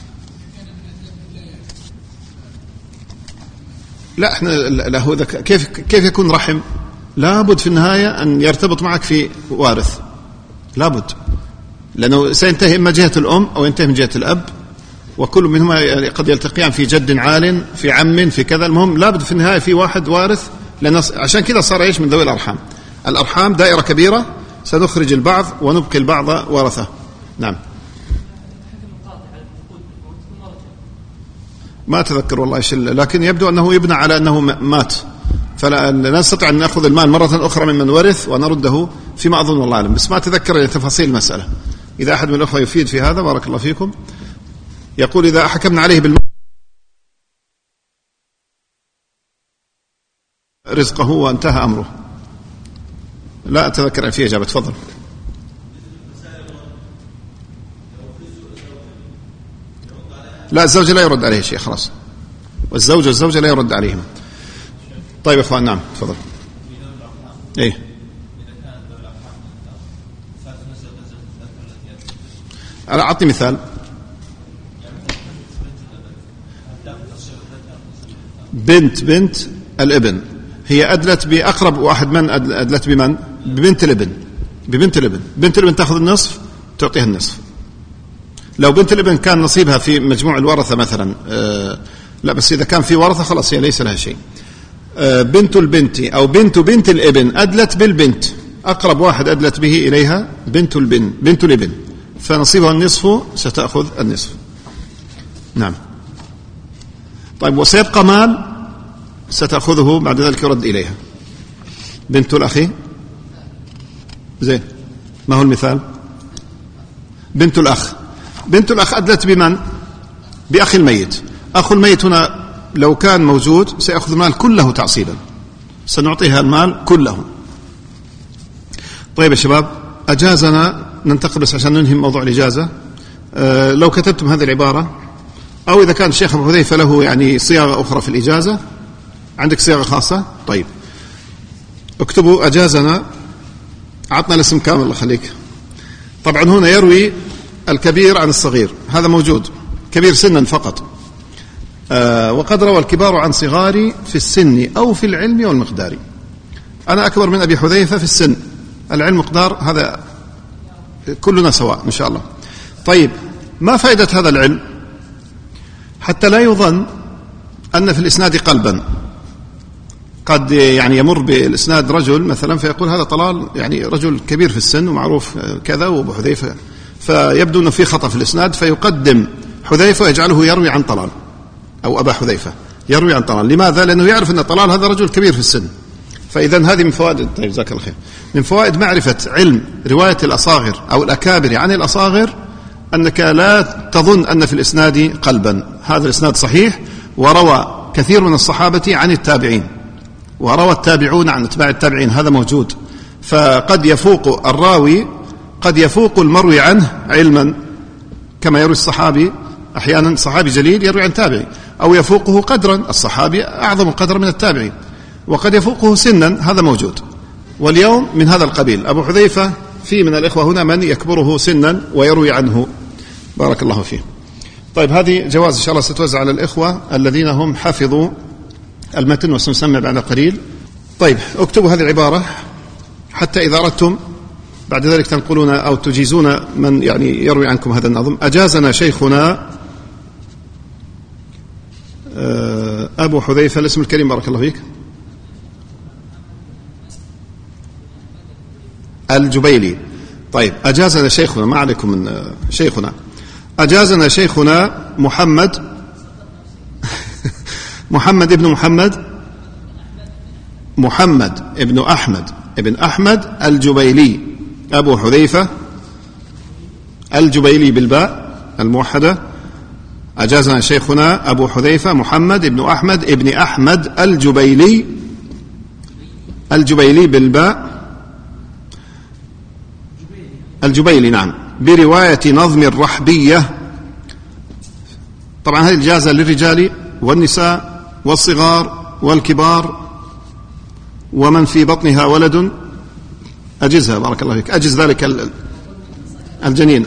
لا احنا له كيف يكون رحم؟ لابد في النهاية أن يرتبط معك في وارث، لابد، لأنه سينتهي إما جهة الأم أو ينتهي من جهة الأب، وكل منهما قد يلتقيان في جد عال، في عم، في كذا. المهم لابد في النهاية في واحد وارث، لأن عشان كذا صار إيش من ذوي الأرحام. الأرحام دائرة كبيرة، سنخرج البعض ونبقي البعض ورثة. نعم. ما أتذكر والله إيش، لكن يبدو أنه يبنى على أنه مات، فلا نستطيع أن نأخذ المال مرة أخرى ممن ورث ونرده فيما أظن والله أعلم، بس ما أتذكر تفاصيل المسألة. إذا أحد من الأخوة يفيد في هذا بارك الله فيكم. يقول إذا حكمنا عليه رزقه وانتهى أمره. لا أتذكر أن فيه إجابة. تفضل. لا الزوج لا يرد عليه شيء خلاص، والزوجة لا يرد عليهم. طيب إخوان نعم تفضل. إيه أعطني مثال. بنت الابن هي أدلت بأقرب واحد، من أدلت بمن؟ ببنت الابن. بنت الابن تأخذ النصف، تعطيها النصف. لو بنت الابن كان نصيبها في مجموع الورثة مثلا، لا بس إذا كان في ورثة خلاص هي ليس لها شيء. بنت البنت أو بنت الابن أدلت بالبنت، أقرب واحد أدلت به إليها بنت الابن، فنصيبها النصف، ستأخذ النصف. نعم. طيب وسيبقى مال ستأخذه بعد ذلك يرد إليها. بنت الأخ زين، ما هو المثال؟ بنت الأخ أدلت بمن؟ بأخي الميت. أخو الميت هنا لو كان موجود سيأخذ المال كله تعصيبا، سنعطيها المال كله. طيب يا شباب أجازنا، ننتقل بس عشان ننهي موضوع الإجازة. لو كتبتم هذه العبارة، أو إذا كان الشيخ أبو حذيفة له يعني صياغة أخرى في الإجازة، عندك صياغة خاصة؟ طيب اكتبوا أجازنا، عطنا الاسم كامل الله يخليك. طبعا هنا يروي الكبير عن الصغير، هذا موجود، كبير سنا فقط. وقد روى الكبار عن صغاري في السن أو في العلم والمقدار. أنا أكبر من أبي حذيفة في السن، العلم مقدار، هذا كلنا سواء إن شاء الله. طيب ما فائدة هذا العلم؟ حتى لا يظن أن في الإسناد قلبا. قد يعني يمر بالإسناد رجل مثلا فيقول هذا طلال، يعني رجل كبير في السن ومعروف كذا وأبو حذيفة، فيبدو أنه في خطأ في الإسناد، فيقدم حذيفة ويجعله يروي عن طلال، أو أبا حذيفة يروي عن طلال. لماذا؟ لأنه يعرف أن طلال هذا رجل كبير في السن. فإذا هذه من فوائد، طيب جزاك الله خير، من فوائد معرفة علم رواية الأصاغر أو الأكابر عن الأصاغر أنك لا تظن أن في الإسناد قلبا. هذا الإسناد صحيح، وروى كثير من الصحابة عن التابعين، وروى التابعون عن اتباع التابعين، هذا موجود. فقد يفوق الراوي، قد يفوق المروي عنه علما، كما يروي الصحابي أحيانا، صحابي جليل يروي عن تابعي، أو يفوقه قدرا، الصحابي أعظم قدرا من التابعين، وقد يفوقه سنا، هذا موجود. واليوم من هذا القبيل أبو حذيفة، في من الإخوة هنا من يكبره سنا ويروي عنه، بارك الله فيه. طيب هذه جواز إن شاء الله ستوزع على الإخوة الذين هم حفظوا المتن وسنسمع بعد قليل. طيب اكتبوا هذه العبارة حتى إذا أردتم بعد ذلك تنقلون أو تجيزون من يعني يروي عنكم هذا النظم. أجازنا شيخنا أبو حذيفة، الاسم الكريم بارك الله فيك، الجبيلي. طيب أجازنا شيخنا، ما عليكم من شيخنا، أجازنا شيخنا محمد ابن محمد ابن أحمد الجبيلي، أبو حذيفة الجبيلي بالباء الموحدة. أجازنا شيخنا أبو حذيفة محمد ابن أحمد الجبيلي بالباء الجبيلي، نعم، برواية نظم الرحبية. طبعا هذه الإجازة للرجال والنساء والصغار والكبار ومن في بطنها ولد، أجزها بارك الله فيك، أجز ذلك الجنين،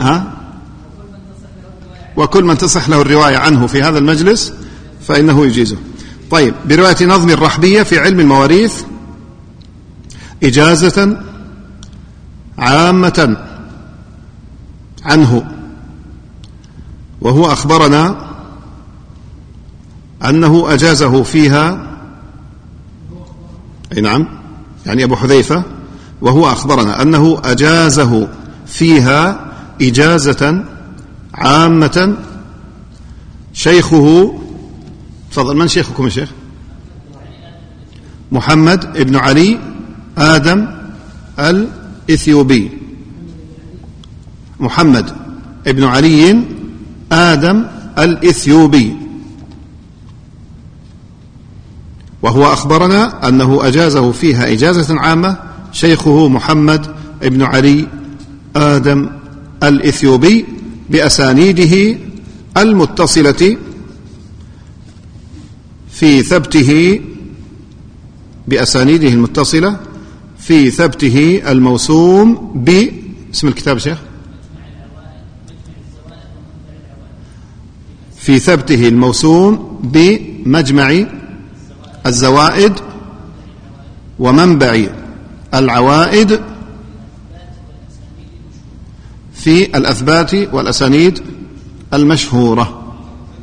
وكل من تصح له الرواية عنه في هذا المجلس فإنه يجيزه. طيب برواية نظم الرحبية في علم المواريث إجازة عامة عنه، وهو أخبرنا أنه أجازه فيها، أي نعم، يعني أبو حذيفة، وهو أخبرنا أنه أجازه فيها إجازة عامة شيخه تفضل. من شيخكم يا شيخ؟ محمد ابن علي آدم الإثيوبي. محمد ابن علي آدم الإثيوبي، وهو أخبرنا أنه أجازه فيها إجازة عامة شيخه محمد ابن علي آدم الإثيوبي بأسانيده المتصلة في ثبته، بأسانيده المتصلة في ثبته الموسوم باسم الكتاب شيخ، في ثبته الموسوم بمجمع الزوائد ومنبع العوائد في الأثبات والأسانيد المشهورة.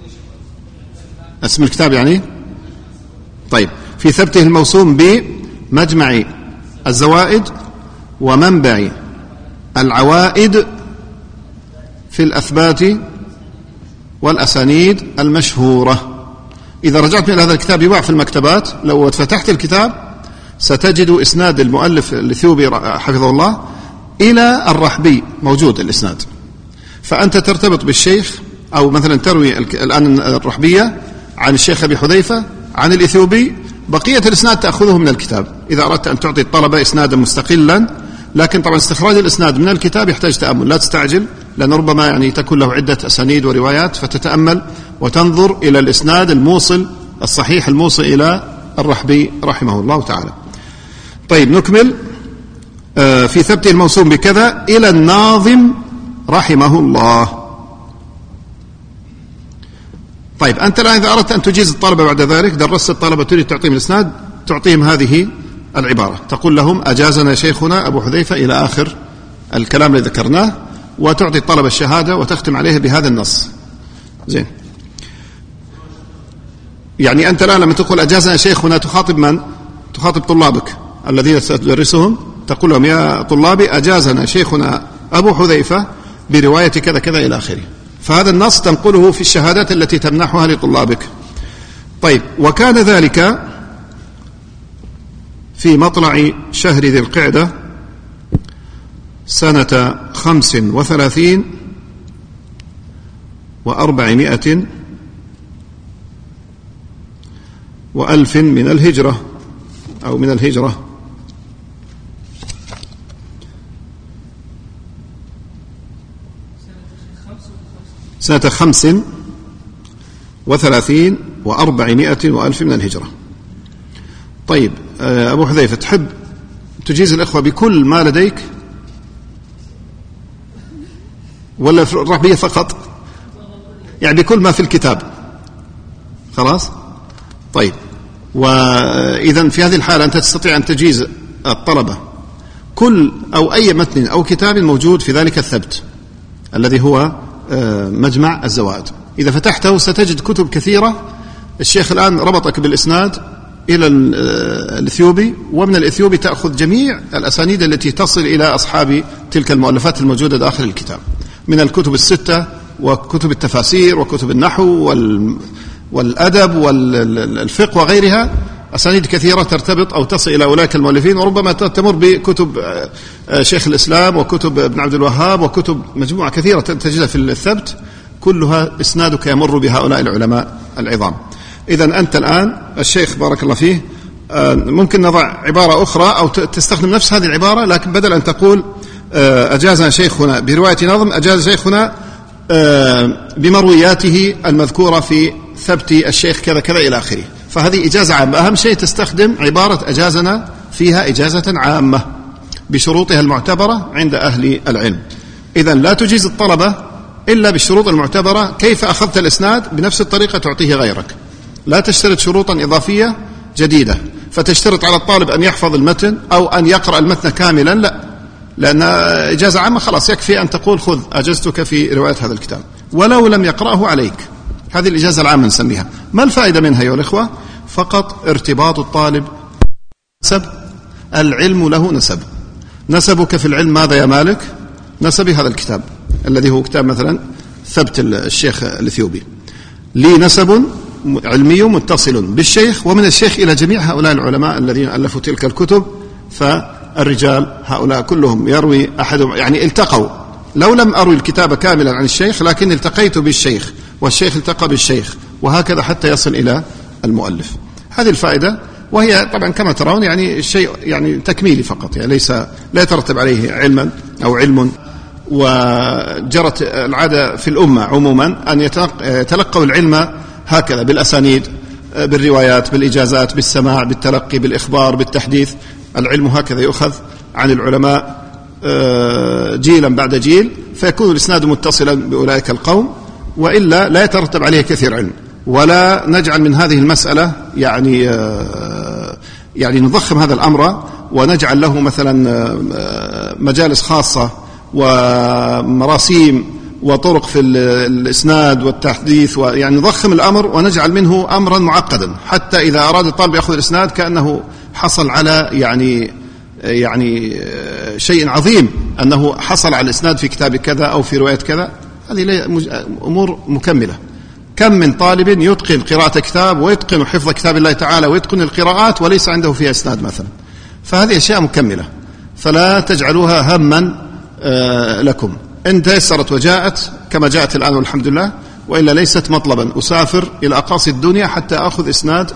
اسم الكتاب يعني؟ طيب، في ثبته الموسوم بمجمع الزوائد ومنبع العوائد في الأثبات والأسانيد المشهورة. إذا رجعت إلى هذا الكتاب يباع في المكتبات، لو فتحت الكتاب ستجد إسناد المؤلف الإثيوبي حفظه الله إلى الرحبي، موجود الإسناد. فأنت ترتبط بالشيخ، أو مثلا تروي الآن الرحبية عن الشيخ أبي حذيفة عن الإثيوبي، بقية الإسناد تأخذه من الكتاب إذا أردت أن تعطي الطلبة إسنادا مستقلا. لكن طبعا استخراج الإسناد من الكتاب يحتاج تأمل، لا تستعجل، لأن ربما يعني تكون له عدة أسانيد وروايات، فتتأمل وتنظر إلى الإسناد الموصل الصحيح الموصل إلى الرحبي رحمه الله تعالى. طيب نكمل. في ثبته الموسوم بكذا إلى الناظم رحمه الله. طيب أنت الآن إذا أردت أن تجيز الطلبة بعد ذلك، درست الطلبة تريد تعطيهم الإسناد، تعطيهم هذه العبارة، تقول لهم أجازنا شيخنا أبو حذيفة إلى آخر الكلام الذي ذكرناه، وتعطي الطلبة الشهادة وتختم عليه بهذا النص. زين. يعني أنت الآن لما تقول أجازنا شيخنا تخاطب من؟ تخاطب طلابك الذين ستدرسهم، تقول لهم يا طلابي أجازنا شيخنا أبو حذيفة برواية كذا كذا إلى آخره. فهذا النص تنقله في الشهادات التي تمنحها لطلابك. طيب، وكان ذلك في مطلع شهر ذي القعدة سنة 35 و400 و1000 من الهجرة، أو من الهجرة. سنة 35 و400 و1000 من الهجرة. طيب أبو حذيفة، تحب تجيز الإخوة بكل ما لديك ولا الرحبية فقط؟ يعني بكل ما في الكتاب خلاص؟ طيب، وإذا في هذه الحالة أنت تستطيع أن تجيز الطلبة كل أو أي متن أو كتاب موجود في ذلك الثبت الذي هو مجمع الزوائد. إذا فتحته ستجد كتب كثيرة. الشيخ الآن ربطك بالإسناد إلى الإثيوبي، ومن الإثيوبي تأخذ جميع الأسانيد التي تصل إلى أصحاب تلك المؤلفات الموجودة داخل الكتاب، من الكتب الستة وكتب التفاسير وكتب النحو والأدب والفقه وغيرها. أسانيد كثيرة ترتبط أو تصل إلى أولئك المؤلفين، وربما تمر بكتب شيخ الإسلام وكتب ابن عبد الوهاب وكتب مجموعة كثيرة تجدها في الثبت، كلها إسنادك يمر بهؤلاء العلماء العظام. إذن أنت الآن الشيخ بارك الله فيه ممكن نضع عبارة أخرى أو تستخدم نفس هذه العبارة، لكن بدل أن تقول أجازنا شيخنا برواية نظم، أجاز شيخنا بمروياته المذكورة في ثبت الشيخ كذا كذا إلى آخره. فهذه إجازة عامة. أهم شيء تستخدم عبارة أجازنا فيها إجازة عامة بشروطها المعتبرة عند أهل العلم. إذن لا تجيز الطلبة إلا بالشروط المعتبرة. كيف أخذت الإسناد بنفس الطريقة تعطيه غيرك، لا تشترط شروطا إضافية جديدة فتشترط على الطالب أن يحفظ المتن أو أن يقرأ المتن كاملا، لا، لأن إجازة عامة خلاص يكفي أن تقول خذ أجزتك في رواية هذا الكتاب ولو لم يقرأه عليك. هذه الإجازة العامة نسميها. ما الفائدة منها أيها الإخوة؟ فقط ارتباط الطالب نسب. العلم له نسب. نسبك في العلم ماذا يا مالك؟ نسبي هذا الكتاب الذي هو كتاب مثلا ثبت الشيخ الإثيوبي. لي نسب علمي متصل بالشيخ، ومن الشيخ إلى جميع هؤلاء العلماء الذين ألفوا تلك الكتب. فالرجال هؤلاء كلهم يروي أحدهم، يعني التقوا، لو لم أروي الكتاب كاملا عن الشيخ لكن التقيت بالشيخ والشيخ التقى بالشيخ، وهكذا حتى يصل إلى المؤلف. هذه الفائدة، وهي طبعا كما ترون يعني شيء يعني تكميلي فقط، يعني لا يترتب عليه علما أو علم. وجرت العادة في الأمة عموما أن يتلقوا العلم هكذا بالأسانيد، بالروايات، بالإجازات، بالسماع، بالتلقي، بالإخبار، بالتحديث. العلم هكذا يؤخذ عن العلماء جيلا بعد جيل، فيكون الإسناد متصلا بأولئك القوم، وإلا لا يترتب عليه كثير علم. ولا نجعل من هذه المسألة يعني نضخم هذا الأمر ونجعل له مثلا مجالس خاصة ومراسيم وطرق في الإسناد والتحديث، ويعني نضخم الأمر ونجعل منه أمرا معقدا، حتى إذا أراد الطالب يأخذ الإسناد كأنه حصل على يعني شيء عظيم، أنه حصل على الإسناد في كتاب كذا أو في رواية كذا. هذه أمور مكملة. كم من طالب يتقن قراءة كتاب ويتقن حفظ كتاب الله تعالى ويتقن القراءات وليس عنده فيها إسناد مثلا. فهذه أشياء مكملة، فلا تجعلوها هما لكم. إن تيسرت وجاءت كما جاءت الآن والحمد لله، وإلا ليست مطلبا أسافر إلى أقاصي الدنيا حتى أخذ إسناد.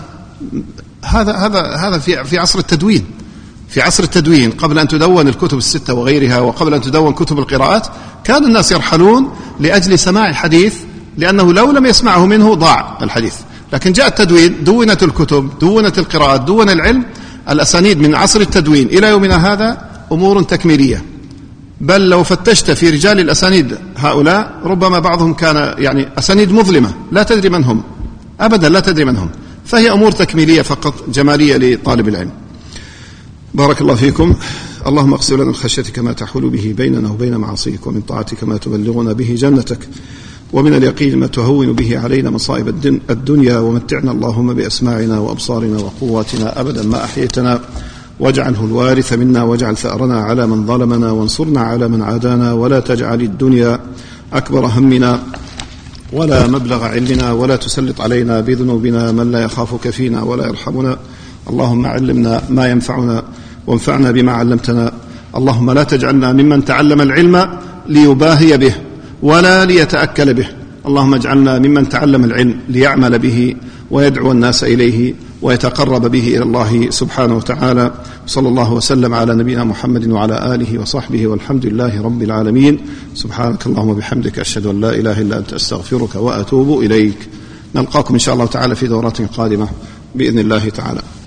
هذا في عصر التدوين. في عصر التدوين قبل أن تدون الكتب الستة وغيرها، وقبل أن تدون كتب القراءات، كان الناس يرحلون لأجل سماع الحديث، لأنه لو لم يسمعه منه ضاع الحديث. لكن جاء التدوين، دونت الكتب، دونت القراءات، دون العلم. الأسانيد من عصر التدوين إلى يومنا هذا أمور تكميلية. بل لو فتشت في رجال الأسانيد هؤلاء ربما بعضهم كان يعني أسانيد مظلمة لا تدري من هم، أبدا لا تدري من هم. فهي أمور تكميلية فقط، جمالية لطالب العلم. بارك الله فيكم. اللهم اغفر لنا من خشيتك ما تحول به بيننا وبين معاصيك، ومن طاعتك ما تبلغنا به جنتك، ومن اليقين ما تهون به علينا مصائب الدنيا، ومتعنا اللهم بأسماعنا وأبصارنا وقواتنا أبدا ما أحييتنا، واجعله الوارث منا، واجعل ثأرنا على من ظلمنا، وانصرنا على من عادانا، ولا تجعل الدنيا أكبر همنا ولا مبلغ علمنا، ولا تسلط علينا بذنوبنا من لا يخافك فينا ولا يرحمنا. اللهم علمنا ما ينفعنا وانفعنا بما علمتنا. اللهم لا تجعلنا ممن تعلم العلم ليباهي به ولا ليتأكل به. اللهم اجعلنا ممن تعلم العلم ليعمل به ويدعو الناس إليه ويتقرب به إلى الله سبحانه وتعالى. صلى الله وسلم على نبينا محمد وعلى آله وصحبه، والحمد لله رب العالمين. سبحانك اللهم وبحمدك، أشهد أن لا إله إلا أنت، أستغفرك وأتوب إليك. نلقاكم إن شاء الله تعالى في دورات قادمة بإذن الله تعالى.